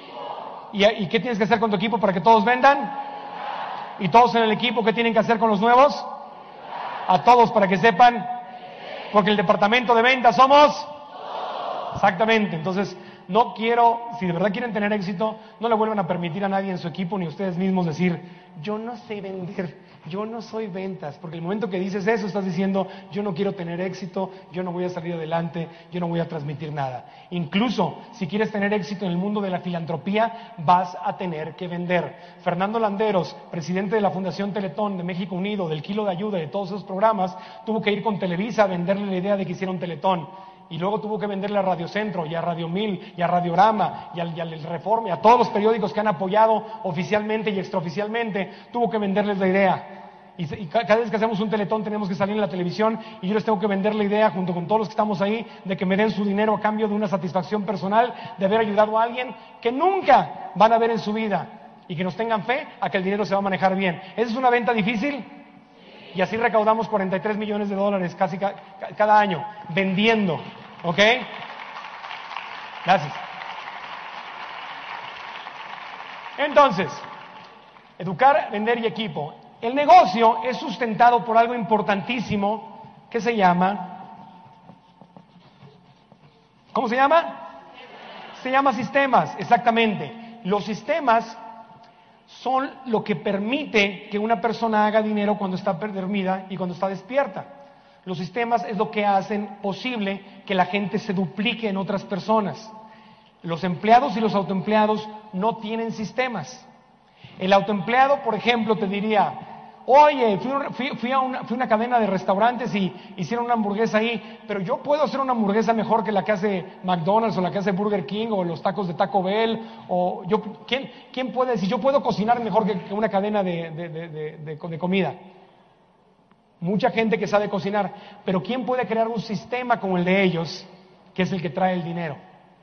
¿Y qué tienes que hacer con tu equipo para que todos vendan? ¿Y todos en el equipo qué tienen que hacer con los nuevos? A todos para que sepan, porque el departamento de ventas somos. Exactamente, entonces no quiero, si de verdad quieren tener éxito, no le vuelvan a permitir a nadie en su equipo ni a ustedes mismos decir, yo no sé vender, yo no soy ventas, porque el momento que dices eso estás diciendo, yo no quiero tener éxito, yo no voy a salir adelante, yo no voy a transmitir nada. Incluso si quieres tener éxito en el mundo de la filantropía, vas a tener que vender. Fernando Landeros, presidente de la Fundación Teletón de México Unido, del Kilo de Ayuda, de todos esos programas, tuvo que ir con Televisa a venderle la idea de que hiciera un Teletón. Y luego tuvo que venderle a Radio Centro, y a Radio 1000, y a Radiorama, y al Reforma, y a todos los periódicos que han apoyado oficialmente y extraoficialmente, tuvo que venderles la idea. Y cada vez que hacemos un Teletón tenemos que salir en la televisión, y yo les tengo que vender la idea, junto con todos los que estamos ahí, de que me den su dinero a cambio de una satisfacción personal, de haber ayudado a alguien que nunca van a ver en su vida, y que nos tengan fe a que el dinero se va a manejar bien. ¿Esa es una venta difícil? Y así recaudamos $43 millones casi cada año, vendiendo. ¿Ok? Gracias. Entonces, educar, vender y equipo. El negocio es sustentado por algo importantísimo que se llama... ¿Cómo se llama? Se llama sistemas, exactamente. Los sistemas son lo que permite que una persona haga dinero cuando está dormida y cuando está despierta. Los sistemas es lo que hacen posible que la gente se duplique en otras personas. Los empleados y los autoempleados no tienen sistemas. El autoempleado, por ejemplo, te diría, oye, fui a una cadena de restaurantes y hicieron una hamburguesa ahí, pero yo puedo hacer una hamburguesa mejor que la que hace McDonald's o la que hace Burger King o los tacos de Taco Bell. O ¿quién puede decir, yo puedo cocinar mejor que una cadena de comida? Mucha gente que sabe cocinar, pero ¿quién puede crear un sistema como el de ellos, que es el que trae el dinero?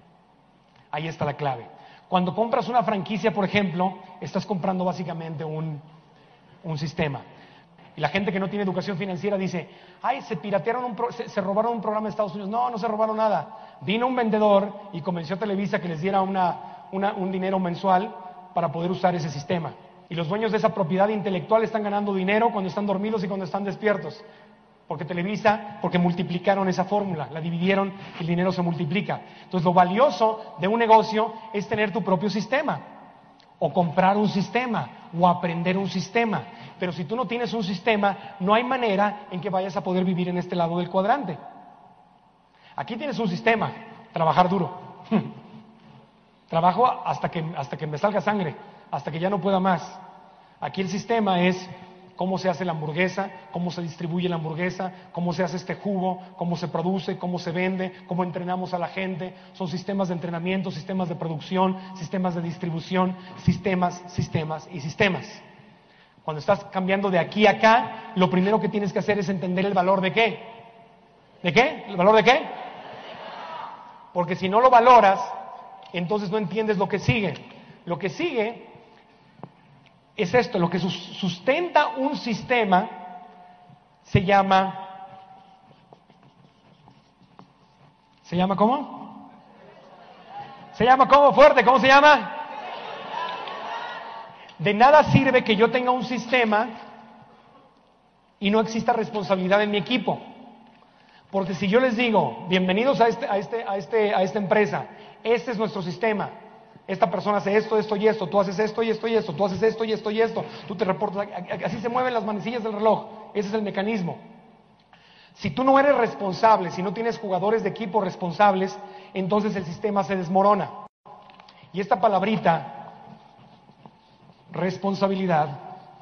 Ahí está la clave. Cuando compras una franquicia, por ejemplo, estás comprando básicamente un sistema. Y la gente que no tiene educación financiera dice, ay, se robaron un programa de Estados Unidos. No, no se robaron nada. Vino un vendedor y convenció a Televisa que les diera un dinero mensual para poder usar ese sistema. Y los dueños de esa propiedad intelectual están ganando dinero cuando están dormidos y cuando están despiertos. Porque multiplicaron esa fórmula, la dividieron y el dinero se multiplica. Entonces lo valioso de un negocio es tener tu propio sistema, o comprar un sistema, o aprender un sistema. Pero si tú no tienes un sistema, no hay manera en que vayas a poder vivir en este lado del cuadrante. Aquí tienes un sistema, trabajar duro. Trabajo hasta que me salga sangre, hasta que ya no pueda más. Aquí el sistema es cómo se hace la hamburguesa, cómo se distribuye la hamburguesa, cómo se hace este jugo, cómo se produce, cómo se vende, cómo entrenamos a la gente. Son sistemas de entrenamiento, sistemas de producción, sistemas de distribución, sistemas y sistemas. Cuando estás cambiando de aquí a acá, lo primero que tienes que hacer es entender el valor de qué. ¿De qué? ¿El valor de qué? Porque si no lo valoras, entonces no entiendes lo que sigue. Lo que sigue es esto, lo que sustenta un sistema se llama ¿cómo? Se llama ¿cómo? Fuerte, ¿cómo se llama? De nada sirve que yo tenga un sistema y no exista responsabilidad en mi equipo. Porque si yo les digo, bienvenidos a esta empresa, este es nuestro sistema, esta persona hace esto, esto y esto, tú haces esto y esto y esto, tú haces esto y esto y esto, tú te reportas, así se mueven las manecillas del reloj, ese es el mecanismo. Si tú no eres responsable, si no tienes jugadores de equipo responsables, entonces el sistema se desmorona. Y esta palabrita, responsabilidad,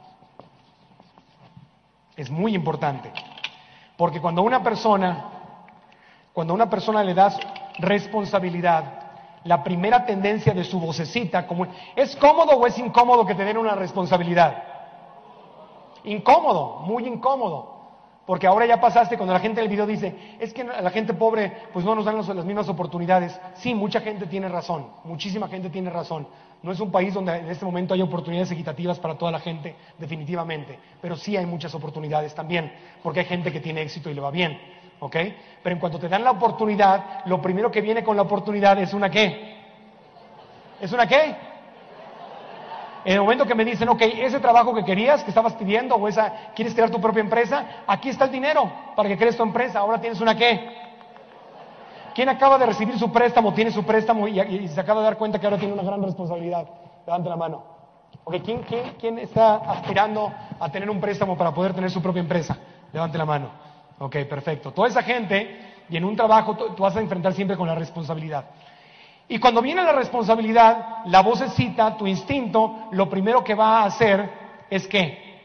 es muy importante. Porque cuando a una persona le das responsabilidad, la primera tendencia de su vocecita, como ¿es cómodo o es incómodo que te den una responsabilidad? Incómodo, muy incómodo. Porque ahora ya pasaste, cuando la gente del video dice, es que a la gente pobre pues no nos dan las mismas oportunidades. Sí, mucha gente tiene razón, muchísima gente tiene razón. No es un país donde en este momento hay oportunidades equitativas para toda la gente, definitivamente. Pero sí hay muchas oportunidades también, porque hay gente que tiene éxito y le va bien, ¿ok? Pero en cuanto te dan la oportunidad, lo primero que viene con la oportunidad es una ¿qué? ¿Es una qué? En el momento que me dicen, ok, ese trabajo que querías, que estabas pidiendo, o quieres crear tu propia empresa, aquí está el dinero para que crees tu empresa, ahora tienes una ¿qué? ¿Quién acaba de recibir su préstamo, tiene su préstamo y se acaba de dar cuenta que ahora tiene una gran responsabilidad? Levante la mano. Okay, ¿quién está aspirando a tener un préstamo para poder tener su propia empresa? Levante la mano. Ok, perfecto. Toda esa gente, y en un trabajo tú vas a enfrentar siempre con la responsabilidad. Y cuando viene la responsabilidad, la vocecita, tu instinto, lo primero que va a hacer es ¿qué?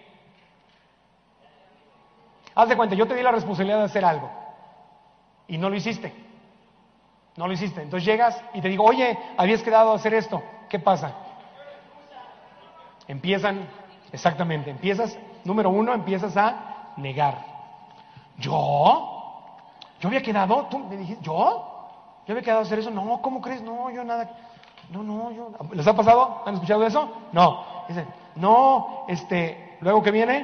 Haz de cuenta, yo te di la responsabilidad de hacer algo y no lo hiciste. No lo hiciste. Entonces llegas y te digo, oye, habías quedado a hacer esto. ¿Qué pasa? Exactamente, número uno, empiezas a negar. ¿Yo había quedado, tú me dijiste, ¿yo había quedado a hacer eso? No, ¿cómo crees? No, yo nada. No, yo. ¿Les ha pasado? ¿Han escuchado eso? No. Dicen, no, luego que viene,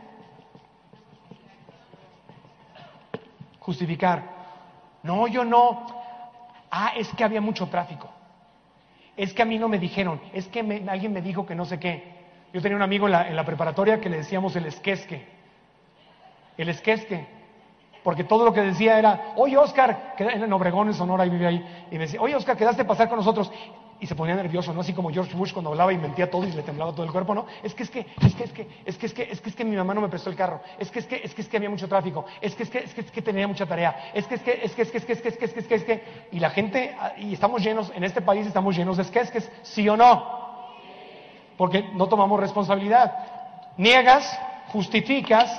justificar. No, yo no. Es que había mucho tráfico. Es que a mí no me dijeron. Es que alguien me dijo que no sé qué. Yo tenía un amigo en la preparatoria que le decíamos el esquesque. El esquesque. Porque todo lo que decía era, oye Oscar, en Obregón, en Sonora, y vive ahí, y me decía, oye Oscar, quedaste a pasar con nosotros. Y se ponía nervioso, ¿no? Así como George Bush cuando hablaba y mentía todo y le temblaba todo el cuerpo, ¿no? Es que mi mamá no me prestó el carro. Es que había mucho tráfico. Es que tenía mucha tarea. Es que. Y la gente, y estamos llenos, en este país estamos llenos de esquesques, ¿sí o no? Porque no tomamos responsabilidad. Niegas, justificas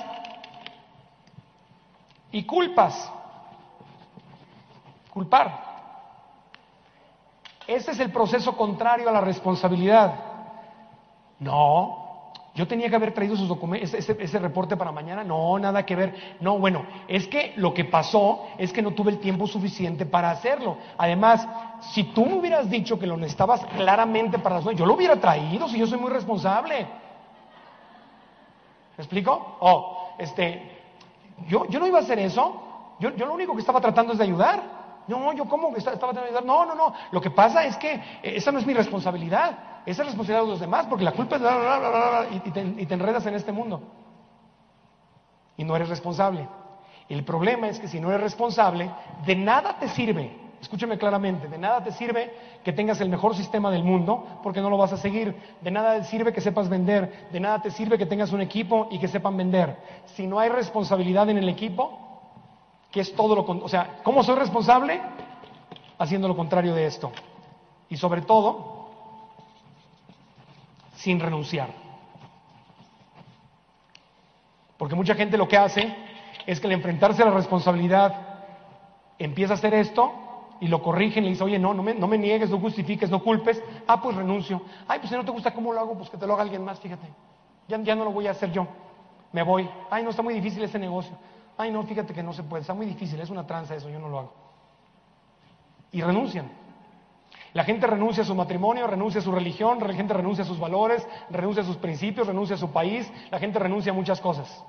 y culpas. Culpar. Ese es el proceso contrario a la responsabilidad. No, yo tenía que haber traído sus documentos, ese reporte para mañana. No, nada que ver. No, bueno, es que lo que pasó es que no tuve el tiempo suficiente para hacerlo. Además, si tú me hubieras dicho que lo necesitabas claramente para las 9, yo lo hubiera traído, si yo soy muy responsable. ¿Me explico? Yo no iba a hacer eso. Yo lo único que estaba tratando es de ayudar. No, yo cómo estaba tratando de ayudar. No. Lo que pasa es que esa no es mi responsabilidad. Esa es responsabilidad de los demás, porque la culpa es y te enredas en este mundo. Y no eres responsable. El problema es que si no eres responsable, de nada te sirve, escúchame claramente, de nada te sirve que tengas el mejor sistema del mundo, porque no lo vas a seguir. De nada te sirve que sepas vender. De nada te sirve que tengas un equipo y que sepan vender. Si no hay responsabilidad en el equipo, que es todo lo contrario. O sea, ¿cómo soy responsable? Haciendo lo contrario de esto. Y sobre todo, sin renunciar. Porque mucha gente lo que hace es que al enfrentarse a la responsabilidad empieza a hacer esto y lo corrigen y le dice, oye, no me niegues, no justifiques, no culpes. Pues renuncio. Pues si no te gusta cómo lo hago, pues que te lo haga alguien más, fíjate. Ya no lo voy a hacer yo. Me voy. No, está muy difícil ese negocio. No, fíjate que no se puede, está muy difícil, es una tranza eso, yo no lo hago. Y renuncian. La gente renuncia a su matrimonio, renuncia a su religión, la gente renuncia a sus valores, renuncia a sus principios, renuncia a su país, la gente renuncia a muchas cosas.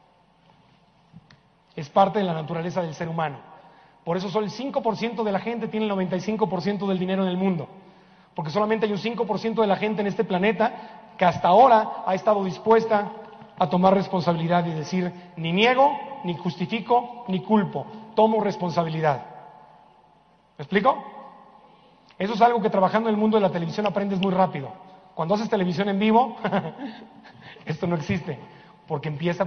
Es parte de la naturaleza del ser humano. Por eso solo el 5% de la gente tiene el 95% del dinero en el mundo. Porque solamente hay un 5% de la gente en este planeta que hasta ahora ha estado dispuesta a tomar responsabilidad y decir, ni niego, ni justifico, ni culpo. Tomo responsabilidad. ¿Me explico? Eso es algo que trabajando en el mundo de la televisión aprendes muy rápido. Cuando haces televisión en vivo, esto no existe. Porque empieza.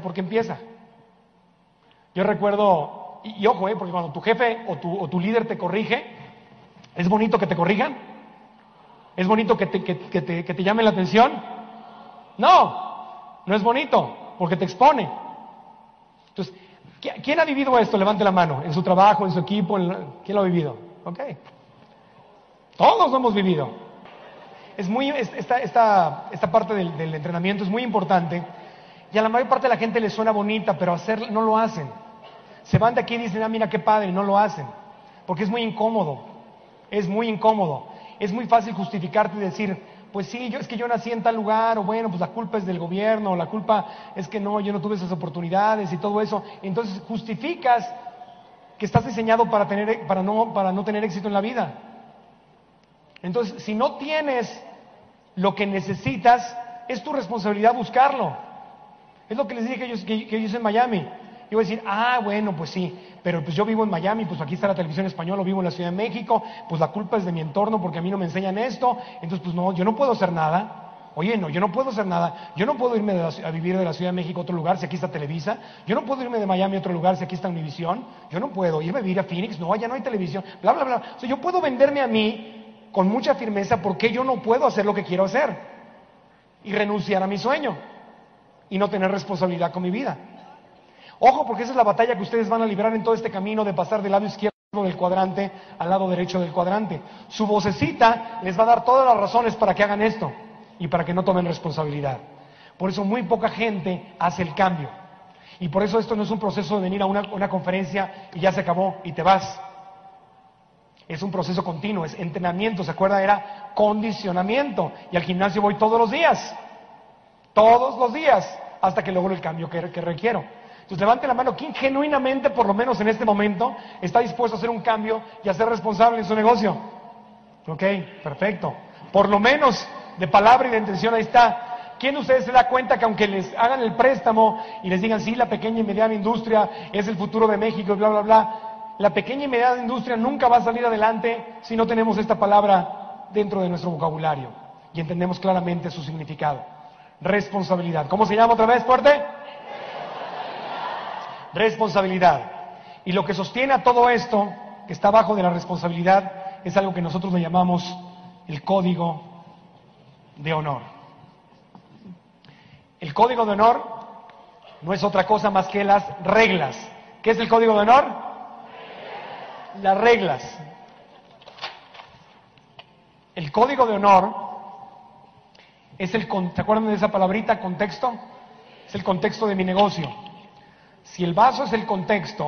Yo recuerdo, y ojo, porque cuando tu jefe o tu líder te corrige, ¿es bonito que te corrijan? ¿Es bonito que te llame la atención? No es bonito, porque te expone. Entonces, ¿quién ha vivido esto? Levante la mano, en su trabajo, en su equipo, ¿quién lo ha vivido? Ok. Todos lo hemos vivido. Esta parte del entrenamiento es muy importante, y a la mayor parte de la gente le suena bonita, pero no lo hacen. Se van de aquí y dicen, mira qué padre, y no lo hacen, porque es muy incómodo. Es muy fácil justificarte y decir, pues sí, es que yo nací en tal lugar, o bueno, pues la culpa es del gobierno, o la culpa es que no, yo no tuve esas oportunidades y todo eso. Entonces justificas que estás diseñado para no tener éxito en la vida. Entonces, si no tienes lo que necesitas, es tu responsabilidad buscarlo. Es lo que les dije que yo hice en Miami. Yo voy a decir, bueno, pues sí, pero pues yo vivo en Miami, pues aquí está la televisión española, vivo en la Ciudad de México, pues la culpa es de mi entorno porque a mí no me enseñan esto, entonces pues no, yo no puedo hacer nada. Oye, no, yo no puedo hacer nada. Yo no puedo irme a vivir de la Ciudad de México a otro lugar si aquí está Televisa. Yo no puedo irme de Miami a otro lugar si aquí está Univisión. Yo no puedo irme a vivir a Phoenix, no, allá no hay televisión, bla, bla, bla. O sea, yo puedo venderme a mí con mucha firmeza porque yo no puedo hacer lo que quiero hacer y renunciar a mi sueño y no tener responsabilidad con mi vida. Ojo, porque esa es la batalla que ustedes van a librar en todo este camino de pasar del lado izquierdo del cuadrante al lado derecho del cuadrante. Su vocecita les va a dar todas las razones para que hagan esto y para que no tomen responsabilidad. Por eso muy poca gente hace el cambio. Y por eso esto no es un proceso de venir a una conferencia y ya se acabó y te vas. Es un proceso continuo, es entrenamiento, ¿se acuerda? Era condicionamiento. Y al gimnasio voy todos los días, hasta que logro el cambio que requiero. Entonces levante la mano, ¿quién genuinamente, por lo menos en este momento, está dispuesto a hacer un cambio y a ser responsable en su negocio? Ok, perfecto. Por lo menos de palabra y de intención, ahí está. ¿Quién de ustedes se da cuenta que aunque les hagan el préstamo y les digan, sí, la pequeña y mediana industria es el futuro de México y bla, bla, bla, la pequeña y mediana industria nunca va a salir adelante si no tenemos esta palabra dentro de nuestro vocabulario y entendemos claramente su significado? Responsabilidad. ¿Cómo se llama otra vez, fuerte? Responsabilidad. Y lo que sostiene a todo esto, que está abajo de la responsabilidad, es algo que nosotros le llamamos el código de honor. El código de honor no es otra cosa más que las reglas. ¿Qué es el código de honor? Las reglas. El código de honor es ¿se acuerdan de esa palabrita, contexto? Es el contexto de mi negocio. Si el vaso es el contexto,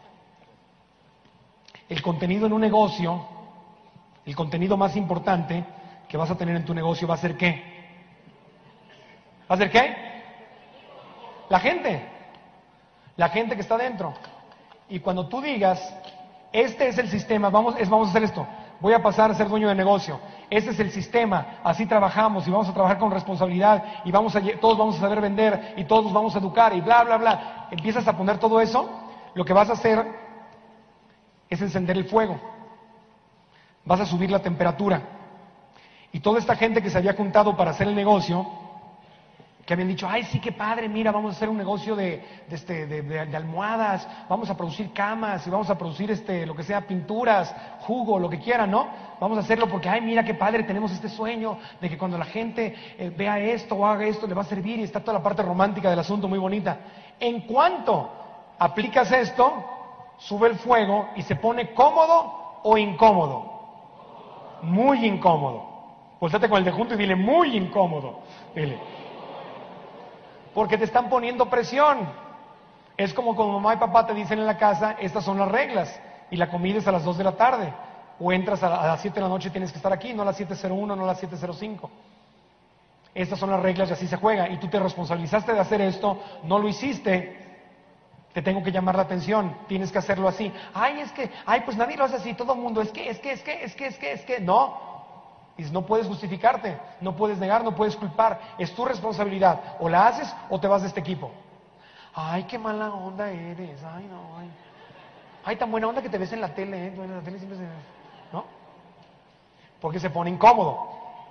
el contenido en un negocio, el contenido más importante que vas a tener en tu negocio va a ser ¿qué? ¿Va a ser qué? La gente que está dentro. Y cuando tú digas, este es el sistema, vamos a hacer esto, voy a pasar a ser dueño de negocio, este es el sistema, así trabajamos y vamos a trabajar con responsabilidad y todos vamos a saber vender y todos nos vamos a educar y bla, bla, bla. Empiezas a poner todo eso, lo que vas a hacer es encender el fuego, vas a subir la temperatura. Y toda esta gente que se había juntado para hacer el negocio, que habían dicho, ay, sí, qué padre, mira, vamos a hacer un negocio de almohadas, vamos a producir camas y vamos a producir lo que sea, pinturas, jugo, lo que quieran, ¿no? Vamos a hacerlo porque, ay, mira qué padre, tenemos este sueño de que cuando la gente vea esto o haga esto, le va a servir, y está toda la parte romántica del asunto muy bonita. En cuanto aplicas esto, sube el fuego y se pone cómodo o incómodo. Muy incómodo. Voltéate con el de junto y dile, muy incómodo. Dile. Porque te están poniendo presión. Es como cuando mamá y papá te dicen en la casa, estas son las reglas, y la comida es a las 2 de la tarde, o entras a las 7 de la noche y tienes que estar aquí, no a las 7:01, no a las 7:05. Estas son las reglas y así se juega, y tú te responsabilizaste de hacer esto, no lo hiciste, te tengo que llamar la atención, tienes que hacerlo así. Ay, pues nadie lo hace así, todo el mundo, es que, no. Y no puedes justificarte, no puedes negar, no puedes culpar, es tu responsabilidad, o la haces o te vas de este equipo. Ay, qué mala onda eres. Ay, no. Ay, tan buena onda que te ves en la tele, ¿eh? En la tele siempre se... ¿No? Porque se pone incómodo.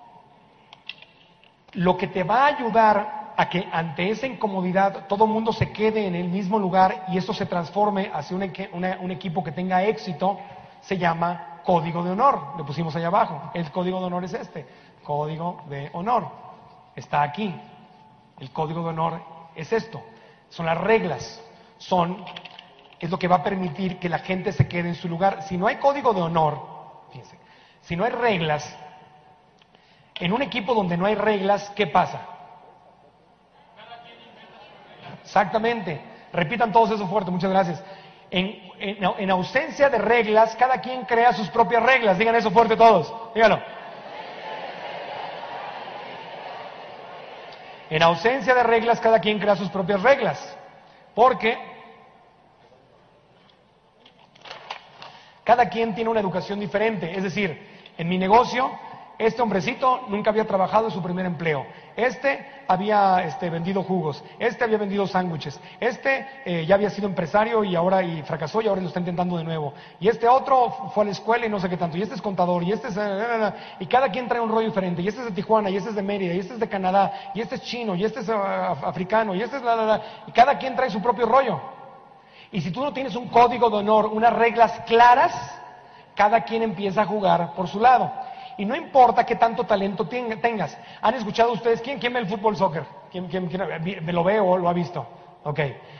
Lo que te va a ayudar a que ante esa incomodidad todo el mundo se quede en el mismo lugar y esto se transforme hacia un equipo que tenga éxito, se llama código de honor. Le pusimos allá abajo. El código de honor es este. Código de honor. Está aquí. El código de honor es esto. Son las reglas. Es lo que va a permitir que la gente se quede en su lugar. Si no hay código de honor, fíjense, si no hay reglas, en un equipo donde no hay reglas, ¿qué pasa? Exactamente. Repitan todos eso fuerte, muchas gracias. En ausencia de reglas, cada quien crea sus propias reglas. Digan eso fuerte todos. Díganlo. En ausencia de reglas, cada quien crea sus propias reglas. Porque cada quien tiene una educación diferente. Es decir, en mi negocio, este hombrecito nunca había trabajado en su primer empleo. Este había vendido jugos. Este había vendido sándwiches. Este ya había sido empresario y fracasó y ahora lo está intentando de nuevo. Y este otro fue a la escuela y no sé qué tanto. Y este es contador. Y este es... Y cada quien trae un rollo diferente. Y este es de Tijuana. Y este es de Mérida. Y este es de Canadá. Y este es chino. Y este es africano. Y este es... Y cada quien trae su propio rollo. Y si tú no tienes un código de honor, unas reglas claras, cada quien empieza a jugar por su lado. Y no importa qué tanto talento tengas. ¿Han escuchado ustedes? ¿Quién ve el fútbol soccer? ¿Quién lo ve o lo ha visto? Ok.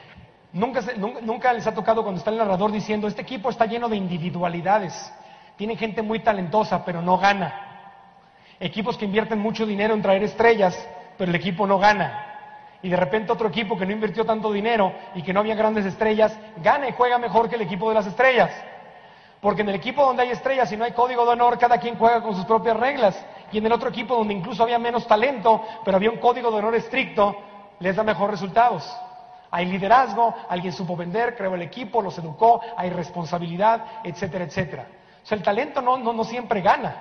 Nunca les ha tocado cuando está el narrador diciendo, este equipo está lleno de individualidades. Tiene gente muy talentosa, pero no gana. Equipos que invierten mucho dinero en traer estrellas, pero el equipo no gana. Y de repente otro equipo que no invirtió tanto dinero y que no había grandes estrellas, gana y juega mejor que el equipo de las estrellas. Porque en el equipo donde hay estrellas y no hay código de honor, cada quien juega con sus propias reglas. Y en el otro equipo donde incluso había menos talento, pero había un código de honor estricto, les da mejores resultados. Hay liderazgo, alguien supo vender, creó el equipo, los educó, hay responsabilidad, etcétera, etcétera. O sea, el talento no siempre gana.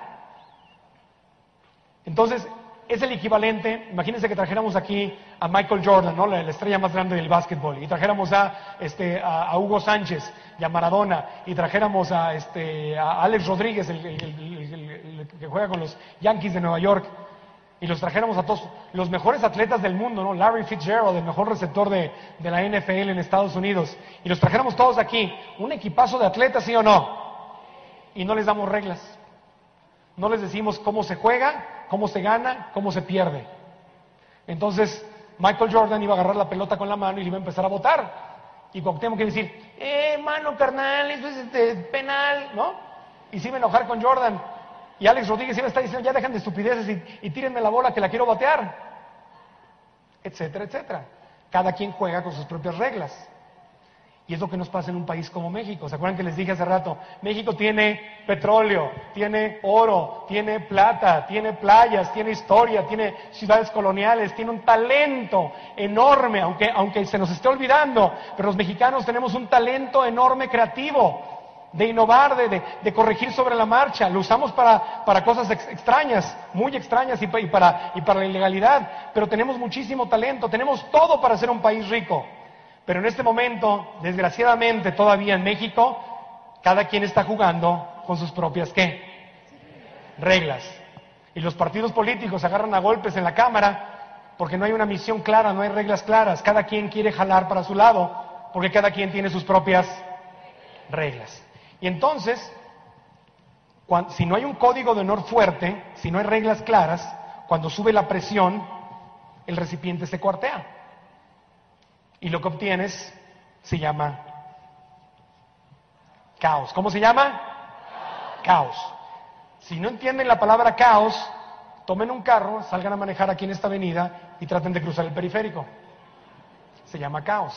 Entonces, es el equivalente, imagínense que trajéramos aquí a Michael Jordan, ¿no? La estrella más grande del básquetbol, y trajéramos a Hugo Sánchez y a Maradona, y trajéramos a Alex Rodríguez, el que juega con los Yankees de Nueva York, y los trajéramos a todos los mejores atletas del mundo, ¿no? Larry Fitzgerald, el mejor receptor de la NFL en Estados Unidos, y los trajéramos todos aquí, un equipazo de atletas, ¿sí o no? Y no les damos reglas. No les decimos cómo se juega, cómo se gana, cómo se pierde. Entonces, Michael Jordan iba a agarrar la pelota con la mano y le iba a empezar a botar. Y Cuauhtémoc iba a decir, mano, carnal, eso es penal, ¿no? Y se iba a enojar con Jordan. Y Alex Rodríguez iba a estar diciendo, ya dejan de estupideces y tírenme la bola que la quiero batear. Etcétera, etcétera. Cada quien juega con sus propias reglas. Y es lo que nos pasa en un país como México. ¿Se acuerdan que les dije hace rato? México tiene petróleo, tiene oro, tiene plata, tiene playas, tiene historia, tiene ciudades coloniales, tiene un talento enorme, aunque se nos esté olvidando. Pero los mexicanos tenemos un talento enorme creativo, de innovar, de corregir sobre la marcha. Lo usamos para cosas extrañas, muy extrañas y para la ilegalidad. Pero tenemos muchísimo talento, tenemos todo para ser un país rico. Pero en este momento, desgraciadamente, todavía en México, cada quien está jugando con sus propias, ¿qué? Reglas. Y los partidos políticos se agarran a golpes en la Cámara porque no hay una misión clara, no hay reglas claras. Cada quien quiere jalar para su lado porque cada quien tiene sus propias reglas. Y entonces, si no hay un código de honor fuerte, si no hay reglas claras, cuando sube la presión, el recipiente se cuartea. Y lo que obtienes se llama caos. ¿Cómo se llama? Caos. Si no entienden la palabra caos, tomen un carro, salgan a manejar aquí en esta avenida y traten de cruzar el periférico. Se llama caos.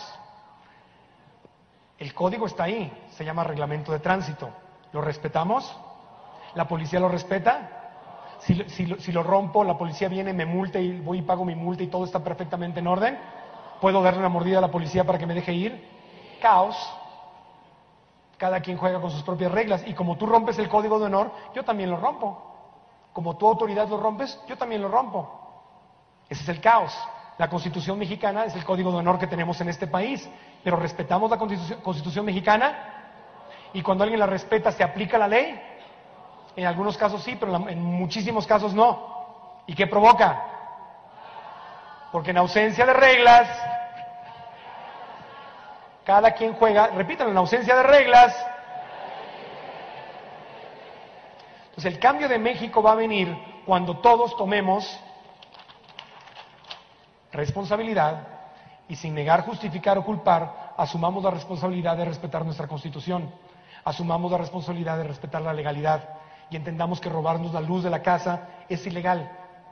El código está ahí, se llama reglamento de tránsito. ¿Lo respetamos? ¿La policía lo respeta? Si lo rompo, la policía viene, me multa y voy y pago mi multa y todo está perfectamente en orden. ¿Puedo darle una mordida a la policía para que me deje ir? Caos. Cada quien juega con sus propias reglas. Y como tú rompes el código de honor, yo también lo rompo. Como tu autoridad lo rompes, yo también lo rompo. Ese es el caos. La Constitución mexicana es el código de honor que tenemos en este país, pero ¿respetamos la Constitución mexicana? Y cuando alguien la respeta, ¿se aplica la ley? En algunos casos sí, pero en muchísimos casos no. ¿Y qué provoca? Porque en ausencia de reglas, cada quien juega, repítanlo, en ausencia de reglas. Entonces el cambio de México va a venir cuando todos tomemos responsabilidad y sin negar, justificar o culpar, asumamos la responsabilidad de respetar nuestra Constitución, asumamos la responsabilidad de respetar la legalidad y entendamos que robarnos la luz de la casa es ilegal.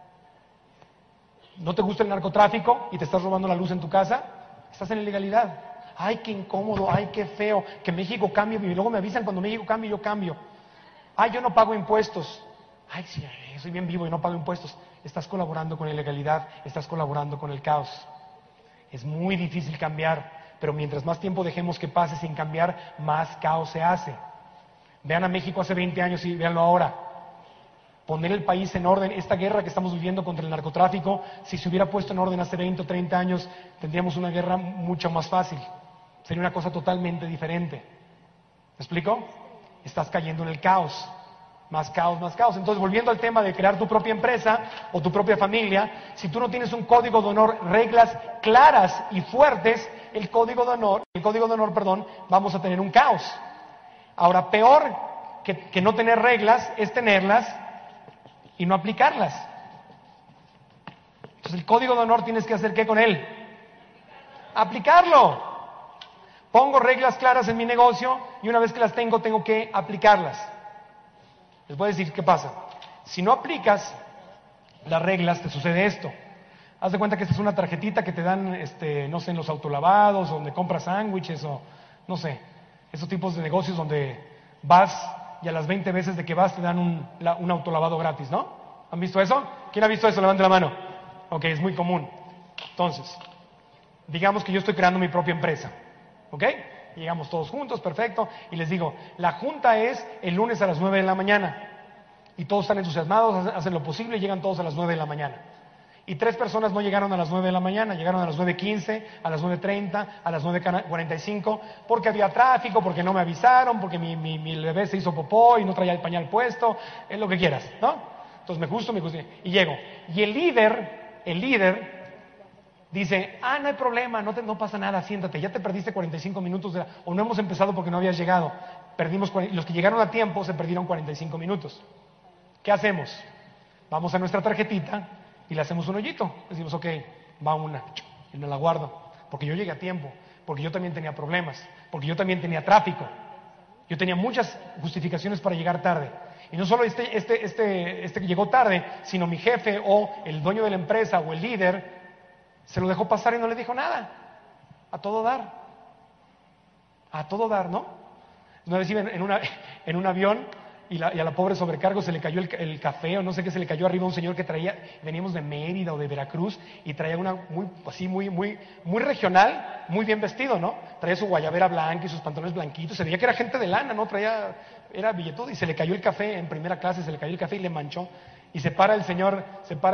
¿No te gusta el narcotráfico y te estás robando la luz en tu casa? Estás en ilegalidad. Ay, qué incómodo, ay, qué feo, que México cambie, y luego me avisan cuando México cambie, yo cambio. Ay, yo no pago impuestos. Ay, sí, yo soy bien vivo y no pago impuestos. Estás colaborando con la ilegalidad, estás colaborando con el caos. Es muy difícil cambiar, pero mientras más tiempo dejemos que pase sin cambiar, más caos se hace. Vean a México hace 20 años y véanlo ahora. Poner el país en orden, esta guerra que estamos viviendo contra el narcotráfico, si se hubiera puesto en orden hace 20 o 30 años, tendríamos una guerra mucho más fácil. Sería una cosa totalmente diferente. ¿Me explico? Estás cayendo en el caos. Más caos, más caos. Entonces, volviendo al tema de crear tu propia empresa o tu propia familia, si tú no tienes un código de honor, reglas claras y fuertes, el código de honor, vamos a tener un caos. Ahora, peor que no tener reglas es tenerlas y no aplicarlas. Entonces, el código de honor tienes que hacer ¿qué con él? Aplicarlo. Pongo reglas claras en mi negocio y una vez que las tengo que aplicarlas. Les voy a decir qué pasa. Si no aplicas las reglas, te sucede esto. Haz de cuenta que esta es una tarjetita que te dan, no sé, en los autolavados, o donde compras sándwiches, o no sé, esos tipos de negocios donde vas y a las 20 veces de que vas te dan un autolavado gratis, ¿no? ¿Han visto eso? ¿Quién ha visto eso? Levante la mano. Ok, es muy común. Entonces, digamos que yo estoy creando mi propia empresa, ¿ok? Llegamos todos juntos, perfecto, y les digo, la junta es el lunes a las 9 de la mañana, y todos están entusiasmados, hacen lo posible y llegan todos a las 9 de la mañana. Y 3 personas no llegaron a las 9 de la mañana, llegaron a las 9:15, a las 9:30, a las 9:45, porque había tráfico, porque no me avisaron, porque mi bebé se hizo popó y no traía el pañal puesto, es lo que quieras, ¿no? Entonces me gusto, y llego. Y el líder dice, no hay problema, no pasa nada, siéntate, ya te perdiste 45 minutos, o no hemos empezado porque no habías llegado. Los que llegaron a tiempo se perdieron 45 minutos. ¿Qué hacemos? Vamos a nuestra tarjetita y le hacemos un hoyito. Decimos, ok, va una, y me la guardo, porque yo llegué a tiempo, porque yo también tenía problemas, porque yo también tenía tráfico. Yo tenía muchas justificaciones para llegar tarde. Y no solo este que llegó tarde, sino mi jefe o el dueño de la empresa o el líder se lo dejó pasar y no le dijo nada. A todo dar. A todo dar, ¿no? Una vez iba en un avión y a la pobre sobrecargo se le cayó el café o no sé qué, se le cayó arriba a un señor que veníamos de Mérida o de Veracruz y traía una muy regional, muy bien vestido, ¿no? Traía su guayabera blanca y sus pantalones blanquitos, se veía que era gente de lana, ¿no? Era billetudo y se le cayó el café en primera clase, se le cayó el café y le manchó. Y se para el señor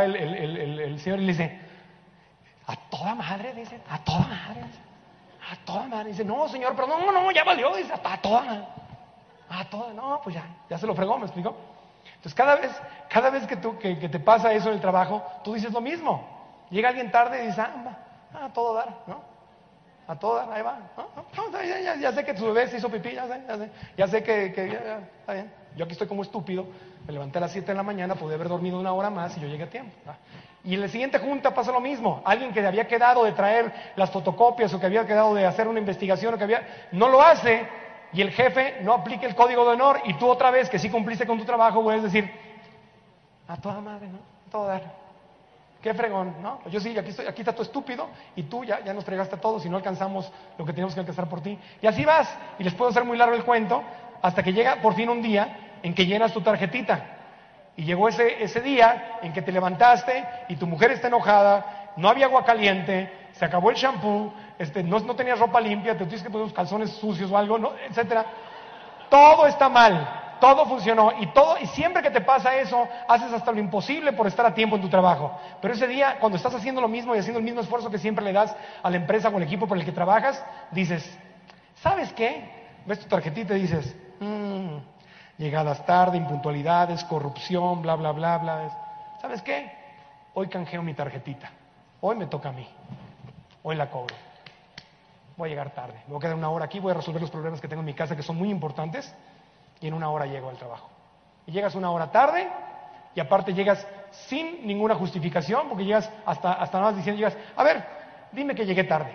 y le dice, a toda madre, dice, a toda madre. A toda madre. Dice, no, señor, pero no, ya valió. Dice, a toda madre. A toda, no, pues ya se lo fregó, ¿me explico? Entonces, cada vez que te pasa eso en el trabajo, tú dices lo mismo. Llega alguien tarde y dices, a todo dar, ¿no? A todo dar, ahí va. Ya sé que tu bebé se hizo pipí, ya sé que está bien. Yo aquí estoy como estúpido, me levanté a las 7 de la mañana, pude haber dormido 1 hora más y yo llegué a tiempo, ¿no? Y en la siguiente junta pasa lo mismo. Alguien que había quedado de traer las fotocopias o que había quedado de hacer una investigación no lo hace y el jefe no aplica el código de honor y tú otra vez que sí cumpliste con tu trabajo puedes decir, a toda madre, ¿no? A todo dar. Qué fregón, ¿no? Yo sí, aquí está tu estúpido y tú ya nos fregaste a todos y no alcanzamos lo que teníamos que alcanzar por ti. Y así vas, y les puedo hacer muy largo el cuento, hasta que llega por fin un día en que llenas tu tarjetita. Y llegó ese día en que te levantaste y tu mujer está enojada, no había agua caliente, se acabó el shampoo, no tenías ropa limpia, te tienes que poner unos calzones sucios o algo, ¿no? Etcétera. Todo está mal. todo funcionó y siempre que te pasa eso, haces hasta lo imposible por estar a tiempo en tu trabajo. Pero ese día, cuando estás haciendo lo mismo y haciendo el mismo esfuerzo que siempre le das a la empresa o al equipo por el que trabajas, dices, ¿sabes qué? Ves tu tarjetita y dices, llegadas tarde, impuntualidades, corrupción, bla, bla, bla, bla. ¿Sabes qué? Hoy canjeo mi tarjetita. Hoy me toca a mí. Hoy la cobro. Voy a llegar tarde. Me voy a quedar una hora aquí, voy a resolver los problemas que tengo en mi casa que son muy importantes y en una hora llego al trabajo. Y llegas una hora tarde y aparte llegas sin ninguna justificación porque llegas hasta nada más diciendo, llegas, a ver, dime que llegué tarde.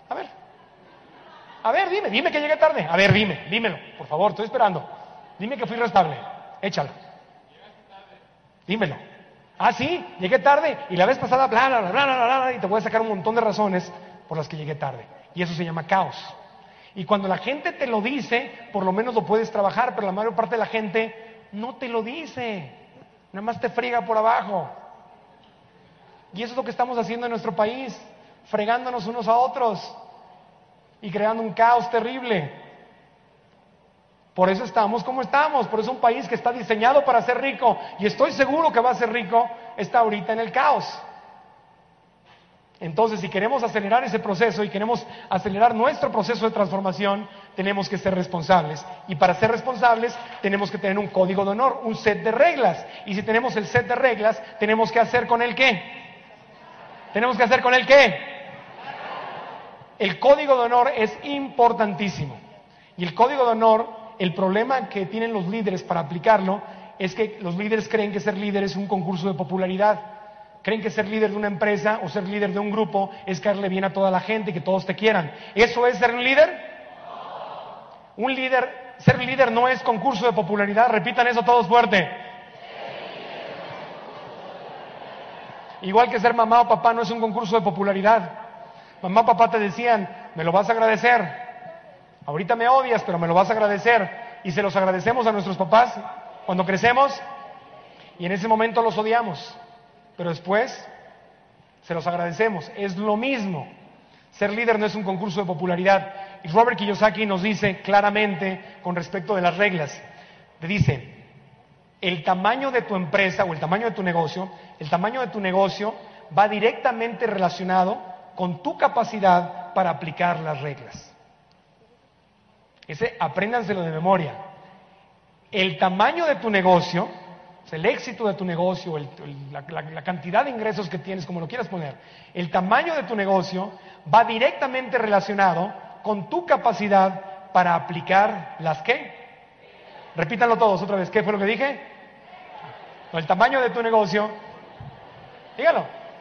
A ver, dime que llegué tarde. A ver, dímelo, por favor, estoy esperando. Dime que fui responsable. Échalo. Dímelo. Ah, sí, llegué tarde y la vez pasada, bla, bla, bla, bla, bla, bla, y te voy a sacar un montón de razones por las que llegué tarde. Y eso se llama caos. Y cuando la gente te lo dice, por lo menos lo puedes trabajar, pero la mayor parte de la gente no te lo dice. Nada más te friega por abajo. Y eso es lo que estamos haciendo en nuestro país, fregándonos unos a otros y creando un caos terrible. Por eso estamos como estamos, por eso un país que está diseñado para ser rico, y estoy seguro que va a ser rico, está ahorita en el caos. Entonces, si queremos acelerar ese proceso y queremos acelerar nuestro proceso de transformación, tenemos que ser responsables. Y para ser responsables, tenemos que tener un código de honor, un set de reglas. Y si tenemos el set de reglas, tenemos que hacer con el ¿qué? ¿Tenemos que hacer con el qué? El código de honor es importantísimo. Y el código de honor, el problema que tienen los líderes para aplicarlo, es que los líderes creen que ser líder es un concurso de popularidad. Creen que ser líder de una empresa o ser líder de un grupo es caerle bien a toda la gente y que todos te quieran. ¿Eso es ser un líder? Ser líder no es concurso de popularidad. Repitan eso todos fuerte. Igual que ser mamá o papá no es un concurso de popularidad. Mamá o papá te decían, me lo vas a agradecer. Ahorita me odias, pero me lo vas a agradecer. Y se los agradecemos a nuestros papás cuando crecemos y en ese momento los odiamos. Pero después se los agradecemos. Es lo mismo. Ser líder no es un concurso de popularidad. Y Robert Kiyosaki nos dice claramente con respecto de las reglas. Te dice, el tamaño de tu empresa o el tamaño de tu negocio va directamente relacionado con tu capacidad para aplicar las reglas. Apréndanselo de memoria. El tamaño de tu negocio, el éxito de tu negocio, la cantidad de ingresos que tienes, como lo quieras poner, el tamaño de tu negocio va directamente relacionado con tu capacidad para aplicar las ¿qué? Repítanlo todos otra vez. ¿Qué fue lo que dije? No, el tamaño de tu negocio, dígalo.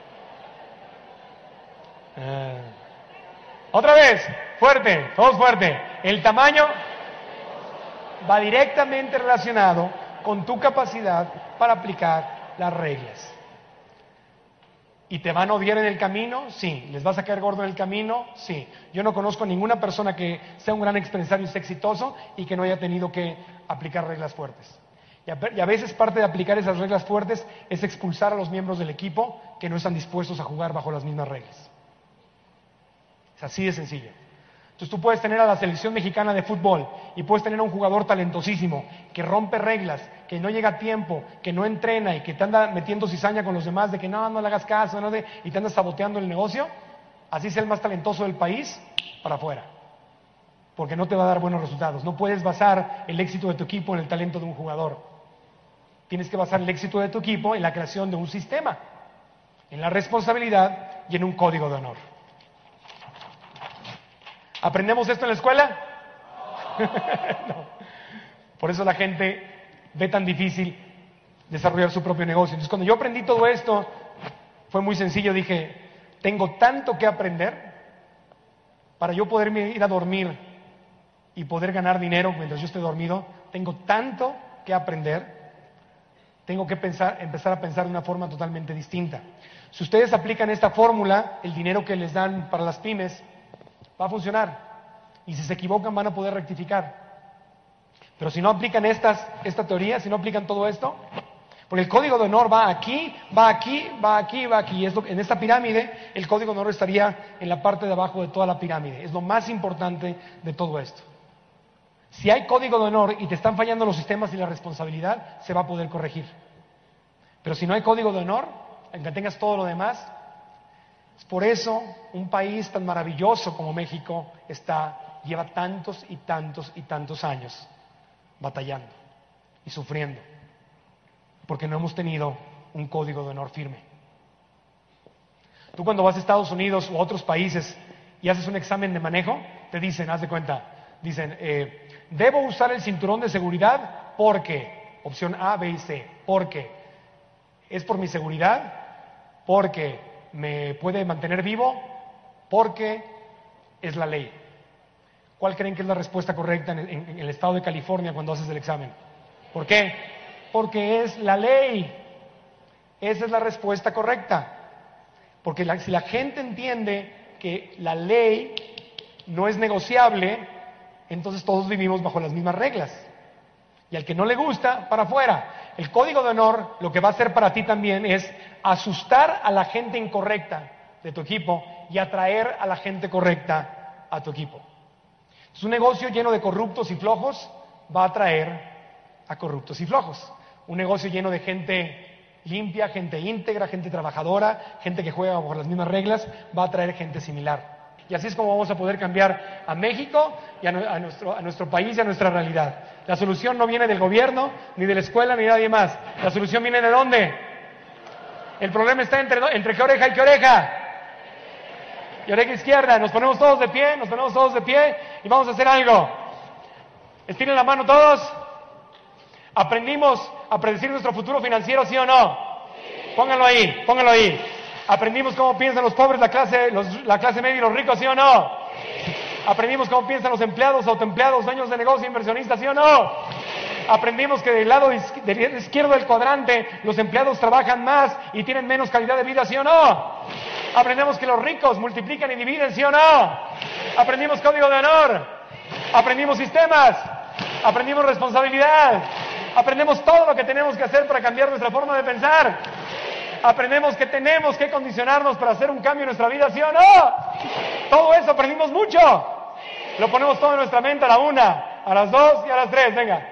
Otra vez, fuerte, todos fuerte. El tamaño va directamente relacionado con tu capacidad para aplicar las reglas. ¿Y te van a odiar en el camino? Sí. ¿Les vas a caer gordo en el camino? Sí. Yo no conozco ninguna persona que sea un gran empresario y sea exitoso y que no haya tenido que aplicar reglas fuertes. Y a veces parte de aplicar esas reglas fuertes es expulsar a los miembros del equipo que no están dispuestos a jugar bajo las mismas reglas. Es así de sencillo. Entonces tú puedes tener a la selección mexicana de fútbol y puedes tener a un jugador talentosísimo que rompe reglas, que no llega a tiempo, que no entrena y que te anda metiendo cizaña con los demás de que no le hagas caso, y te andas saboteando el negocio. Así sea el más talentoso del país, para afuera. Porque no te va a dar buenos resultados. No puedes basar el éxito de tu equipo en el talento de un jugador. Tienes que basar el éxito de tu equipo en la creación de un sistema, en la responsabilidad y en un código de honor. ¿Aprendemos esto en la escuela? No. Por eso la gente ve tan difícil desarrollar su propio negocio. Entonces, cuando yo aprendí todo esto, fue muy sencillo. Dije, tengo tanto que aprender para yo poderme ir a dormir y poder ganar dinero mientras yo esté dormido. Tengo tanto que aprender. Tengo que empezar a pensar de una forma totalmente distinta. Si ustedes aplican esta fórmula, el dinero que les dan para las pymes va a funcionar. Y si se equivocan van a poder rectificar. Pero si no aplican esta teoría, si no aplican todo esto, porque el código de honor va aquí, va aquí, va aquí, va aquí. En esta pirámide, el código de honor estaría en la parte de abajo de toda la pirámide. Es lo más importante de todo esto. Si hay código de honor y te están fallando los sistemas y la responsabilidad, se va a poder corregir. Pero si no hay código de honor, aunque tengas todo lo demás, es por eso un país tan maravilloso como México lleva tantos y tantos y tantos años batallando y sufriendo, porque no hemos tenido un código de honor firme. Tú cuando vas a Estados Unidos o a otros países y haces un examen de manejo, te dicen, haz de cuenta, dicen, debo usar el cinturón de seguridad porque, opción A, B y C, porque es por mi seguridad, porque me puede mantener vivo, porque es la ley. ¿Cuál creen que es la respuesta correcta en el estado de California cuando haces el examen? ¿Por qué? Porque es la ley. Esa es la respuesta correcta. Porque si la gente entiende que la ley no es negociable, entonces todos vivimos bajo las mismas reglas. Y al que no le gusta, para afuera. El código de honor lo que va a hacer para ti también es asustar a la gente incorrecta de tu equipo y atraer a la gente correcta a tu equipo. Es un negocio lleno de corruptos y flojos, va a atraer a corruptos y flojos. Un negocio lleno de gente limpia, gente íntegra, gente trabajadora, gente que juega bajo las mismas reglas, va a atraer gente similar. Y así es como vamos a poder cambiar a México y a nuestro país y a nuestra realidad. La solución no viene del gobierno, ni de la escuela, ni de nadie más. La solución viene ¿de dónde? El problema está entre qué oreja y qué oreja. Y oreja izquierda. Nos ponemos todos de pie y vamos a hacer algo. Estiren la mano todos. ¿Aprendimos a predecir nuestro futuro financiero, sí o no? Pónganlo ahí. ¿Aprendimos cómo piensan los pobres, la clase media y los ricos, sí o no? ¿Aprendimos cómo piensan los empleados, autoempleados, dueños de negocio, inversionistas, sí o no? ¿Aprendimos que del lado izquierdo del cuadrante los empleados trabajan más y tienen menos calidad de vida, sí o no? ¿Aprendemos que los ricos multiplican y dividen, sí o no? ¿Aprendimos código de honor? ¿Aprendimos sistemas? ¿Aprendimos responsabilidad? ¿Aprendemos todo lo que tenemos que hacer para cambiar nuestra forma de pensar? ¿Aprendemos que tenemos que condicionarnos para hacer un cambio en nuestra vida, sí o no? Todo eso aprendimos mucho. Lo ponemos todo en nuestra mente a la 1, a las 2 y a las 3, venga.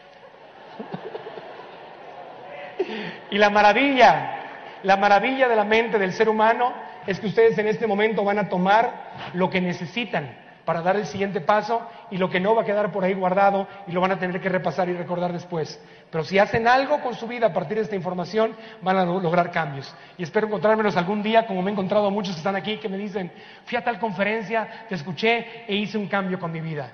Y la maravilla de la mente del ser humano es que ustedes en este momento van a tomar lo que necesitan para dar el siguiente paso y lo que no va a quedar por ahí guardado y lo van a tener que repasar y recordar después. Pero si hacen algo con su vida a partir de esta información, van a lograr cambios. Y espero encontrármelos algún día, como me he encontrado a muchos que están aquí, que me dicen, fui a tal conferencia, te escuché e hice un cambio con mi vida.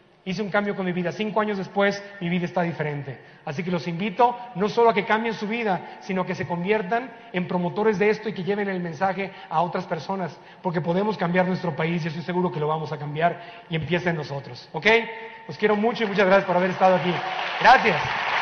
5 años después, mi vida está diferente. Así que los invito no solo a que cambien su vida, sino que se conviertan en promotores de esto y que lleven el mensaje a otras personas, porque podemos cambiar nuestro país y estoy seguro que lo vamos a cambiar y empieza en nosotros. ¿Ok? Los quiero mucho y muchas gracias por haber estado aquí. Gracias.